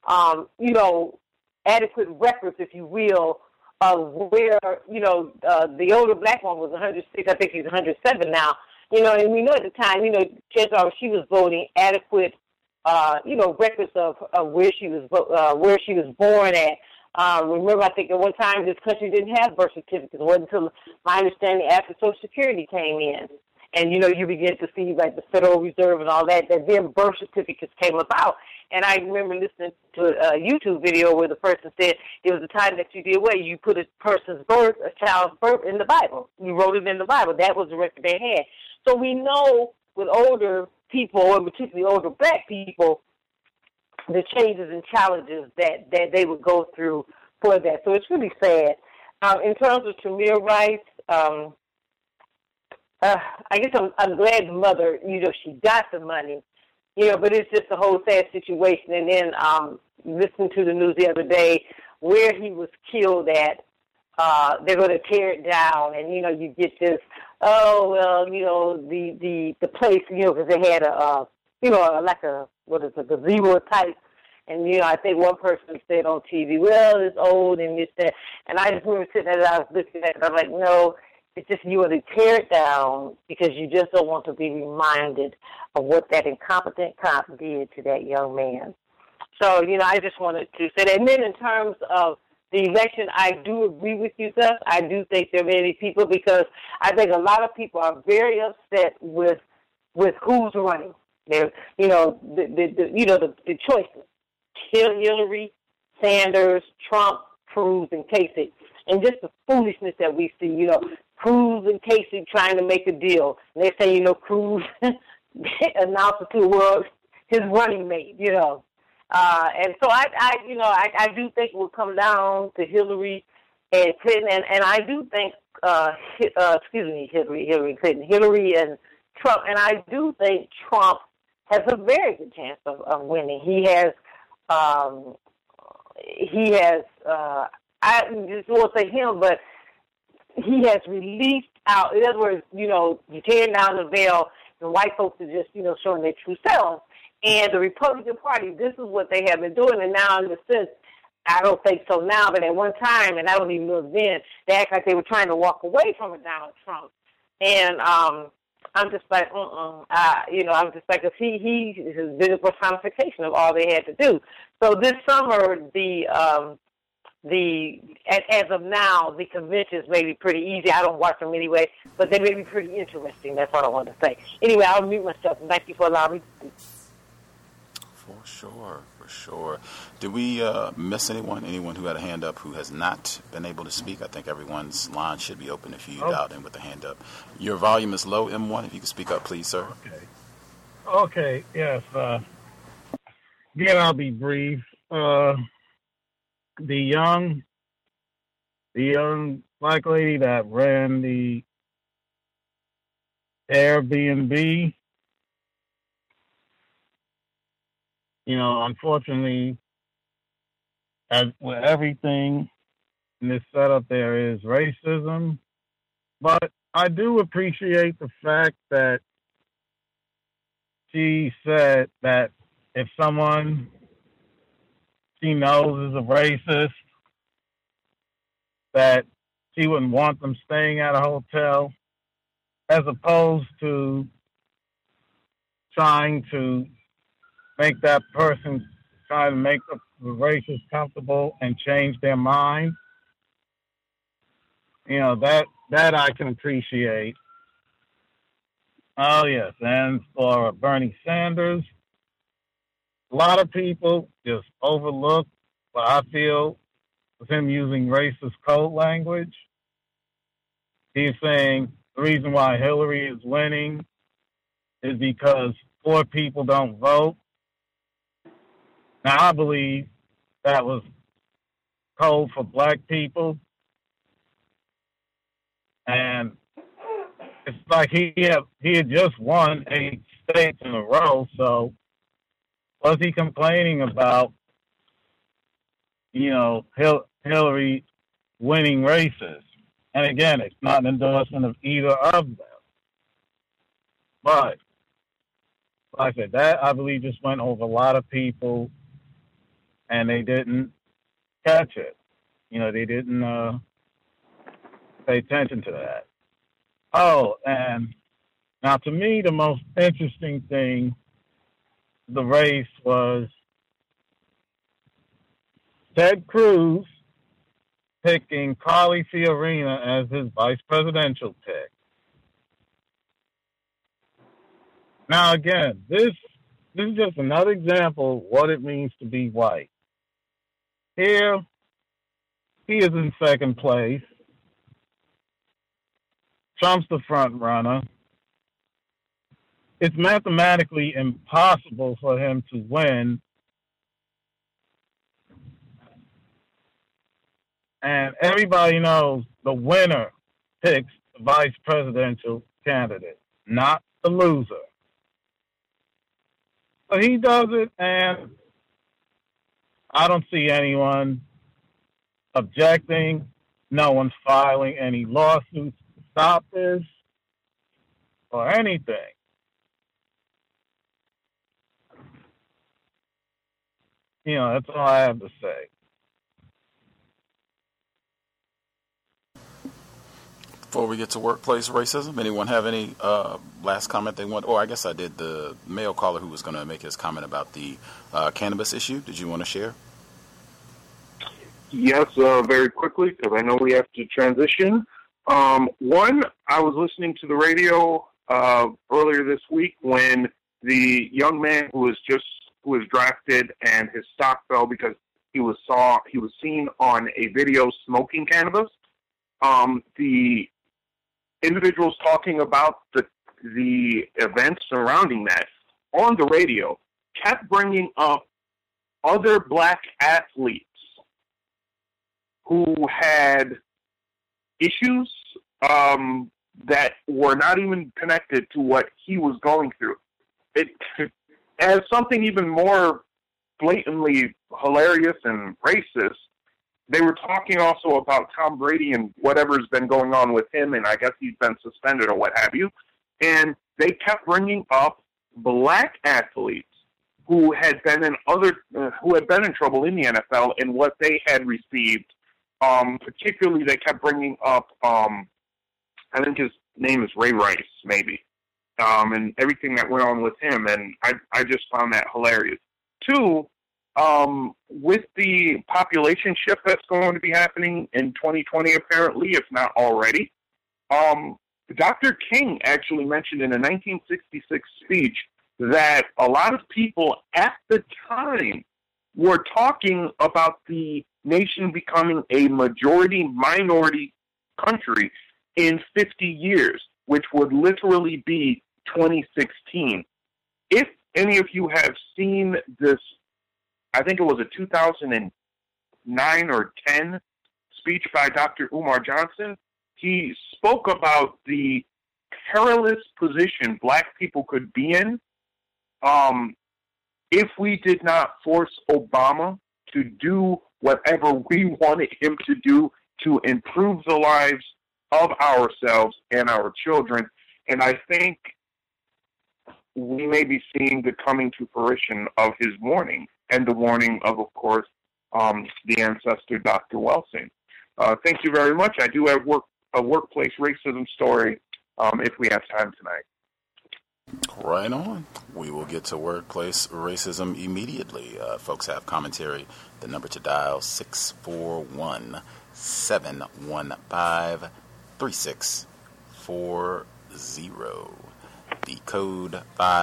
adequate records, if you will, of where, the older black one was 106, I think she's 107 now, and we know at the time, chances are she was voting adequate, records of where she was born at. Remember, I think at one time this country didn't have birth certificates. It wasn't until my understanding after Social Security came in. And, you begin to see, like, the Federal Reserve and all that then birth certificates came about. And I remember listening to a YouTube video where the person said it was the time that you did what? You put a person's birth, a child's birth in the Bible. You wrote it in the Bible. That was the record they had. So we know with older people, and particularly older black people, the changes and challenges that they would go through for that. So it's really sad. In terms of Tamir Rice, I guess I'm glad the mother, she got the money, but it's just a whole sad situation. And then listening to the news the other day where he was killed at, they're going to tear it down, and you get this, the place, because they had a gazebo type, and I think one person said on TV, well, it's old and this that, and I just remember sitting there, I was looking at it, I'm like, no, it's just you want to tear it down because you just don't want to be reminded of what that incompetent cop did to that young man. So I just wanted to say that. And then in terms of the election, I do agree with you, Gus. I do think there are many people, because I think a lot of people are very upset with who's running. They're, the choices: Hillary, Sanders, Trump, Cruz, and Kasich, and just the foolishness that we see. Cruz and Kasich trying to make a deal, and they say, Cruz announced to the world his running mate. And so I do think it will come down to Hillary and Clinton, and I do think Hillary Clinton, Hillary and Trump, and I do think Trump has a very good chance of winning. He has I just won't say him, but he has released out. In other words, you tear down the veil, and white folks are just showing their true selves. And the Republican Party, this is what they have been doing. And now, in a sense, I don't think so now, but at one time, and I don't even know then, they act like they were trying to walk away from Donald Trump. And I'm just like, I'm just like, because he has been a personification of all they had to do. So this summer, as of now, the conventions may be pretty easy. I don't watch them anyway, but they may be pretty interesting. That's what I want to say. Anyway, I'll mute myself, and thank you for allowing me to speak. For sure. Did we miss anyone who had a hand up who has not been able to speak? I think everyone's line should be open if you dialed in with a hand up. Your volume is low, M1. If you could speak up, please, sir. Okay, yes. Again, I'll be brief. The young black lady that ran the Airbnb, unfortunately, as with everything in this setup, there is racism. But I do appreciate the fact that she said that if someone she knows is a racist, that she wouldn't want them staying at a hotel, as opposed to trying to make that person, try to make the racist comfortable and change their mind. That I can appreciate. Oh, yes. And for Bernie Sanders, a lot of people just overlook what I feel was him using racist code language. He's saying the reason why Hillary is winning is because poor people don't vote. Now, I believe that was code for black people. And it's like he had just won 8 states in a row, so was he complaining about, Hillary winning races? And again, it's not an endorsement of either of them. But, like I said, that I believe just went over a lot of people, and they didn't catch it. They didn't pay attention to that. Oh, and now to me, the most interesting thing, the race, was Ted Cruz picking Carly Fiorina as his vice presidential pick. Now, again, this is just another example of what it means to be white. Here, he is in second place. Trump's the front runner. it's mathematically impossible for him to win. And everybody knows the winner picks the vice presidential candidate, not the loser. So he does it, and I don't see anyone objecting. No one's filing any lawsuits to stop this or anything. You know, that's all I have to say. Before we get to workplace racism, anyone have any last comment they want? Oh, I guess I did. The male caller who was going to make his comment about the cannabis issue. Did you want to share? Yes, very quickly, because I know we have to transition. One, I was listening to the radio earlier this week when the young man who was drafted and his stock fell because he was seen on a video smoking cannabis. The individuals talking about the events surrounding that on the radio kept bringing up other black athletes who had issues that were not even connected to what he was going through. It as something even more blatantly hilarious and racist. They were talking also about Tom Brady and whatever's been going on with him, and I guess he's been suspended or what have you. And they kept bringing up black athletes who had been in trouble in the NFL and what they had received. Particularly, they kept bringing up, I think his name is Ray Rice, maybe, and everything that went on with him. And I just found that hilarious. Two, with the population shift that's going to be happening in 2020, apparently, if not already, Dr. King actually mentioned in a 1966 speech that a lot of people at the time were talking about the nation becoming a majority-minority country in 50 years, which would literally be 2016. If any of you have seen this, I think it was a 2009 or 10 speech by Dr. Umar Johnson, he spoke about the perilous position black people could be in if we did not force Obama to do whatever we wanted him to do to improve the lives of ourselves and our children. And I think we may be seeing the coming to fruition of his warning, and the warning of course, the ancestor, Dr. Welsing. Thank you very much. I do have a workplace racism story if we have time tonight. Right on. We will get to workplace racism immediately. Folks have commentary. The number to dial, 641-715-3640. The code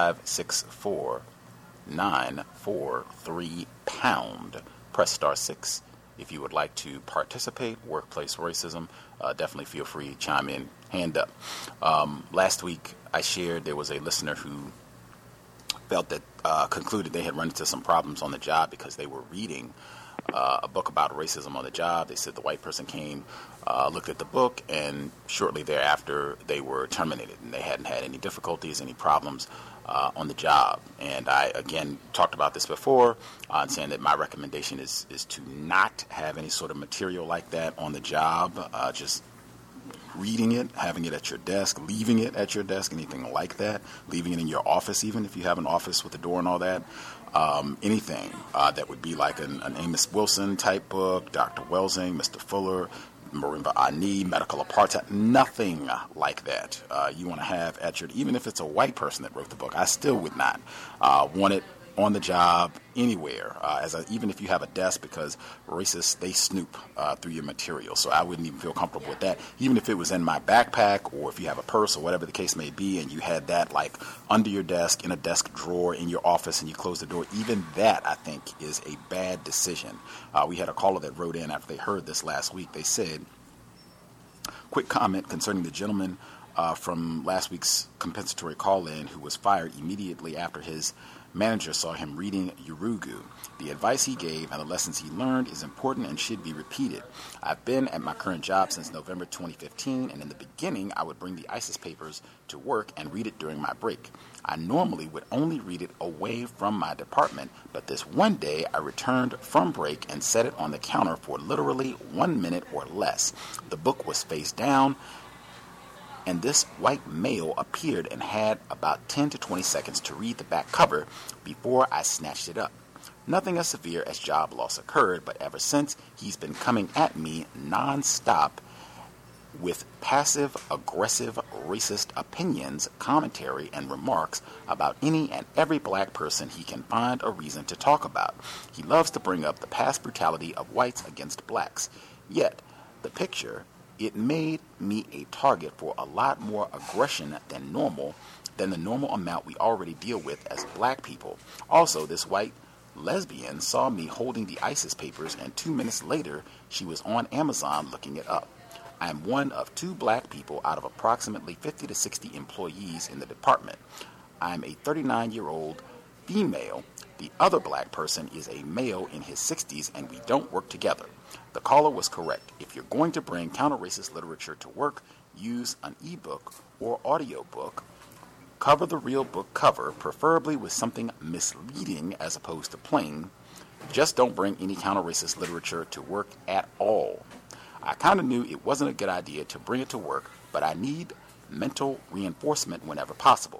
564-943#. Press star 6 if you would like to participate. Workplace racism. Definitely feel free to chime in. Hand up. Last week I shared there was a listener who felt that concluded they had run into some problems on the job because they were reading a book about racism on the job. They said the white person came, looked at the book, and shortly thereafter they were terminated, and they hadn't had any difficulties, any problems on the job. And I, again, talked about this before, saying that my recommendation is to not have any sort of material like that on the job, just reading it, having it at your desk, leaving it at your desk, anything like that, leaving it in your office, even if you have an office with a door and all that. Anything that would be like an Amos Wilson type book, Dr. Welsing, Mr. Fuller, Marimba Ani, Medical Apartheid, nothing like that. You want to have at your, even if it's a white person that wrote the book, I still would not want it on the job, anywhere, even if you have a desk, because racists, they snoop through your material. So I wouldn't even feel comfortable with that. Even if it was in my backpack, or if you have a purse or whatever the case may be, and you had that like under your desk, in a desk drawer in your office, and you close the door, even that I think is a bad decision. We had a caller that wrote in after they heard this last week. They said, quick comment concerning the gentleman from last week's compensatory call-in who was fired immediately after his manager saw him reading Yurugu. The advice he gave and the lessons he learned is important and should be repeated. I've been at my current job since November 2015, and in the beginning, I would bring the ISIS papers to work and read it during my break. I normally would only read it away from my department, but this one day I returned from break and set it on the counter for literally 1 minute or less. The book was face down, and this white male appeared and had about 10 to 20 seconds to read the back cover before I snatched it up. Nothing as severe as job loss occurred, but ever since, he's been coming at me non-stop with passive-aggressive racist opinions, commentary, and remarks about any and every black person he can find a reason to talk about. He loves to bring up the past brutality of whites against blacks. Yet, the picture, it made me a target for a lot more aggression than the normal amount we already deal with as black people. Also, this white lesbian saw me holding the ISIS papers, and 2 minutes later, she was on Amazon looking it up. I am one of 2 black people out of approximately 50 to 60 employees in the department. I am a 39-year-old female. The other black person is a male in his 60s, and we don't work together. The caller was correct. If you're going to bring counter-racist literature to work, use an ebook or audiobook. Cover the real book cover, preferably with something misleading as opposed to plain. Just don't bring any counter-racist literature to work at all. I kind of knew it wasn't a good idea to bring it to work, but I need mental reinforcement whenever possible.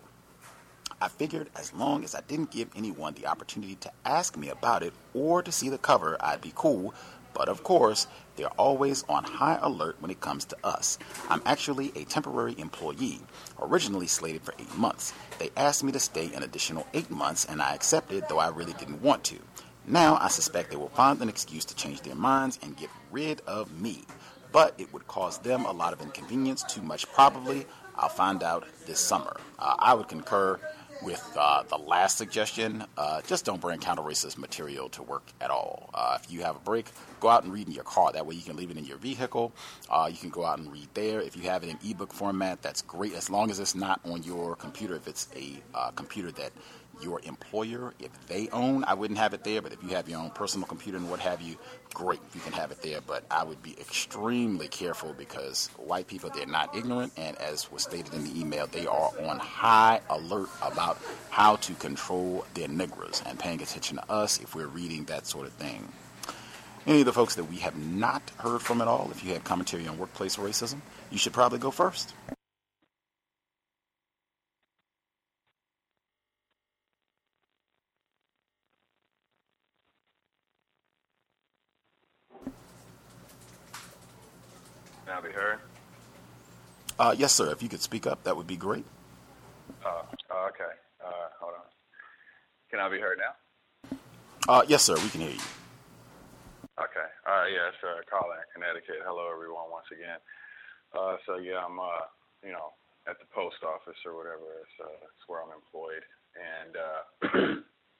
I figured as long as I didn't give anyone the opportunity to ask me about it or to see the cover, I'd be cool. But of course, they're always on high alert when it comes to us. I'm actually a temporary employee, originally slated for 8 months. They asked me to stay an additional 8 months, and I accepted, though I really didn't want to. Now I suspect they will find an excuse to change their minds and get rid of me. But it would cause them a lot of inconvenience, too much probably. I'll find out this summer. I would concur with the last suggestion. Just don't bring counter-racist material to work at all. If you have a break, go out and read in your car. That way you can leave it in your vehicle. You can go out and read there. If you have it in ebook format, that's great, as long as it's not on your computer. If it's a computer that your employer, if they own, I wouldn't have it there. But if you have your own personal computer and what have you, great, you can have it there. But I would be extremely careful because white people, they're not ignorant. And as was stated in the email, they are on high alert about how to control their niggers and paying attention to us if we're reading that sort of thing. Any of the folks that we have not heard from at all, if you have commentary on workplace racism, you should probably go first. Can I be heard? Yes, sir. If you could speak up, that would be great. Okay. Hold on. Can I be heard now? Yes, sir. We can hear you. Okay. Yes, Carl in Connecticut. Hello, everyone, once again. I'm, at the post office or whatever. It's where I'm employed. And,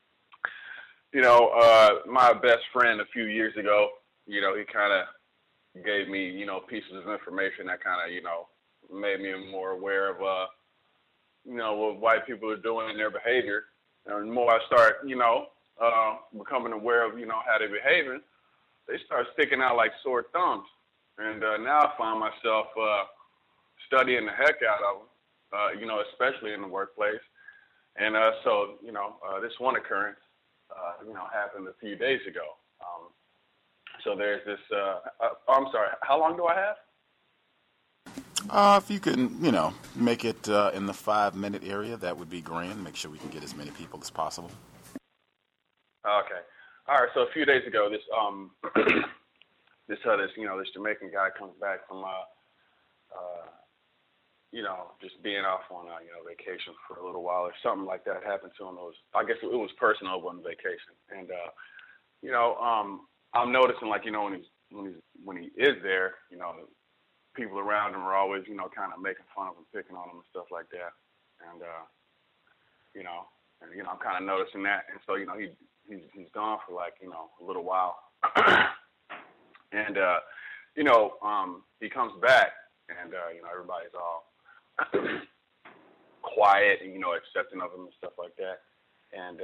my best friend a few years ago, he kind of gave me, pieces of information that kind of, made me more aware of, what white people are doing in their behavior. And the more I start, becoming aware of, how they're behaving, they start sticking out like sore thumbs. And now I find myself studying the heck out of them, especially in the workplace. And this one occurrence, happened a few days ago. So there's this, I'm sorry, how long do I have? If you can, make it in the 5-minute area, that would be grand. Make sure we can get as many people as possible. Okay. All right. So a few days ago, this Jamaican guy comes back from, just being off on, vacation for a little while or something like that happened to him. I guess it was personal on vacation. And, I'm noticing, like, when he is there, people around him are always, kind of making fun of him, picking on him and stuff like that. And, I'm kind of noticing that. And so, he's gone for like, a little while. And, he comes back and, everybody's all quiet and, accepting of him and stuff like that. And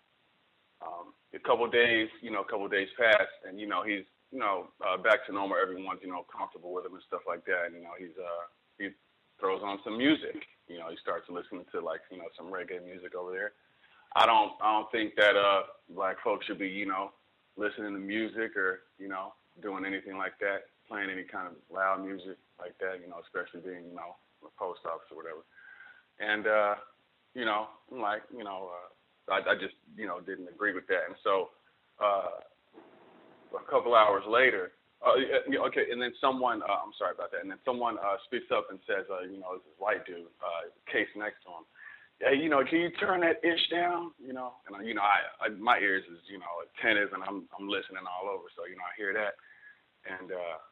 a couple of days passed, and, he's, back to normal. Everyone's, comfortable with him and stuff like that. And, he throws on some music. He starts listening to, some reggae music over there. I don't think that black folks should be, listening to music or, doing anything like that, playing any kind of loud music like that, especially being, a post office or whatever. And, I'm like, I just, didn't agree with that. And so a couple hours later, okay, and then someone, I'm sorry about that, and then someone speaks up and says, this is white dude, case next to him. Hey, can you turn that inch down? And I my ears is, attentive, and I'm listening all over, so I hear that, and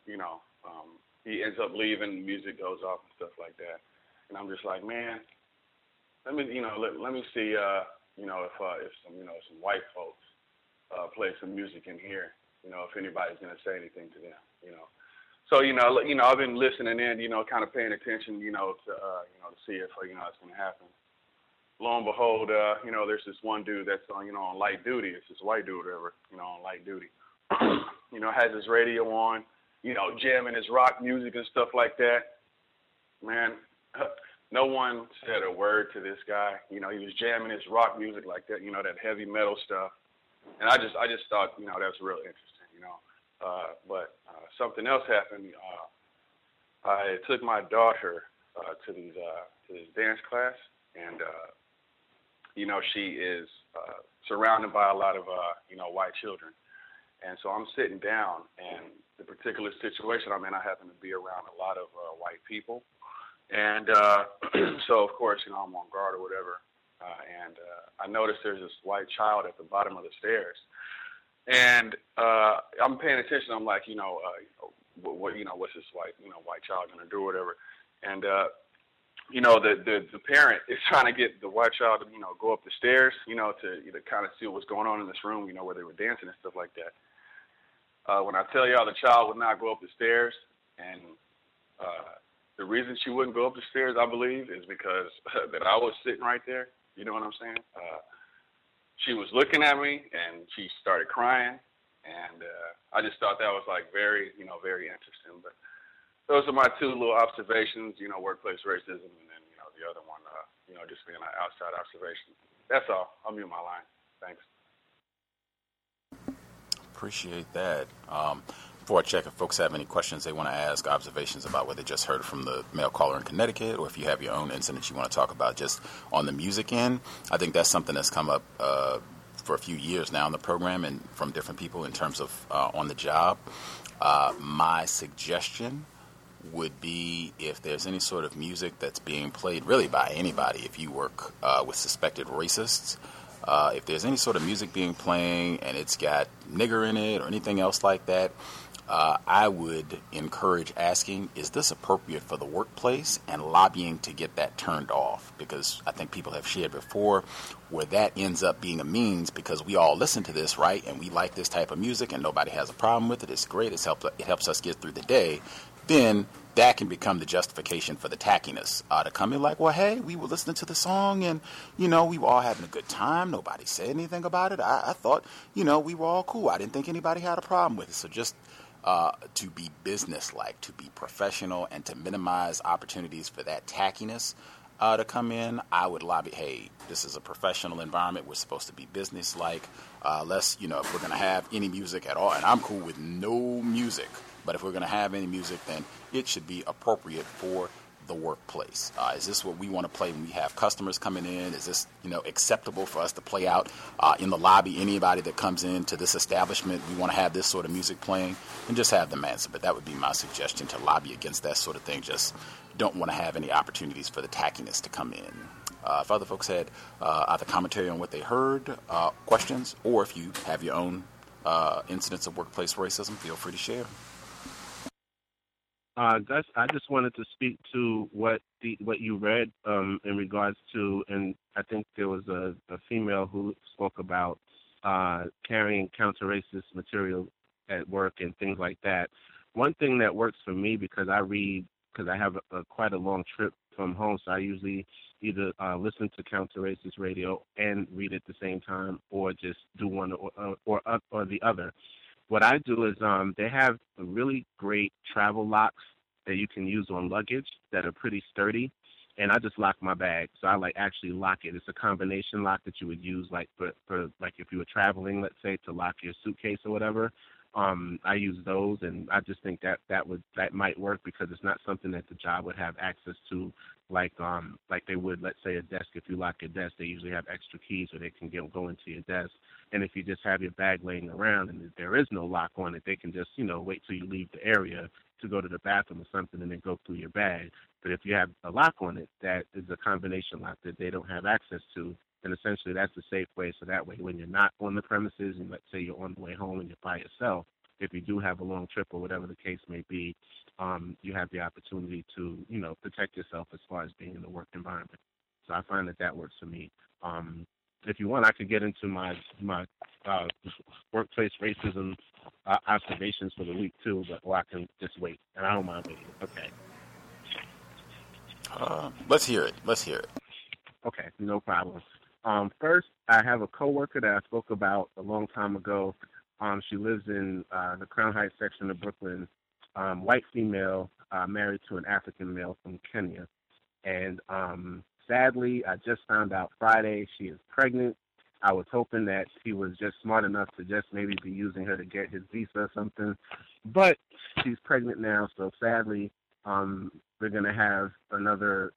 he ends up leaving, the music goes off and stuff like that, and I'm just like, man, let me see, if some white folks play some music in here, if anybody's gonna say anything to them, So I've been listening in, kind of paying attention, to see if it's gonna happen. Lo and behold, there's this one dude that's on, on light duty. It's this white dude, whatever, on light duty. Has his radio on, jamming his rock music and stuff like that. Man, no one said a word to this guy. He was jamming his rock music like that, that heavy metal stuff. And I just thought, that was real interesting, But something else happened. I took my daughter to this dance class, and she is surrounded by a lot of white children. And so I'm sitting down, and the particular situation I'm in, I happen to be around a lot of white people. And so, of course, I'm on guard or whatever. And I noticed there's this white child at the bottom of the stairs. And I'm paying attention. I'm like, what's this white child going to do or whatever? And, the parent is trying to get the white child to, go up the stairs, to kind of see what's going on in this room, where they were dancing and stuff like that. When I tell y'all the child would not go up the stairs, and the reason she wouldn't go up the stairs, I believe, is because that I was sitting right there. You know what I'm saying? She was looking at me, and she started crying, and I just thought that was, very, very interesting. But those are my two little observations, workplace racism, and then, the other one, just being an outside observation. That's all. I'll mute my line. Thanks. Appreciate that. Before I check if folks have any questions they want to ask, observations about what they just heard from the male caller in Connecticut, or if you have your own incident you want to talk about just on the music end, I think that's something that's come up for a few years now in the program and from different people in terms of on the job. My suggestion would be if there's any sort of music that's being played really by anybody, if you work with suspected racists, if there's any sort of music being playing and it's got nigger in it or anything else like that, I would encourage asking, is this appropriate for the workplace, and lobbying to get that turned off, because I think people have shared before where that ends up being a means because we all listen to this, right, and we like this type of music and nobody has a problem with it. It's great. It helps us get through the day. Then that can become the justification for the tackiness to come in like, well, hey, we were listening to the song and, we were all having a good time. Nobody said anything about it. I thought, we were all cool. I didn't think anybody had a problem with it. So just to be businesslike, to be professional, and to minimize opportunities for that tackiness to come in, I would lobby, hey, this is a professional environment. We're supposed to be businesslike. If we're going to have any music at all, and I'm cool with no music, but if we're going to have any music, then it should be appropriate for the workplace. Is this what we want to play when we have customers coming in? Is this, acceptable for us to play out in the lobby? Anybody that comes into this establishment, we want to have this sort of music playing, and just have them answer. But that would be my suggestion, to lobby against that sort of thing. Just don't want to have any opportunities for the tackiness to come in. If other folks had either commentary on what they heard, questions, or if you have your own incidents of workplace racism, feel free to share. Gus, I just wanted to speak to what you read in regards to, and I think there was a female who spoke about carrying counter-racist material at work and things like that. One thing that works for me, because I read because I have quite a long trip from home, so I usually either listen to counter-racist radio and read at the same time, or just do one or the other. What I do is they have really great travel locks that you can use on luggage that are pretty sturdy, and I just lock my bag. So I actually lock it. It's a combination lock that you would use for if you were traveling, let's say, to lock your suitcase or whatever. I use those, and I just think that might work because it's not something that the job would have access to, like they would, let's say, a desk. If you lock your desk, they usually have extra keys so they can go into your desk. And if you just have your bag laying around and there is no lock on it, they can just wait till you leave the area to go to the bathroom or something and then go through your bag. But if you have a lock on it, that is a combination lock that they don't have access to. And essentially that's a safe way. So that way when you're not on the premises and let's say you're on the way home and you're by yourself, if you do have a long trip or whatever the case may be, you have the opportunity to, protect yourself as far as being in the work environment. So I find that works for me. If you want, I could get into my workplace racism observations for the week too, or I can just wait, and I don't mind waiting. Okay. Let's hear it. Okay, no problem. First, I have a coworker that I spoke about a long time ago. She lives in the Crown Heights section of Brooklyn, white female, married to an African male from Kenya. And sadly, I just found out Friday she is pregnant. I was hoping that he was just smart enough to just maybe be using her to get his visa or something. But she's pregnant now, so sadly, we're going to have another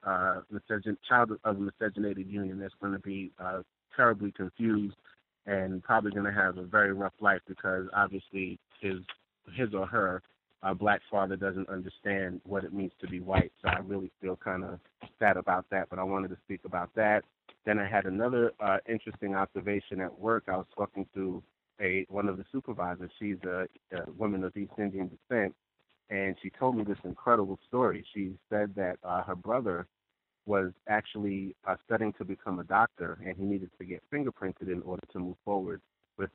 child of a miscegenated union that's going to be terribly confused and probably going to have a very rough life because obviously his or her black father doesn't understand what it means to be white. So I really feel kind of sad about that, but I wanted to speak about that. Then I had another interesting observation at work. I was talking to one of the supervisors. She's a woman of East Indian descent, and she told me this incredible story. She said that her brother was actually studying to become a doctor, and he needed to get fingerprinted in order to move forward with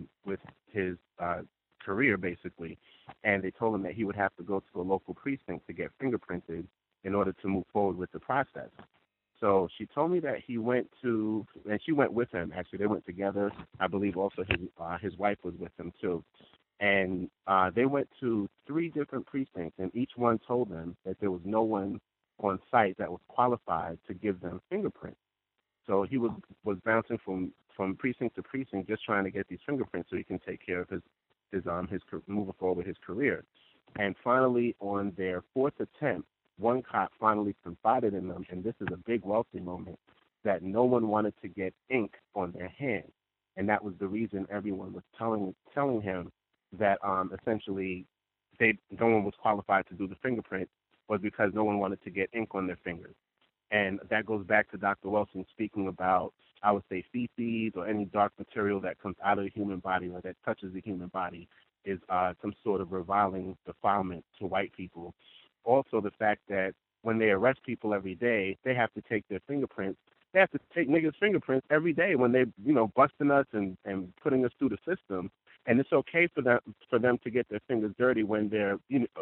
his career, basically. And they told him that he would have to go to a local precinct to get fingerprinted in order to move forward with the process. So she told me that he went to, and she went with him. Actually, they went together. I believe also his wife was with him too. And they went to 3 different precincts, and each one told them that there was no one on site that was qualified to give them fingerprints. So he was bouncing from precinct to precinct, just trying to get these fingerprints so he can take care of his moving forward with his career. And finally, on their 4th attempt, one cop finally confided in them, and this is a big wealthy moment, that no one wanted to get ink on their hand. And that was the reason everyone was telling him that essentially no one was qualified to do the fingerprint, was because no one wanted to get ink on their fingers. And that goes back to Dr. Wilson speaking about, I would say, feces or any dark material that comes out of the human body or that touches the human body is some sort of reviling defilement to white people. Also, the fact that when they arrest people every day, they have to take their fingerprints. They have to take niggas' fingerprints every day when they, busting us and putting us through the system. And it's okay for them to get their fingers dirty when they're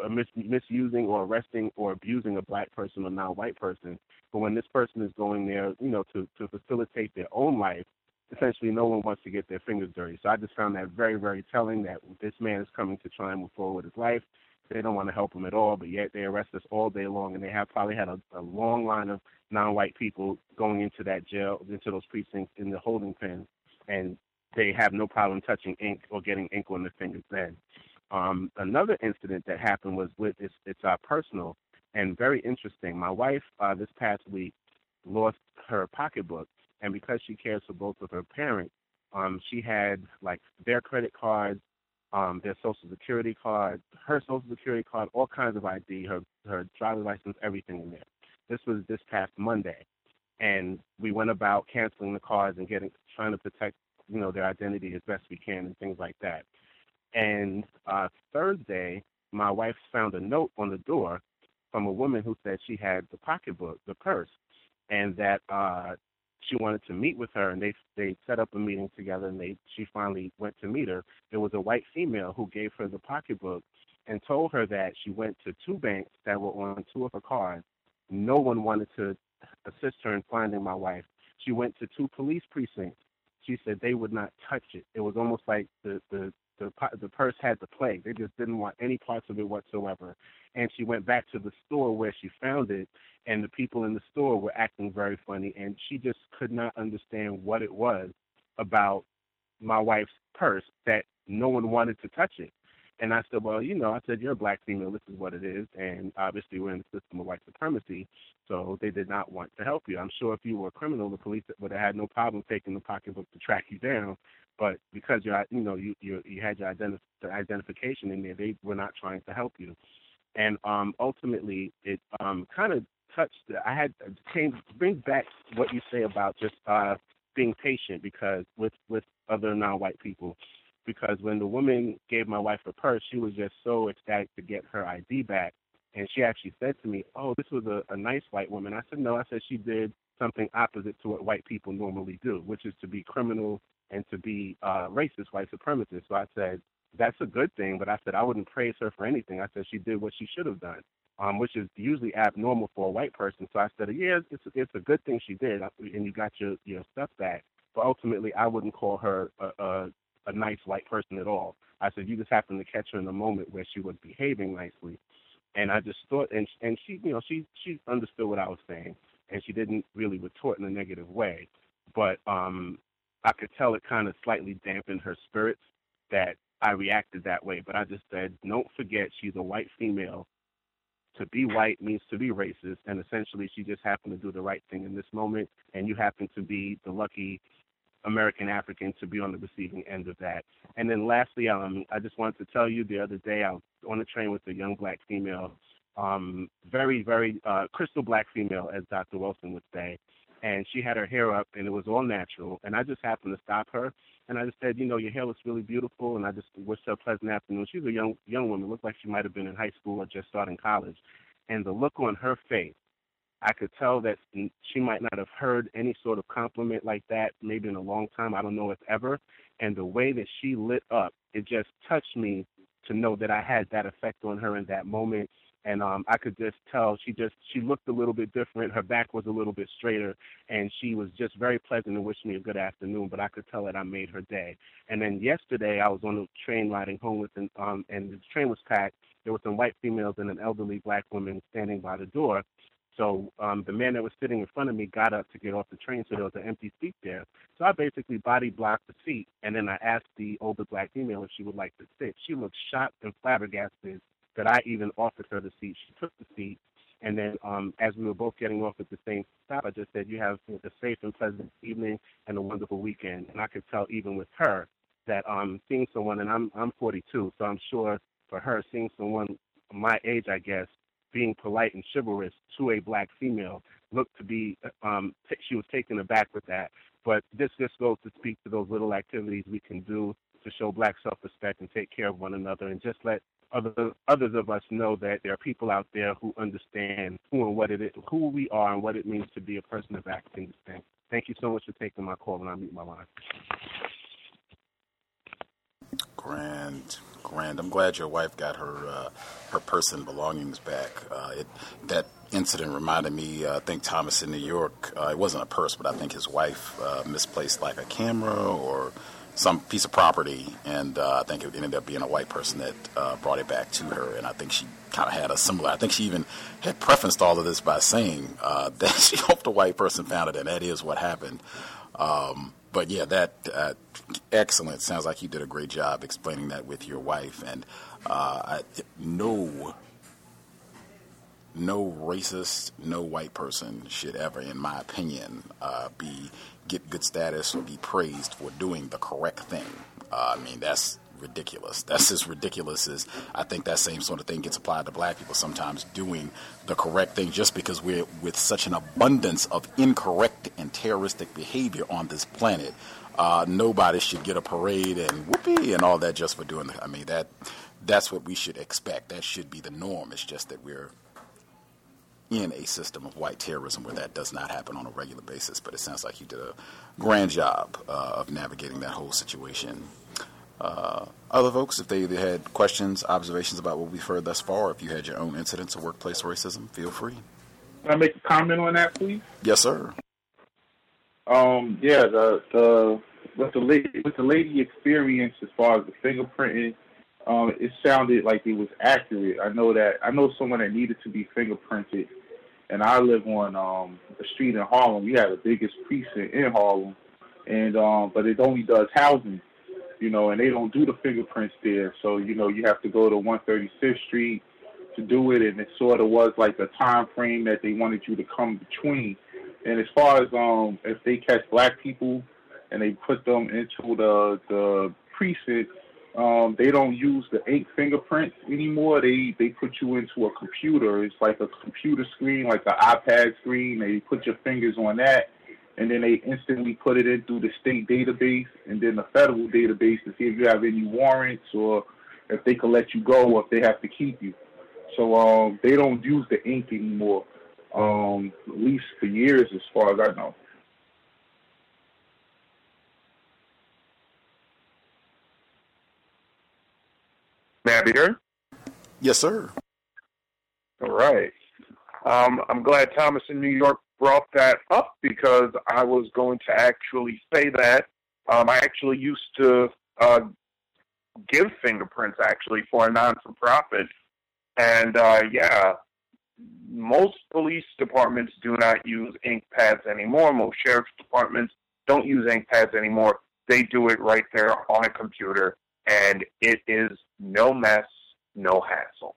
misusing or arresting or abusing a black person or non-white person. But when this person is going there, to facilitate their own life, essentially no one wants to get their fingers dirty. So I just found that very, very telling that this man is coming to try and move forward with his life. They don't want to help him at all, but yet they arrest us all day long, and they have probably had a long line of non-white people going into that jail, into those precincts in the holding pen, and they have no problem touching ink or getting ink on their fingers then. Another incident that happened was it's personal and very interesting. My wife this past week lost her pocketbook, and because she cares for both of her parents, she had their credit cards, their Social Security card, her Social Security card, all kinds of ID, her driver's license, everything in there. This was this past Monday, and we went about canceling the cards and trying to protect their identity as best we can and things like that. And Thursday, my wife found a note on the door from a woman who said she had the pocketbook, the purse, and that she wanted to meet with her, and they set up a meeting together, and she finally went to meet her. It was a white female who gave her the pocketbook and told her that she went to 2 banks that were on 2 of her cards. No one wanted to assist her in finding my wife. She went to 2 police precincts. She said they would not touch it. It was almost like the purse had the plague. They just didn't want any parts of it whatsoever. And she went back to the store where she found it, and the people in the store were acting very funny, and she just could not understand what it was about my wife's purse that no one wanted to touch it. And I said, well, I said, you're a black female, this is what it is, and obviously we're in the system of white supremacy, so they did not want to help you. I'm sure if you were a criminal, the police would have had no problem taking the pocketbook to track you down, but because you had your identification in there, they were not trying to help you. And ultimately, it kind of touched. Brings back what you say about just being patient, because with other non-white people. Because when the woman gave my wife a purse, she was just so ecstatic to get her ID back. And she actually said to me, oh, this was a nice white woman. I said, no. I said she did something opposite to what white people normally do, which is to be criminal and to be racist, white supremacist. So I said, that's a good thing. But I said, I wouldn't praise her for anything. I said she did what she should have done, which is usually abnormal for a white person. So I said, yeah, it's a good thing she did, and you got your stuff back. But ultimately, I wouldn't call her a nice white person at all. I said, you just happened to catch her in a moment where she was behaving nicely. And I just thought, and she, she understood what I was saying, and she didn't really retort in a negative way. But I could tell it kind of slightly dampened her spirits that I reacted that way. But I just said, don't forget, she's a white female. To be white means to be racist, and essentially she just happened to do the right thing in this moment, and you happen to be the lucky American African to be on the receiving end of that. And then lastly, I just wanted to tell you, the other day I was on a train with a young black female, very, very crystal black female, as Dr. Wilson would say, and she had her hair up, and it was all natural, and I just happened to stop her, and I just said, your hair looks really beautiful, and I just wished her a pleasant afternoon. She was a young woman, looked like she might have been in high school or just starting college, and the look on her face, I could tell that she might not have heard any sort of compliment like that maybe in a long time. I don't know if ever. And the way that she lit up, it just touched me to know that I had that effect on her in that moment. And I could just tell she looked a little bit different. Her back was a little bit straighter, and she was just very pleasant and wished me a good afternoon. But I could tell that I made her day. And then yesterday I was on a train riding home and the train was packed. There were some white females and an elderly black woman standing by the door. So the man that was sitting in front of me got up to get off the train, so there was an empty seat there. So I basically body blocked the seat, and then I asked the older black female if she would like to sit. She looked shocked and flabbergasted that I even offered her the seat. She took the seat, and then as we were both getting off at the same stop, I just said, you have a safe and pleasant evening and a wonderful weekend. And I could tell even with her that seeing someone, and I'm 42, so I'm sure for her, seeing someone my age, I guess, being polite and chivalrous to a black female looked to be, she was taken aback with that. But this just goes to speak to those little activities we can do to show black self-respect and take care of one another, and just let others of us know that there are people out there who understand who we are and what it means to be a person of African descent. Thank you so much for taking my call, and I'll mute my line. Grand. I'm glad your wife got her purse and belongings back. That incident reminded me, I think Thomas in New York, it wasn't a purse, but I think his wife misplaced like a camera or some piece of property, and I think it ended up being a white person that brought it back to her, and I think she kind of had a similar, I think she even had prefaced all of this by saying that she hoped a white person found it, and that is what happened. But yeah, that excellent. Sounds like you did a great job explaining that with your wife. And no racist, no white person should ever, in my opinion, get good status or be praised for doing the correct thing. I mean, that's ridiculous. That's as ridiculous as I think that same sort of thing gets applied to black people sometimes, doing the correct thing just because we're with such an abundance of incorrect and terroristic behavior on this planet. Nobody should get a parade and whoopee and all that just for doing I mean, that's what we should expect. That should be the norm. It's just that we're in a system of white terrorism where that does not happen on a regular basis. But it sounds like you did a grand job of navigating that whole situation. Other folks, if they had questions, observations about what we've heard thus far, if you had your own incidents of workplace racism, feel free. Can I make a comment on that, please? Yes, sir. Yeah, what the lady experienced as far as the fingerprinting, it sounded like it was accurate. I know someone that needed to be fingerprinted, and I live on a street in Harlem. We have the biggest precinct in Harlem, and but it only does housing, and they don't do the fingerprints there. So you have to go to 135th Street to do it, and it sort of was like a time frame that they wanted you to come between. And as far as if they catch black people and they put them into the precinct, they don't use the ink fingerprints anymore. They put you into a computer. It's like a computer screen, like an iPad screen. They put your fingers on that, and then they instantly put it in through the state database and then the federal database to see if you have any warrants or if they can let you go or if they have to keep you. So they don't use the ink anymore, at least for years as far as I know. May I be heard? Yes, sir. All right. I'm glad Thomas in New York brought that up because I was going to actually say that. I actually used to give fingerprints actually for a non-for-profit. And most police departments do not use ink pads anymore. Most sheriff's departments don't use ink pads anymore. They do it right there on a computer, and it is no mess, no hassle.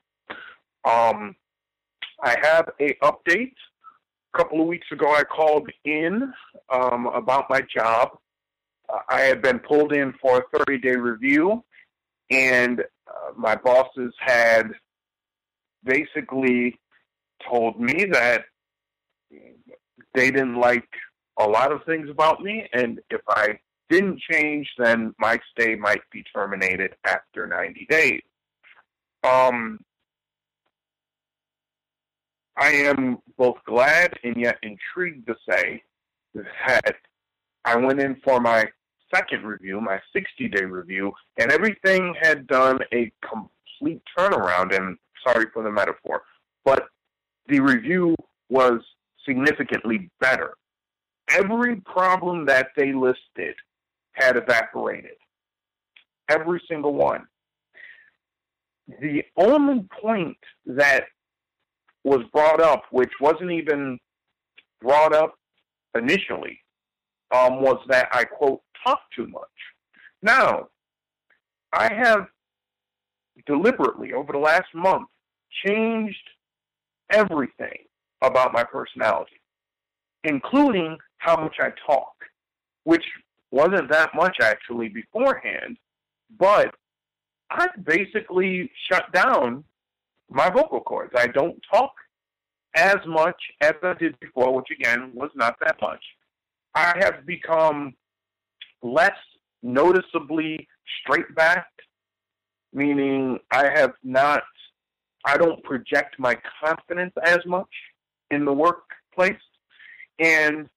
I have an update. A couple of weeks ago, I called in about my job. I had been pulled in for a 30-day review, and my bosses had basically told me that they didn't like a lot of things about me, and if I didn't change, then my stay might be terminated after 90 days. I am both glad and yet intrigued to say that I went in for my second review, my 60-day review, and everything had done a complete turnaround, and sorry for the metaphor, but the review was significantly better. Every problem that they listed had evaporated. Every single one. The only point that was brought up, which wasn't even brought up initially, was that I, quote, talk too much. Now, I have deliberately, over the last month, changed everything about my personality, including how much I talk, which wasn't that much actually beforehand, but I basically shut down my vocal cords. I don't talk as much as I did before, which again was not that much. I have become less noticeably straight-backed, meaning I don't project my confidence as much in the workplace. And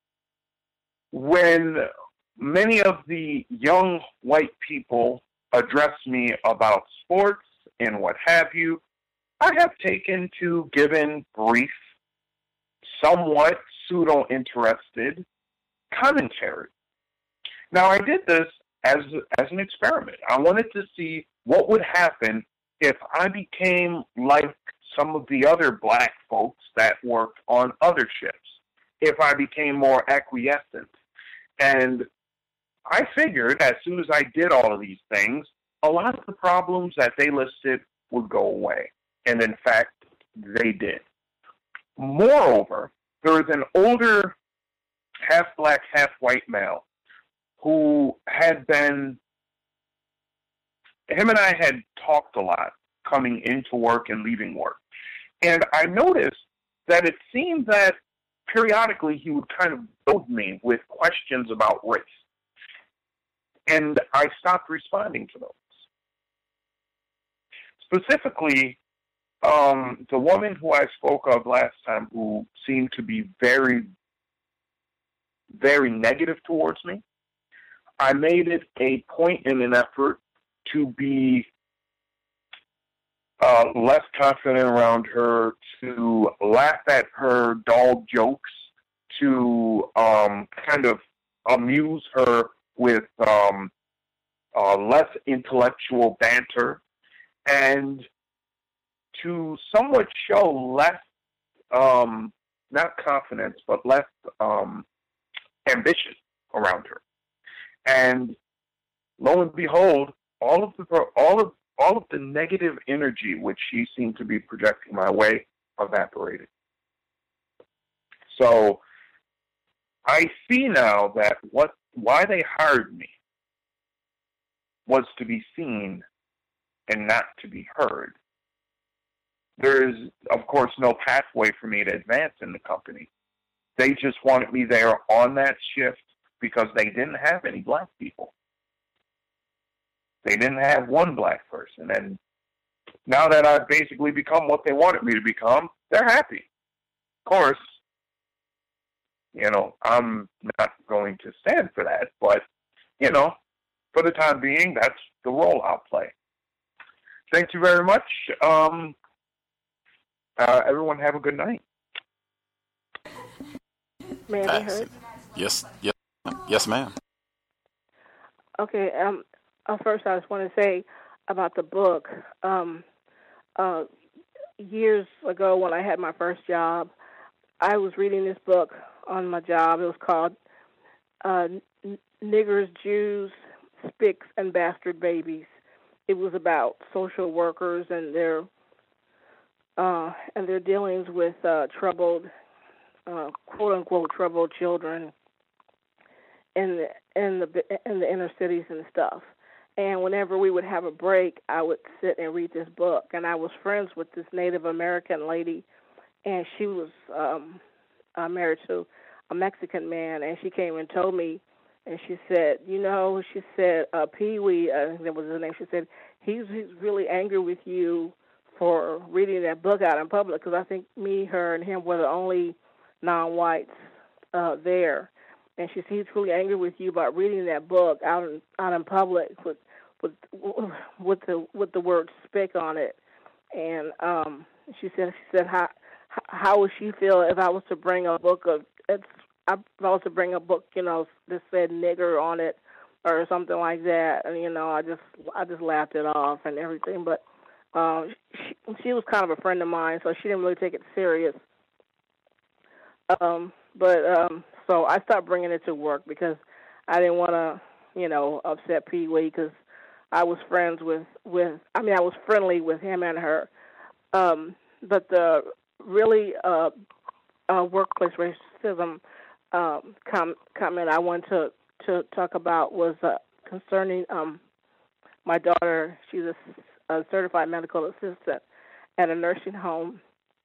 when many of the young white people address me about sports and what have you, I have taken to giving brief, somewhat pseudo-interested commentary. Now, I did this as an experiment. I wanted to see what would happen if I became like some of the other black folks that worked on other ships, if I became more acquiescent. And I figured as soon as I did all of these things, a lot of the problems that they listed would go away. And in fact, they did. Moreover, there is an older half-black, half-white male who had been, him and I had talked a lot coming into work and leaving work. And I noticed that it seemed that periodically he would kind of goad me with questions about race. And I stopped responding to those. Specifically, the woman who I spoke of last time who seemed to be very, very negative towards me, I made it a point and an effort to be less confident around her, to laugh at her dull jokes, to kind of amuse her with less intellectual banter, and to somewhat show less, not confidence, but less ambition around her. And lo and behold, all of the negative energy which she seemed to be projecting my way evaporated. So I see now that why they hired me was to be seen and not to be heard. There is, of course, no pathway for me to advance in the company. They just wanted me there on that shift because they didn't have any black people. They didn't have one black person. And now that I've basically become what they wanted me to become, they're happy. Of course, I'm not going to stand for that, but, for the time being, that's the role I'll play. Thank you very much. Everyone have a good night. May I be heard? Yes, ma'am. Okay. First, I just want to say about the book. Years ago, when I had my first job, I was reading this book on my job. It was called Niggers, Jews, Spics, and Bastard Babies. It was about social workers and their dealings with troubled, quote unquote, troubled children in the inner cities and stuff. And whenever we would have a break, I would sit and read this book. And I was friends with this Native American lady, and she was married to a Mexican man, and she came and told me, and she said, Pee Wee, I think that was his name, she said, he's really angry with you for reading that book out in public, because I think me, her, and him were the only non-whites there. And she said, he's really angry with you about reading that book out in public with the word "spick" on it. And she said, how would she feel if I was to bring a book that said "nigger" on it or something like that? And I just laughed it off and everything. But she was kind of a friend of mine, so she didn't really take it serious. So I stopped bringing it to work because I didn't want to, upset Pee Wee, because I was friends I was friendly with him and her. But the really workplace racism comment I want to talk about was concerning my daughter. She's a certified medical assistant at a nursing home,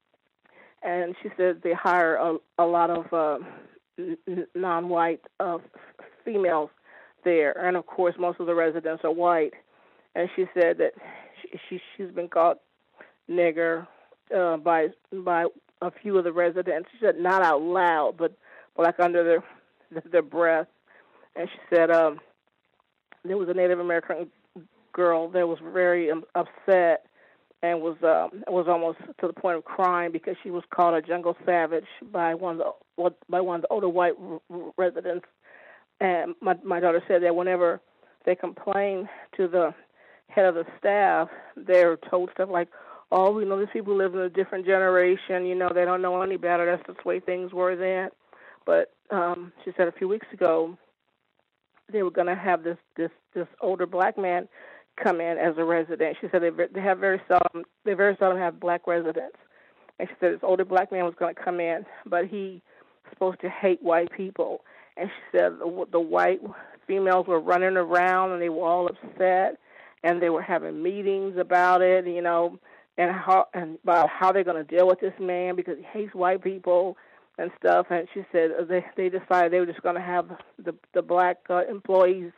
and she said they hire a lot of non-white females there, and of course most of the residents are white. And she said that she's been called nigger by a few of the residents. She said not out loud, but like under their breath. And she said there was a Native American girl that was very upset and was almost to the point of crying because she was called a jungle savage by one of the older white residents. And my daughter said that whenever they complain to the head of the staff, they're told stuff like, "Oh, these people live in a different generation. They don't know any better. That's just the way things were then." But she said a few weeks ago they were going to have this older black man come in as a resident. She said they very seldom have black residents. And she said this older black man was going to come in, but he's supposed to hate white people. And she said the white females were running around and they were all upset, and they were having meetings about it, and about how they're going to deal with this man because he hates white people and stuff. And she said they decided they were just going to have the black employees,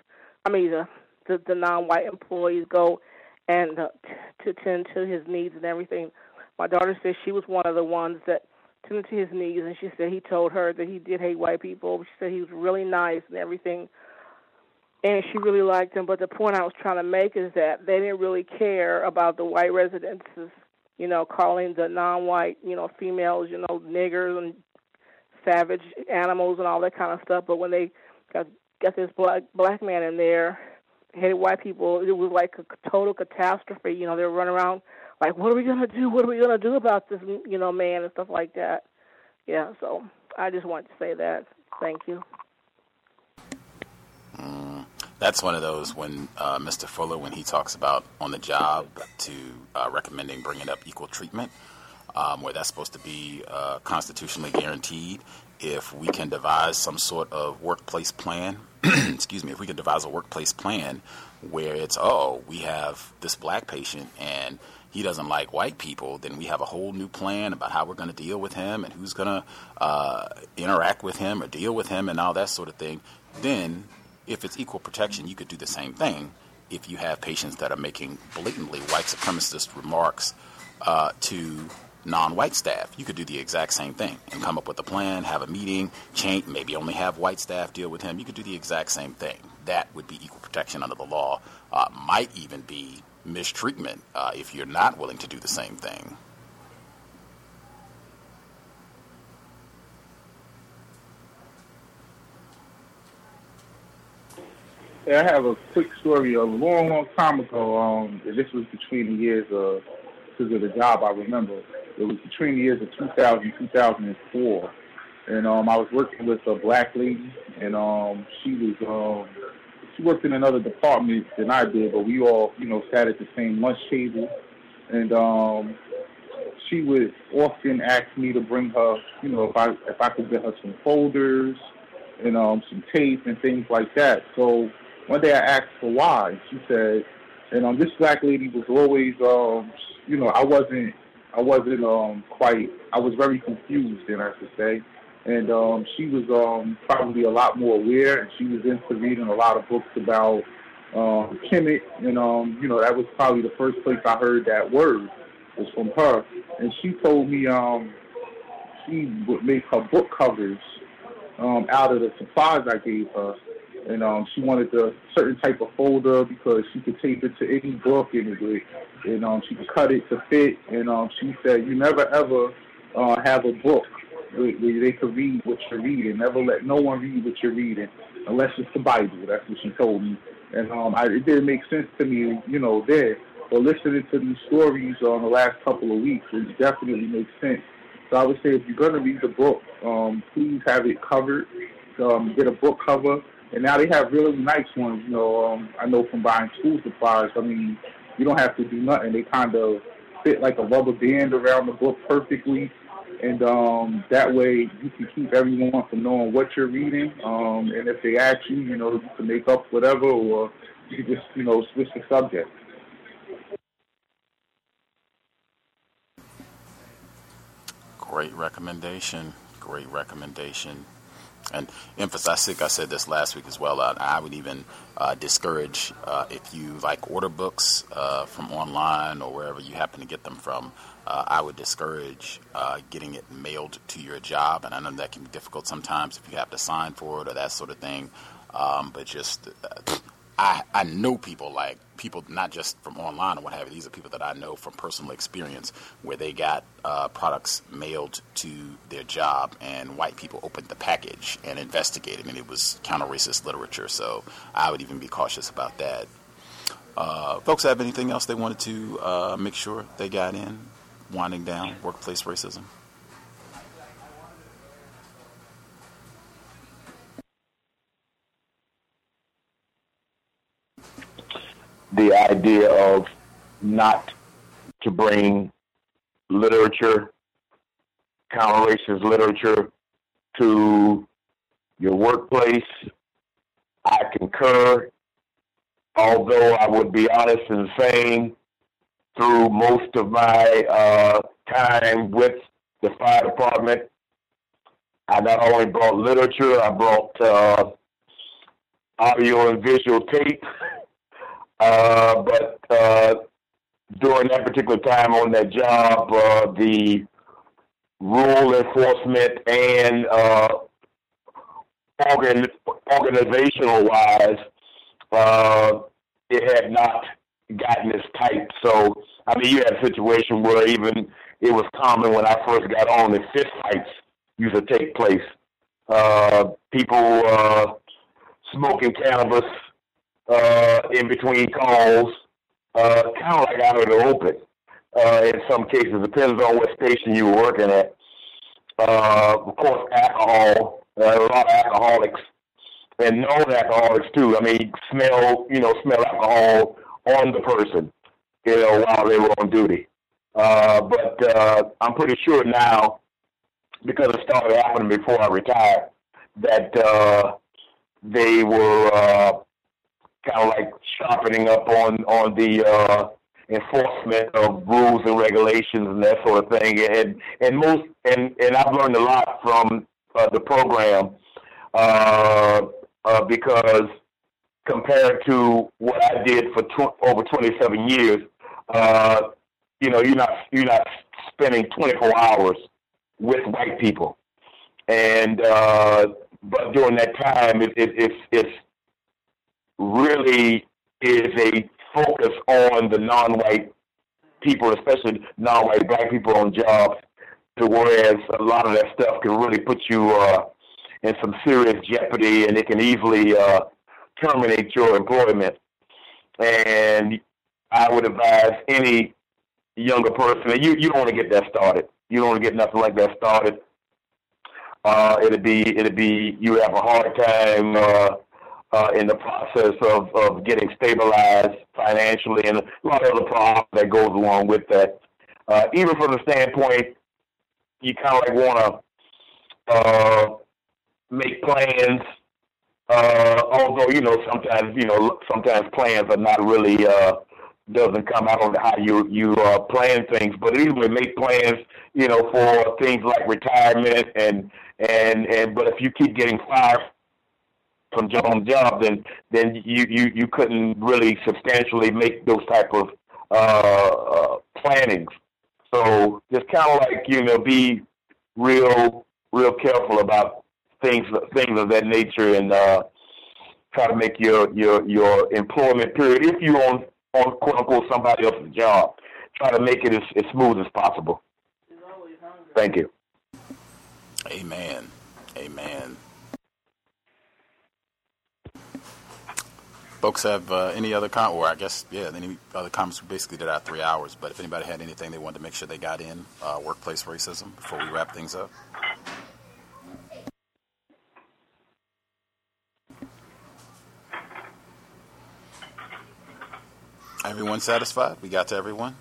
the non-white employees go and to tend to his needs and everything. My daughter said she was one of the ones that tended to his needs, and she said he told her that he did hate white people. She said he was really nice and everything. and she really liked them. But the point I was trying to make is that they didn't really care about the white residences, calling the non-white, females, niggers and savage animals and all that kind of stuff. But when they got this black man in there, hated white people, it was like a total catastrophe. They were running around like, what are we going to do? What are we going to do about this, man and stuff like that? Yeah, so I just wanted to say that. Thank you. That's one of those when Mr. Fuller, when he talks about on the job to recommending bringing up equal treatment, where that's supposed to be constitutionally guaranteed. If we can devise some sort of workplace plan, if we can devise a workplace plan where it's, we have this black patient and he doesn't like white people, then we have a whole new plan about how we're going to deal with him and who's going to interact with him or deal with him and all that sort of thing. Then, if it's equal protection, you could do the same thing if you have patients that are making blatantly white supremacist remarks to non-white staff. You could do the exact same thing and come up with a plan, have a meeting, change, maybe only have white staff deal with him. You could do the exact same thing. That would be equal protection under the law. Might even be mistreatment if you're not willing to do the same thing. Yeah, I have a quick story. A long time ago, this was between the years of, because of the job I remember, it was between the years of 2000 and 2004. And I was working with a black lady, and she worked in another department than I did, but we all, sat at the same lunch table. And she would often ask me to bring her, if I could get her some folders and some tape and things like that. So one day I asked her why. She said, and this black lady was always, I was very confused, then I should say. And she was probably a lot more aware, and she was into reading a lot of books about Kemet, and that was probably the first place I heard that word was from her. And she told me she would make her book covers out of the supplies I gave her. And she wanted a certain type of folder because she could tape it to any book and she could cut it to fit. And she said, you never ever have a book where they could read what you're reading. Never let no one read what you're reading unless it's the Bible. That's what she told me. And it didn't make sense to me, there. But listening to these stories the last couple of weeks, it definitely makes sense. So I would say if you're going to read the book, please have it covered. Get a book cover. And now they have really nice ones, I know from buying school supplies. I mean, you don't have to do nothing. They kind of fit like a rubber band around the book perfectly. And that way you can keep everyone from knowing what you're reading. And if they ask you, you can make up whatever, or you can just, switch the subject. Great recommendation. And emphasize, I said this last week as well, I would even discourage if you order books from online or wherever you happen to get them from, I would discourage getting it mailed to your job. And I know that can be difficult sometimes if you have to sign for it or that sort of thing. But just I know people not just from online or what have you. These are people that I know from personal experience where they got products mailed to their job and white people opened the package and investigated, and it was counter-racist literature. So I would even be cautious about that. Folks have anything else they wanted to make sure they got in, winding down workplace racism? The idea of not to bring literature, counter-racist literature, to your workplace, I concur, although I would be honest in saying through most of my time with the fire department, I not only brought literature, I brought audio and visual tape. But during that particular time on that job, the rule enforcement and organizational-wise, it had not gotten this tight. So, I mean, you had a situation where even it was common when I first got on that fist fights used to take place. People smoking cannabis in between calls, kind of like out of the open. In some cases, depends on what station you were working at. Of course, alcohol. A lot of alcoholics and known alcoholics too. I mean, smell alcohol on the person, while they were on duty. But I'm pretty sure now, because it started happening before I retired, that they were kind of like sharpening up on the enforcement of rules and regulations and that sort of thing. And I've learned a lot from the program because compared to what I did for over 27 years, you're not spending 24 hours with white people, and but during that time, it's really is a focus on the non-white people, especially non-white black people on jobs, to whereas a lot of that stuff can really put you in some serious jeopardy, and it can easily terminate your employment. And I would advise any younger person that you don't want to get that started. You don't want to get nothing like that started. It'd be you have a hard time in the process of getting stabilized financially, and a lot of other problems that goes along with that. Even from the standpoint, you kind of like want to make plans. Although sometimes plans are not really doesn't come out on how you plan things, but usually make plans, for things like retirement and but if you keep getting fired from job on job, then you couldn't really substantially make those type of plannings. So just kind of like be real careful about things of that nature, and try to make your employment period, if you're on quote unquote somebody else's job, try to make it as smooth as possible. Thank you. Amen. Folks have any other any other comments? We basically did our 3 hours, but if anybody had anything they wanted to make sure they got in, workplace racism, before we wrap things up. Everyone satisfied? We got to everyone?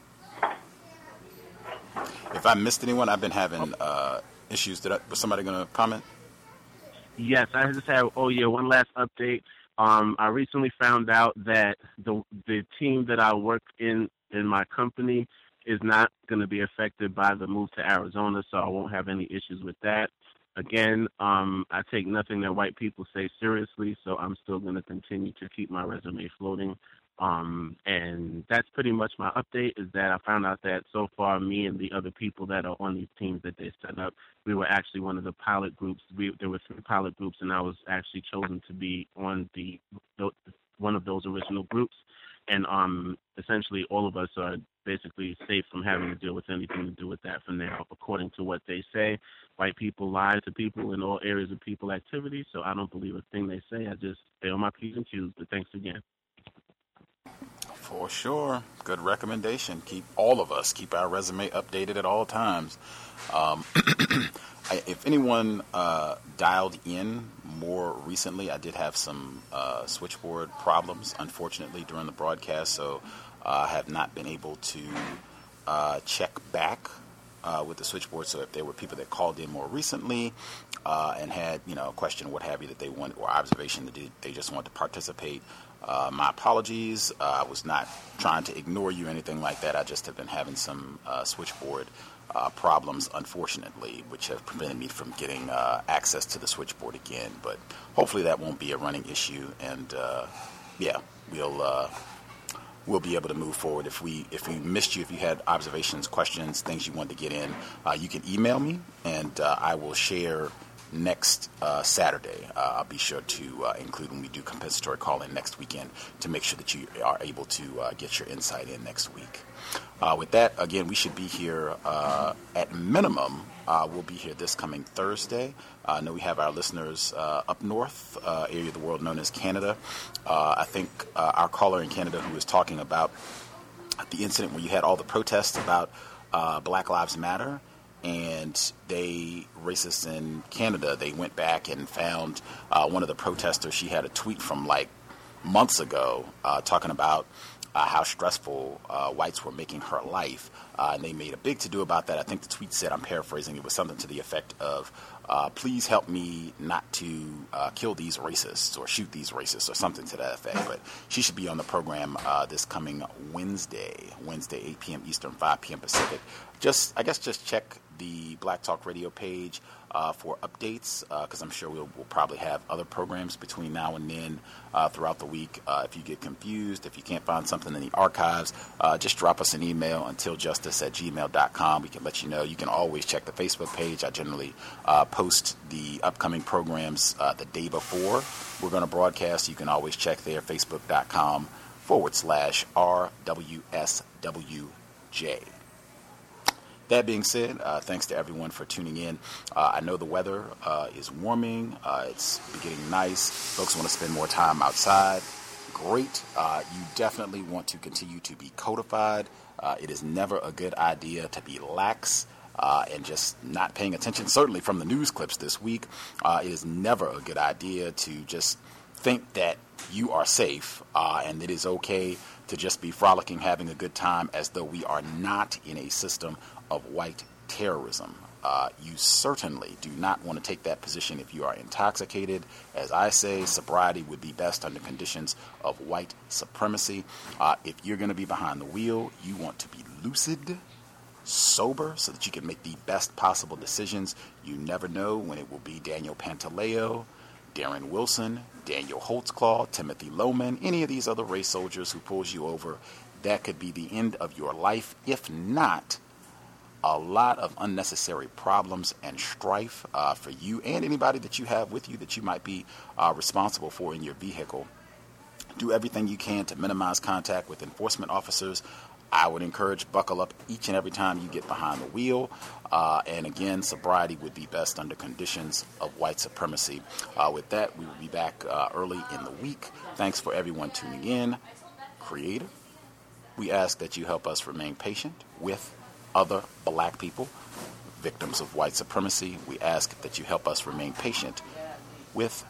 If I missed anyone, I've been having issues. Was somebody going to comment? Yes, I just have, one last update. I recently found out that the team that I work in my company is not going to be affected by the move to Arizona, so I won't have any issues with that. Again, I take nothing that white people say seriously, so I'm still going to continue to keep my resume floating. And that's pretty much my update, is that I found out that so far me and the other people that are on these teams that they set up, we were actually one of the pilot groups. There were 3 pilot groups, and I was actually chosen to be on one of those original groups. And essentially all of us are basically safe from having to deal with anything to do with that for now, according to what they say. White people lie to people in all areas of people activity, so I don't believe a thing they say. I just stay on my P's and Q's, but thanks again. For sure. Good recommendation. Keep our resume updated at all times. If anyone dialed in more recently, I did have some switchboard problems, unfortunately, during the broadcast, so I have not been able to check back with the switchboard. So if there were people that called in more recently and had, a question, what have you, that they wanted, or observation that they just wanted to participate, my apologies. I was not trying to ignore you or anything like that. I just have been having some switchboard problems, unfortunately, which have prevented me from getting access to the switchboard again. But hopefully that won't be a running issue, and we'll be able to move forward. If we missed you, if you had observations, questions, things you wanted to get in, you can email me, and I will share next Saturday. I'll be sure to include when we do compensatory call-in next weekend to make sure that you are able to get your insight in next week. With that, again, we should be here at minimum. We'll be here this coming Thursday. I know we have our listeners up north, area of the world known as Canada. I think our caller in Canada who was talking about the incident where you had all the protests about Black Lives Matter, and racists in Canada, they went back and found one of the protesters. She had a tweet from like months ago talking about how stressful whites were making her life. And they made a big to-do about that. I think the tweet said, I'm paraphrasing, it was something to the effect of, please help me not to kill these racists or shoot these racists or something to that effect. But she should be on the program this coming Wednesday, 8 p.m. Eastern, 5 p.m. Pacific. Just check the Black Talk Radio page for updates, because I'm sure we'll probably have other programs between now and then throughout the week. If you get confused, if you can't find something in the archives, just drop us an email, untiljustice@gmail.com. We can let you know. You can always check the Facebook page. I generally post the upcoming programs the day before we're going to broadcast. You can always check there, facebook.com/RWSWJ. That being said, thanks to everyone for tuning in. I know the weather is warming. It's getting nice. Folks want to spend more time outside. Great. You definitely want to continue to be codified. It is never a good idea to be lax and just not paying attention. Certainly from the news clips this week, it is never a good idea to just think that you are safe and it is okay to just be frolicking, having a good time, as though we are not in a system of white terrorism. You certainly do not want to take that position if you are intoxicated. As I say, sobriety would be best under conditions of white supremacy. If you're going to be behind the wheel, you want to be lucid, sober, so that you can make the best possible decisions. You never know when it will be Daniel Pantaleo, Darren Wilson, Daniel Holtzclaw, Timothy Loman, any of these other race soldiers who pulls you over. That could be the end of your life. If not, a lot of unnecessary problems and strife for you and anybody that you have with you that you might be responsible for in your vehicle. Do everything you can to minimize contact with enforcement officers. I would encourage buckle up each and every time you get behind the wheel. And again, sobriety would be best under conditions of white supremacy. With that, we will be back early in the week. Thanks for everyone tuning in. Creator, we ask that you help us remain patient with other black people, victims of white supremacy. We ask that you help us remain patient with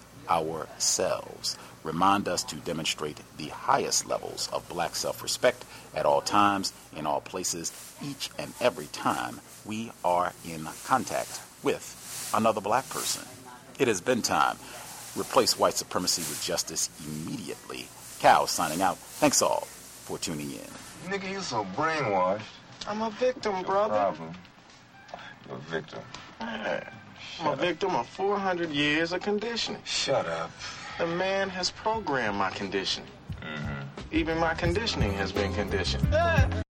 ourselves. Remind us to demonstrate the highest levels of black self-respect at all times, in all places, each and every time we are in contact with another black person. It has been time. Replace white supremacy with justice immediately. Cal signing out. Thanks all for tuning in. Nigga, you so brainwashed. I'm a victim, brother. Problem. You're a victim. Yeah. I'm a victim of 400 years of conditioning. Shut up. The man has programmed my conditioning. Mm-hmm. Even my conditioning has been conditioned.